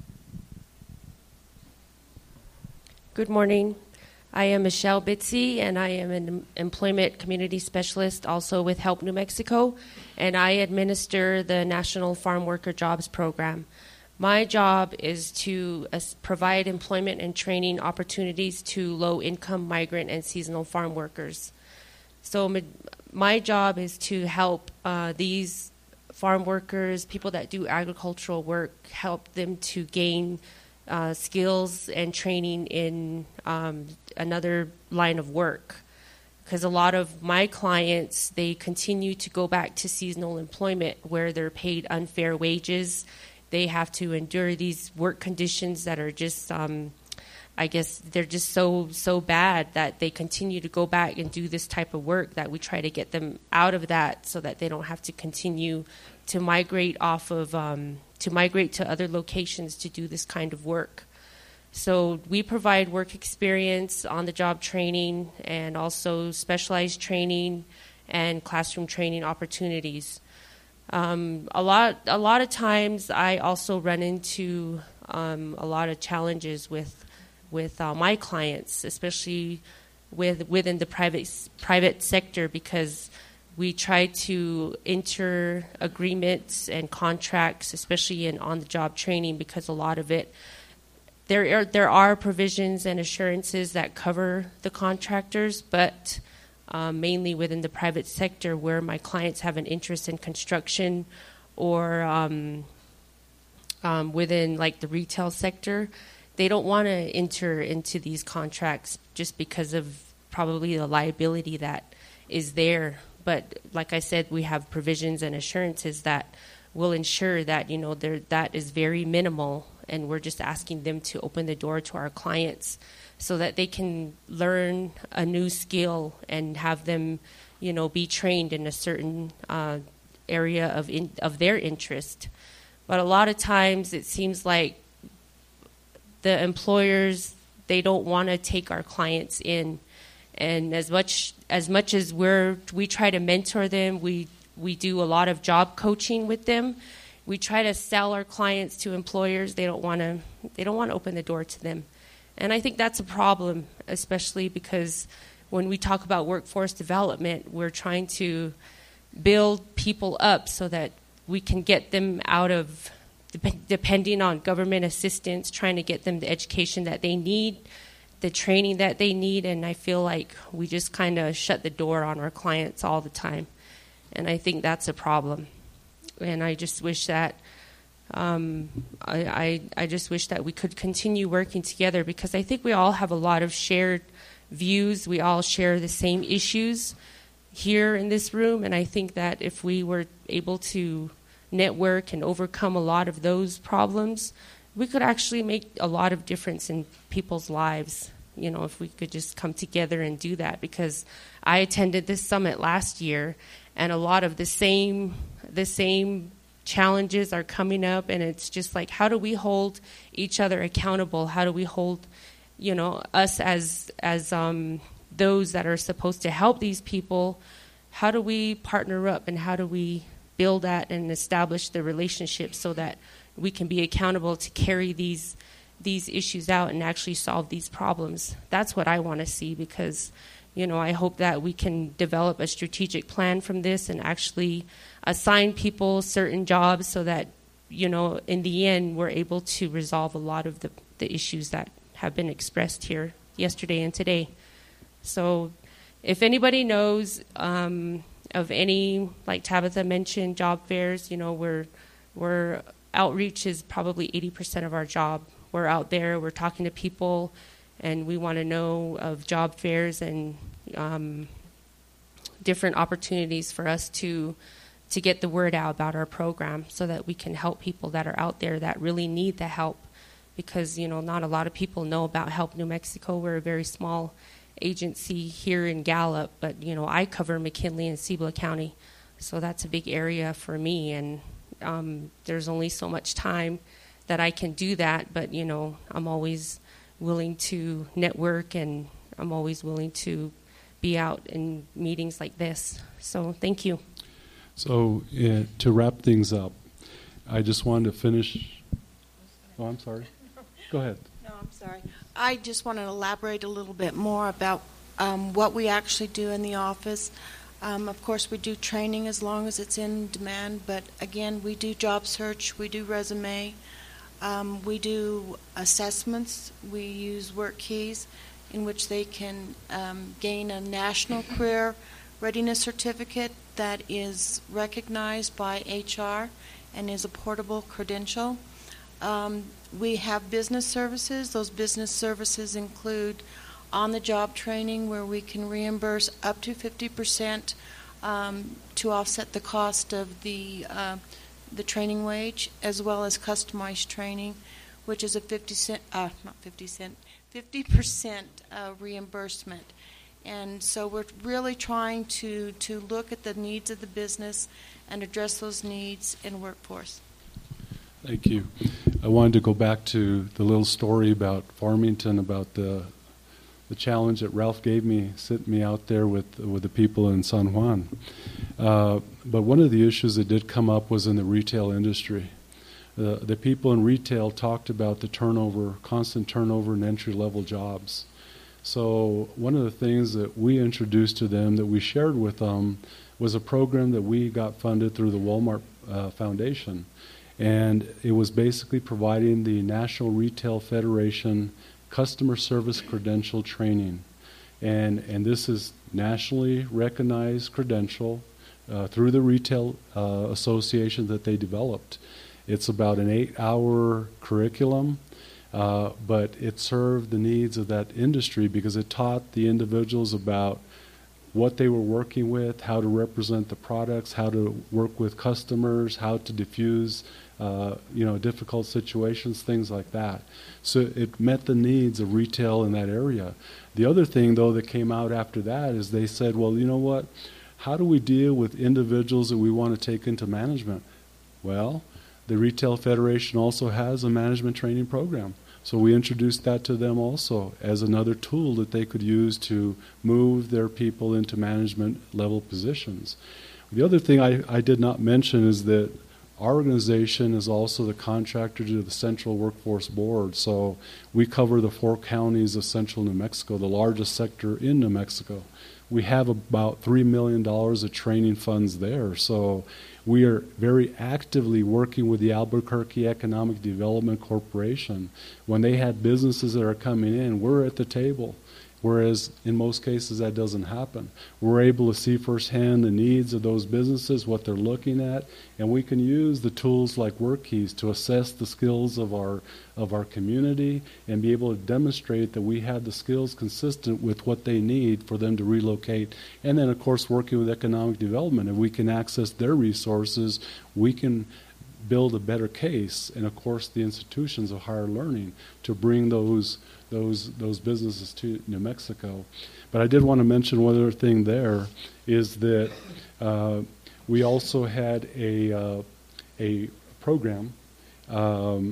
Good morning. I am Michelle Bitzy, and I am an employment community specialist also with Help New Mexico, and I administer the National Farm Worker Jobs Program. My job is to uh, provide employment and training opportunities to low-income migrant and seasonal farm workers. So my, my job is to help uh, these farm workers, people that do agricultural work, help them to gain uh, skills and training in um, another line of work. Because a lot of my clients, they continue to go back to seasonal employment where they're paid unfair wages. They have to endure these work conditions that are just, um, I guess, they're just so, so bad that they continue to go back and do this type of work, that we try to get them out of that so that they don't have to continue to migrate off of, um, to migrate to other locations to do this kind of work. So we provide work experience, on-the-job training, and also specialized training and classroom training opportunities. Um, a lot, a lot of times, I also run into um, a lot of challenges with, with uh, my clients, especially with within the private private sector, because we try to enter agreements and contracts, especially in on-the-job training, because a lot of it, there are there are provisions and assurances that cover the contractors, but Um, mainly within the private sector, where my clients have an interest in construction, or um, um, within like the retail sector, they don't want to enter into these contracts just because of probably the liability that is there. But like I said, we have provisions and assurances that will ensure that, you know, there that is very minimal, and we're just asking them to open the door to our clients so that they can learn a new skill and have them, you know, be trained in a certain uh, area of in, of their interest. But a lot of times it seems like the employers, they don't want to take our clients in, and as much as much as we're we try to mentor them, we we do a lot of job coaching with them. We try to sell our clients to employers. They don't want to they don't want to open the door to them. And I think that's a problem, especially because when we talk about workforce development, we're trying to build people up so that we can get them out of depending on government assistance, trying to get them the education that they need, the training that they need. And I feel like we just kind of shut the door on our clients all the time. And I think that's a problem. And I just wish that Um, I, I, I just wish that we could continue working together, because I think we all have a lot of shared views. We all share the same issues here in this room, and I think that if we were able to network and overcome a lot of those problems, we could actually make a lot of difference in people's lives, you know, if we could just come together and do that. Because I attended this summit last year, and a lot of the same the same challenges are coming up, and it's just like, how do we hold each other accountable? How do we hold, you know, us as as um, those that are supposed to help these people? How do we partner up, and how do we build that and establish the relationships so that we can be accountable to carry these these issues out and actually solve these problems? That's what I want to see, because, you know, I hope that we can develop a strategic plan from this and actually assign people certain jobs so that, you know, in the end, we're able to resolve a lot of the, the issues that have been expressed here yesterday and today. So if anybody knows um, of any, like Tabitha mentioned, job fairs, you know, we're, we're outreach is probably eighty percent of our job. We're out there, we're talking to people, and we want to know of job fairs and um, different opportunities for us to to get the word out about our program so that we can help people that are out there that really need the help. Because, you know, not a lot of people know about Help New Mexico. We're a very small agency here in Gallup, but, you know, I cover McKinley and Cibola County, so that's a big area for me, and um, there's only so much time that I can do that, but, you know, I'm always willing to network, and I'm always willing to be out in meetings like this. So thank you. So uh, to wrap things up, I just wanted to finish. Oh, I'm sorry. Go ahead. No, I'm sorry. I just want to elaborate a little bit more about um, what we actually do in the office. Um, of course, we do training as long as it's in demand, but again, we do job search, we do resume, Um, we do assessments. We use work keys in which they can um, gain a national career readiness certificate that is recognized by H R and is a portable credential. Um, we have business services. Those business services include on-the-job training where we can reimburse up to fifty percent um, to offset the cost of the uh, the training wage, as well as customized training, which is a fifty cent, uh, not fifty cent, fifty percent uh, reimbursement. And so we're really trying to, to look at the needs of the business and address those needs in workforce. Thank you. I wanted to go back to the little story about Farmington, about the the challenge that Ralph gave me, sent me out there with with the people in San Juan. Uh, but one of the issues that did come up was in the retail industry. The the people in retail talked about the turnover, constant turnover in entry-level jobs. So one of the things that we introduced to them, that we shared with them, was a program that we got funded through the Walmart uh, Foundation. And it was basically providing the National Retail Federation customer service credential training. And and this is nationally recognized credential uh, through the retail uh, association that they developed. It's about an eight-hour curriculum, uh, but it served the needs of that industry because it taught the individuals about what they were working with, how to represent the products, how to work with customers, how to diffuse uh, you know, difficult situations, things like that. So it met the needs of retail in that area. The other thing, though, that came out after that is they said, well, you know what, how do we deal with individuals that we want to take into management? Well, the Retail Federation also has a management training program. So we introduced that to them also as another tool that they could use to move their people into management level positions. The other thing I, I did not mention is that our organization is also the contractor to the Central Workforce Board. So we cover the four counties of central New Mexico, the largest sector in New Mexico. We have about three million dollars of training funds there. So we are very actively working with the Albuquerque Economic Development Corporation. When they have businesses that are coming in, we're at the table. Whereas in most cases that doesn't happen. We're able to see firsthand the needs of those businesses, what they're looking at, and we can use the tools like WorkKeys to assess the skills of our of our community and be able to demonstrate that we have the skills consistent with what they need for them to relocate. And then, of course, working with economic development. If we can access their resources, we can build a better case, and of course the institutions of higher learning, to bring those those those businesses to New Mexico. But I did want to mention one other thing there, is that uh, we also had a uh, a program, um,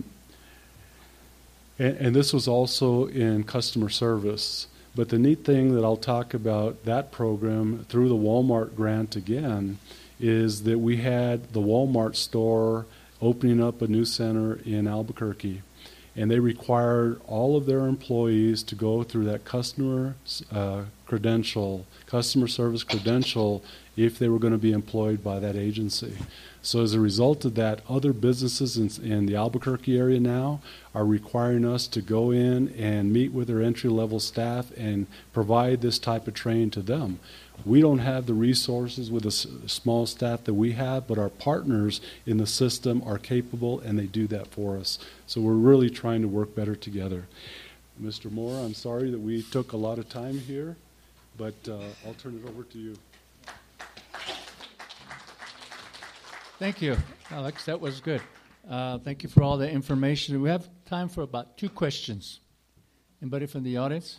and, and this was also in customer service. But the neat thing that I'll talk about that program through the Walmart grant again is that we had the Walmart store opening up a new center in Albuquerque. And they required all of their employees to go through that customer uh, credential, customer service credential, if they were going to be employed by that agency. So as a result of that, other businesses in, in the Albuquerque area now are requiring us to go in and meet with their entry-level staff and provide this type of training to them. We don't have the resources with the s- small staff that we have, but our partners in the system are capable, and they do that for us. So we're really trying to work better together. Mister Moore, I'm sorry that we took a lot of time here, but uh, I'll turn it over to you. Thank you, Alex. That was good. Uh, thank you for all the information. We have time for about two questions. Anybody from the audience?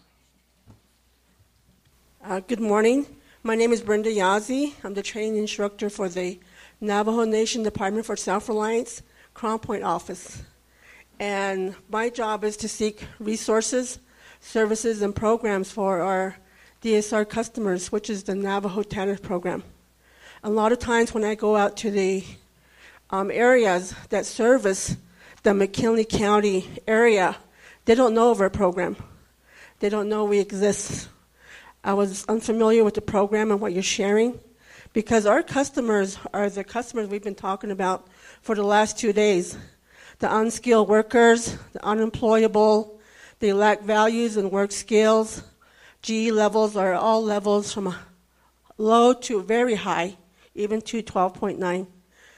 Uh, good morning. My name is Brenda Yazzie. I'm the training instructor for the Navajo Nation Department for Self-Reliance Crown Point office. And my job is to seek resources, services, and programs for our D S R customers, which is the Navajo Tanner program. A lot of times when I go out to the um, areas that service the McKinley County area, they don't know of our program. They don't know we exist. I was unfamiliar with the program and what you're sharing, because our customers are the customers we've been talking about for the last two days. the unskilled workers, the unemployable. They lack values and work skills. G E levels are all levels from low to very high, even to twelve point nine.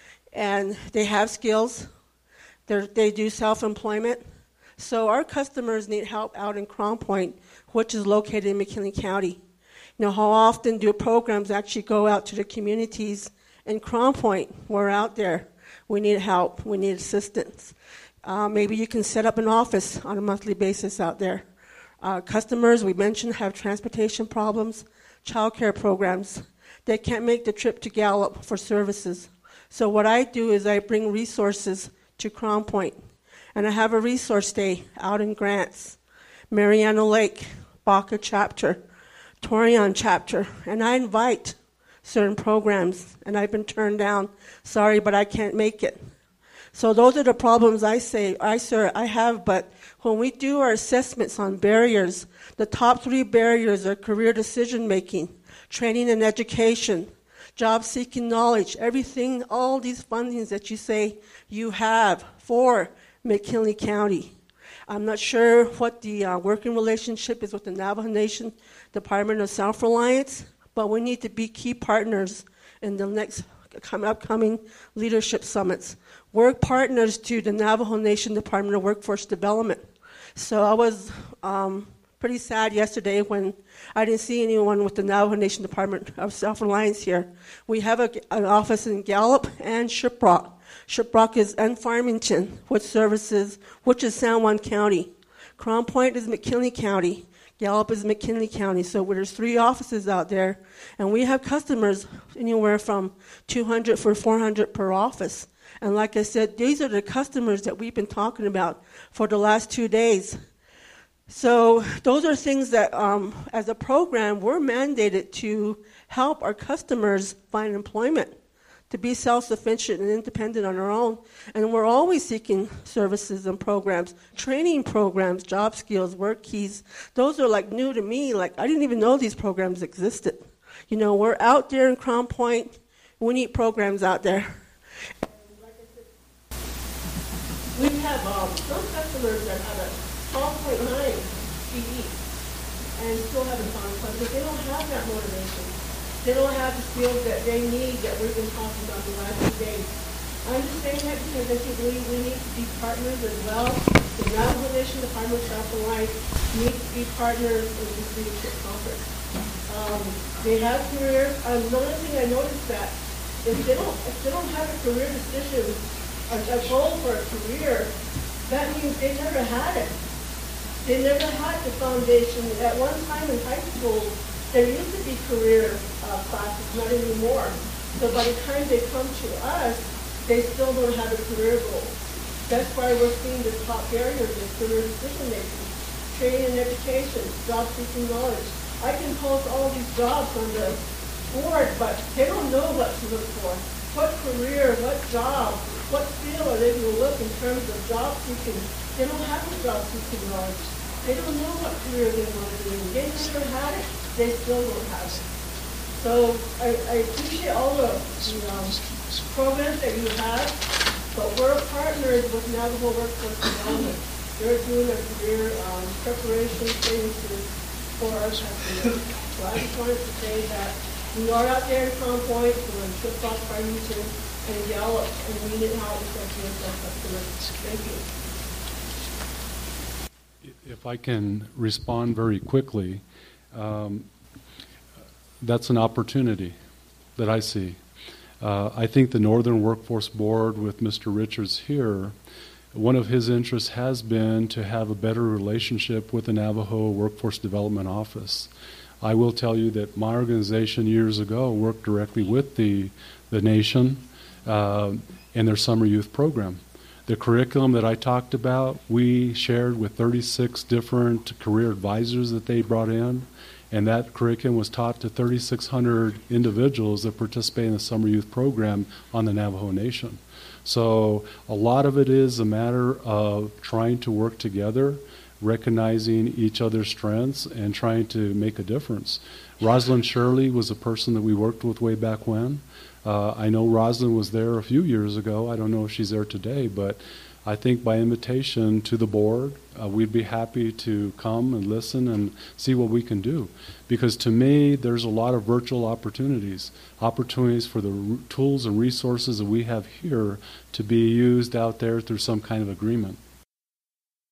And they have skills. They're, they do self-employment. So our customers need help out in Crown Point, which is located in McKinley County. You know, how often do programs actually go out to the communities in Crown Point? We're out there. We need help. We need assistance. Uh, maybe you can set up an office on a monthly basis out there. Uh, customers, we mentioned, have transportation problems, child care programs. They can't make the trip to Gallup for services. So what I do is I bring resources to Crown Point. And I have a resource day out in Grants, Mariana Lake, Baca chapter, Torion chapter. And I invite certain programs, and I've been turned down. Sorry, but I can't make it. So those are the problems I say, I, sir, I have, but when we do our assessments on barriers, the top three barriers are career decision-making, training and education, job-seeking knowledge, everything, all these fundings that you say you have for McKinley County. I'm not sure what the uh, working relationship is with the Navajo Nation Department of Self-Reliance, but we need to be key partners in the next upcoming leadership summits. We're partners to the Navajo Nation Department of Workforce Development. So I was um, pretty sad yesterday when I didn't see anyone with the Navajo Nation Department of Self-Reliance here. We have a, an office in Gallup and Shiprock. Shiprock is in Farmington, which services, which is San Juan County. Crown Point is McKinley County. Gallup is McKinley County. So there's three offices out there, and we have customers anywhere from two hundred for four hundred per office. And like I said, these are the customers that we've been talking about for the last two days. So those are things that, um, as a program, we're mandated to help our customers find employment, to be self-sufficient and independent on our own. And we're always seeking services and programs, training programs, job skills, work keys. Those are like new to me. Like I didn't even know these programs existed. You know, we're out there in Crown Point. We need programs out there. We have um, some customers that have a twelve point nine G E and still haven't found employment, but they don't have that motivation. They don't have the skills that they need that we've been talking about the last few days. I'm just saying that because I think we, we need to be partners as well. The Navajo Nation Department of Self-Reliance needs to be partners in this leadership conference. Um, they have careers. Um, the only thing I noticed that if they don't, if they don't have a career decision, a, a goal for a career, that means they never had it. They never had the foundation. At one time in high school, there used to be career uh, classes, not anymore. So by the time they come to us, they still don't have a career goal. That's why we're seeing the top barriers in career decision making, training and education, job seeking knowledge. I can post all these jobs on the board, but they don't know what to look for. What career, what job, what field are they going to look in terms of job seeking? They don't have the job seeking knowledge. They don't know what career they want to do. They never had it. They still don't have it. So I, I appreciate all the you know, programs that you have, but we're partners with Navajo Workforce Development. They're doing a career um, preparation services for our customers. So I just wanted to say that we are out there in Crown Point, we're in Shiprock, Farmington, and Gallup, and we need help with our customers. Thank you. If I can respond very quickly, um, that's an opportunity that I see. Uh, I think the Northern Workforce Board with Mister Richards here, one of his interests has been to have a better relationship with the Navajo Workforce Development Office. I will tell you that my organization years ago worked directly with the, the nation uh, in their summer youth program. The curriculum that I talked about, we shared with thirty-six different career advisors that they brought in, and that curriculum was taught to thirty-six hundred individuals that participate in the summer youth program on the Navajo Nation. So a lot of it is a matter of trying to work together, recognizing each other's strengths, and trying to make a difference. Rosalind Shirley was a person that we worked with way back when. Uh, I know Rosalind was there a few years ago. I don't know if she's there today, but I think by invitation to the board, uh, we'd be happy to come and listen and see what we can do. Because to me, there's a lot of virtual opportunities, opportunities for the r- tools and resources that we have here to be used out there through some kind of agreement.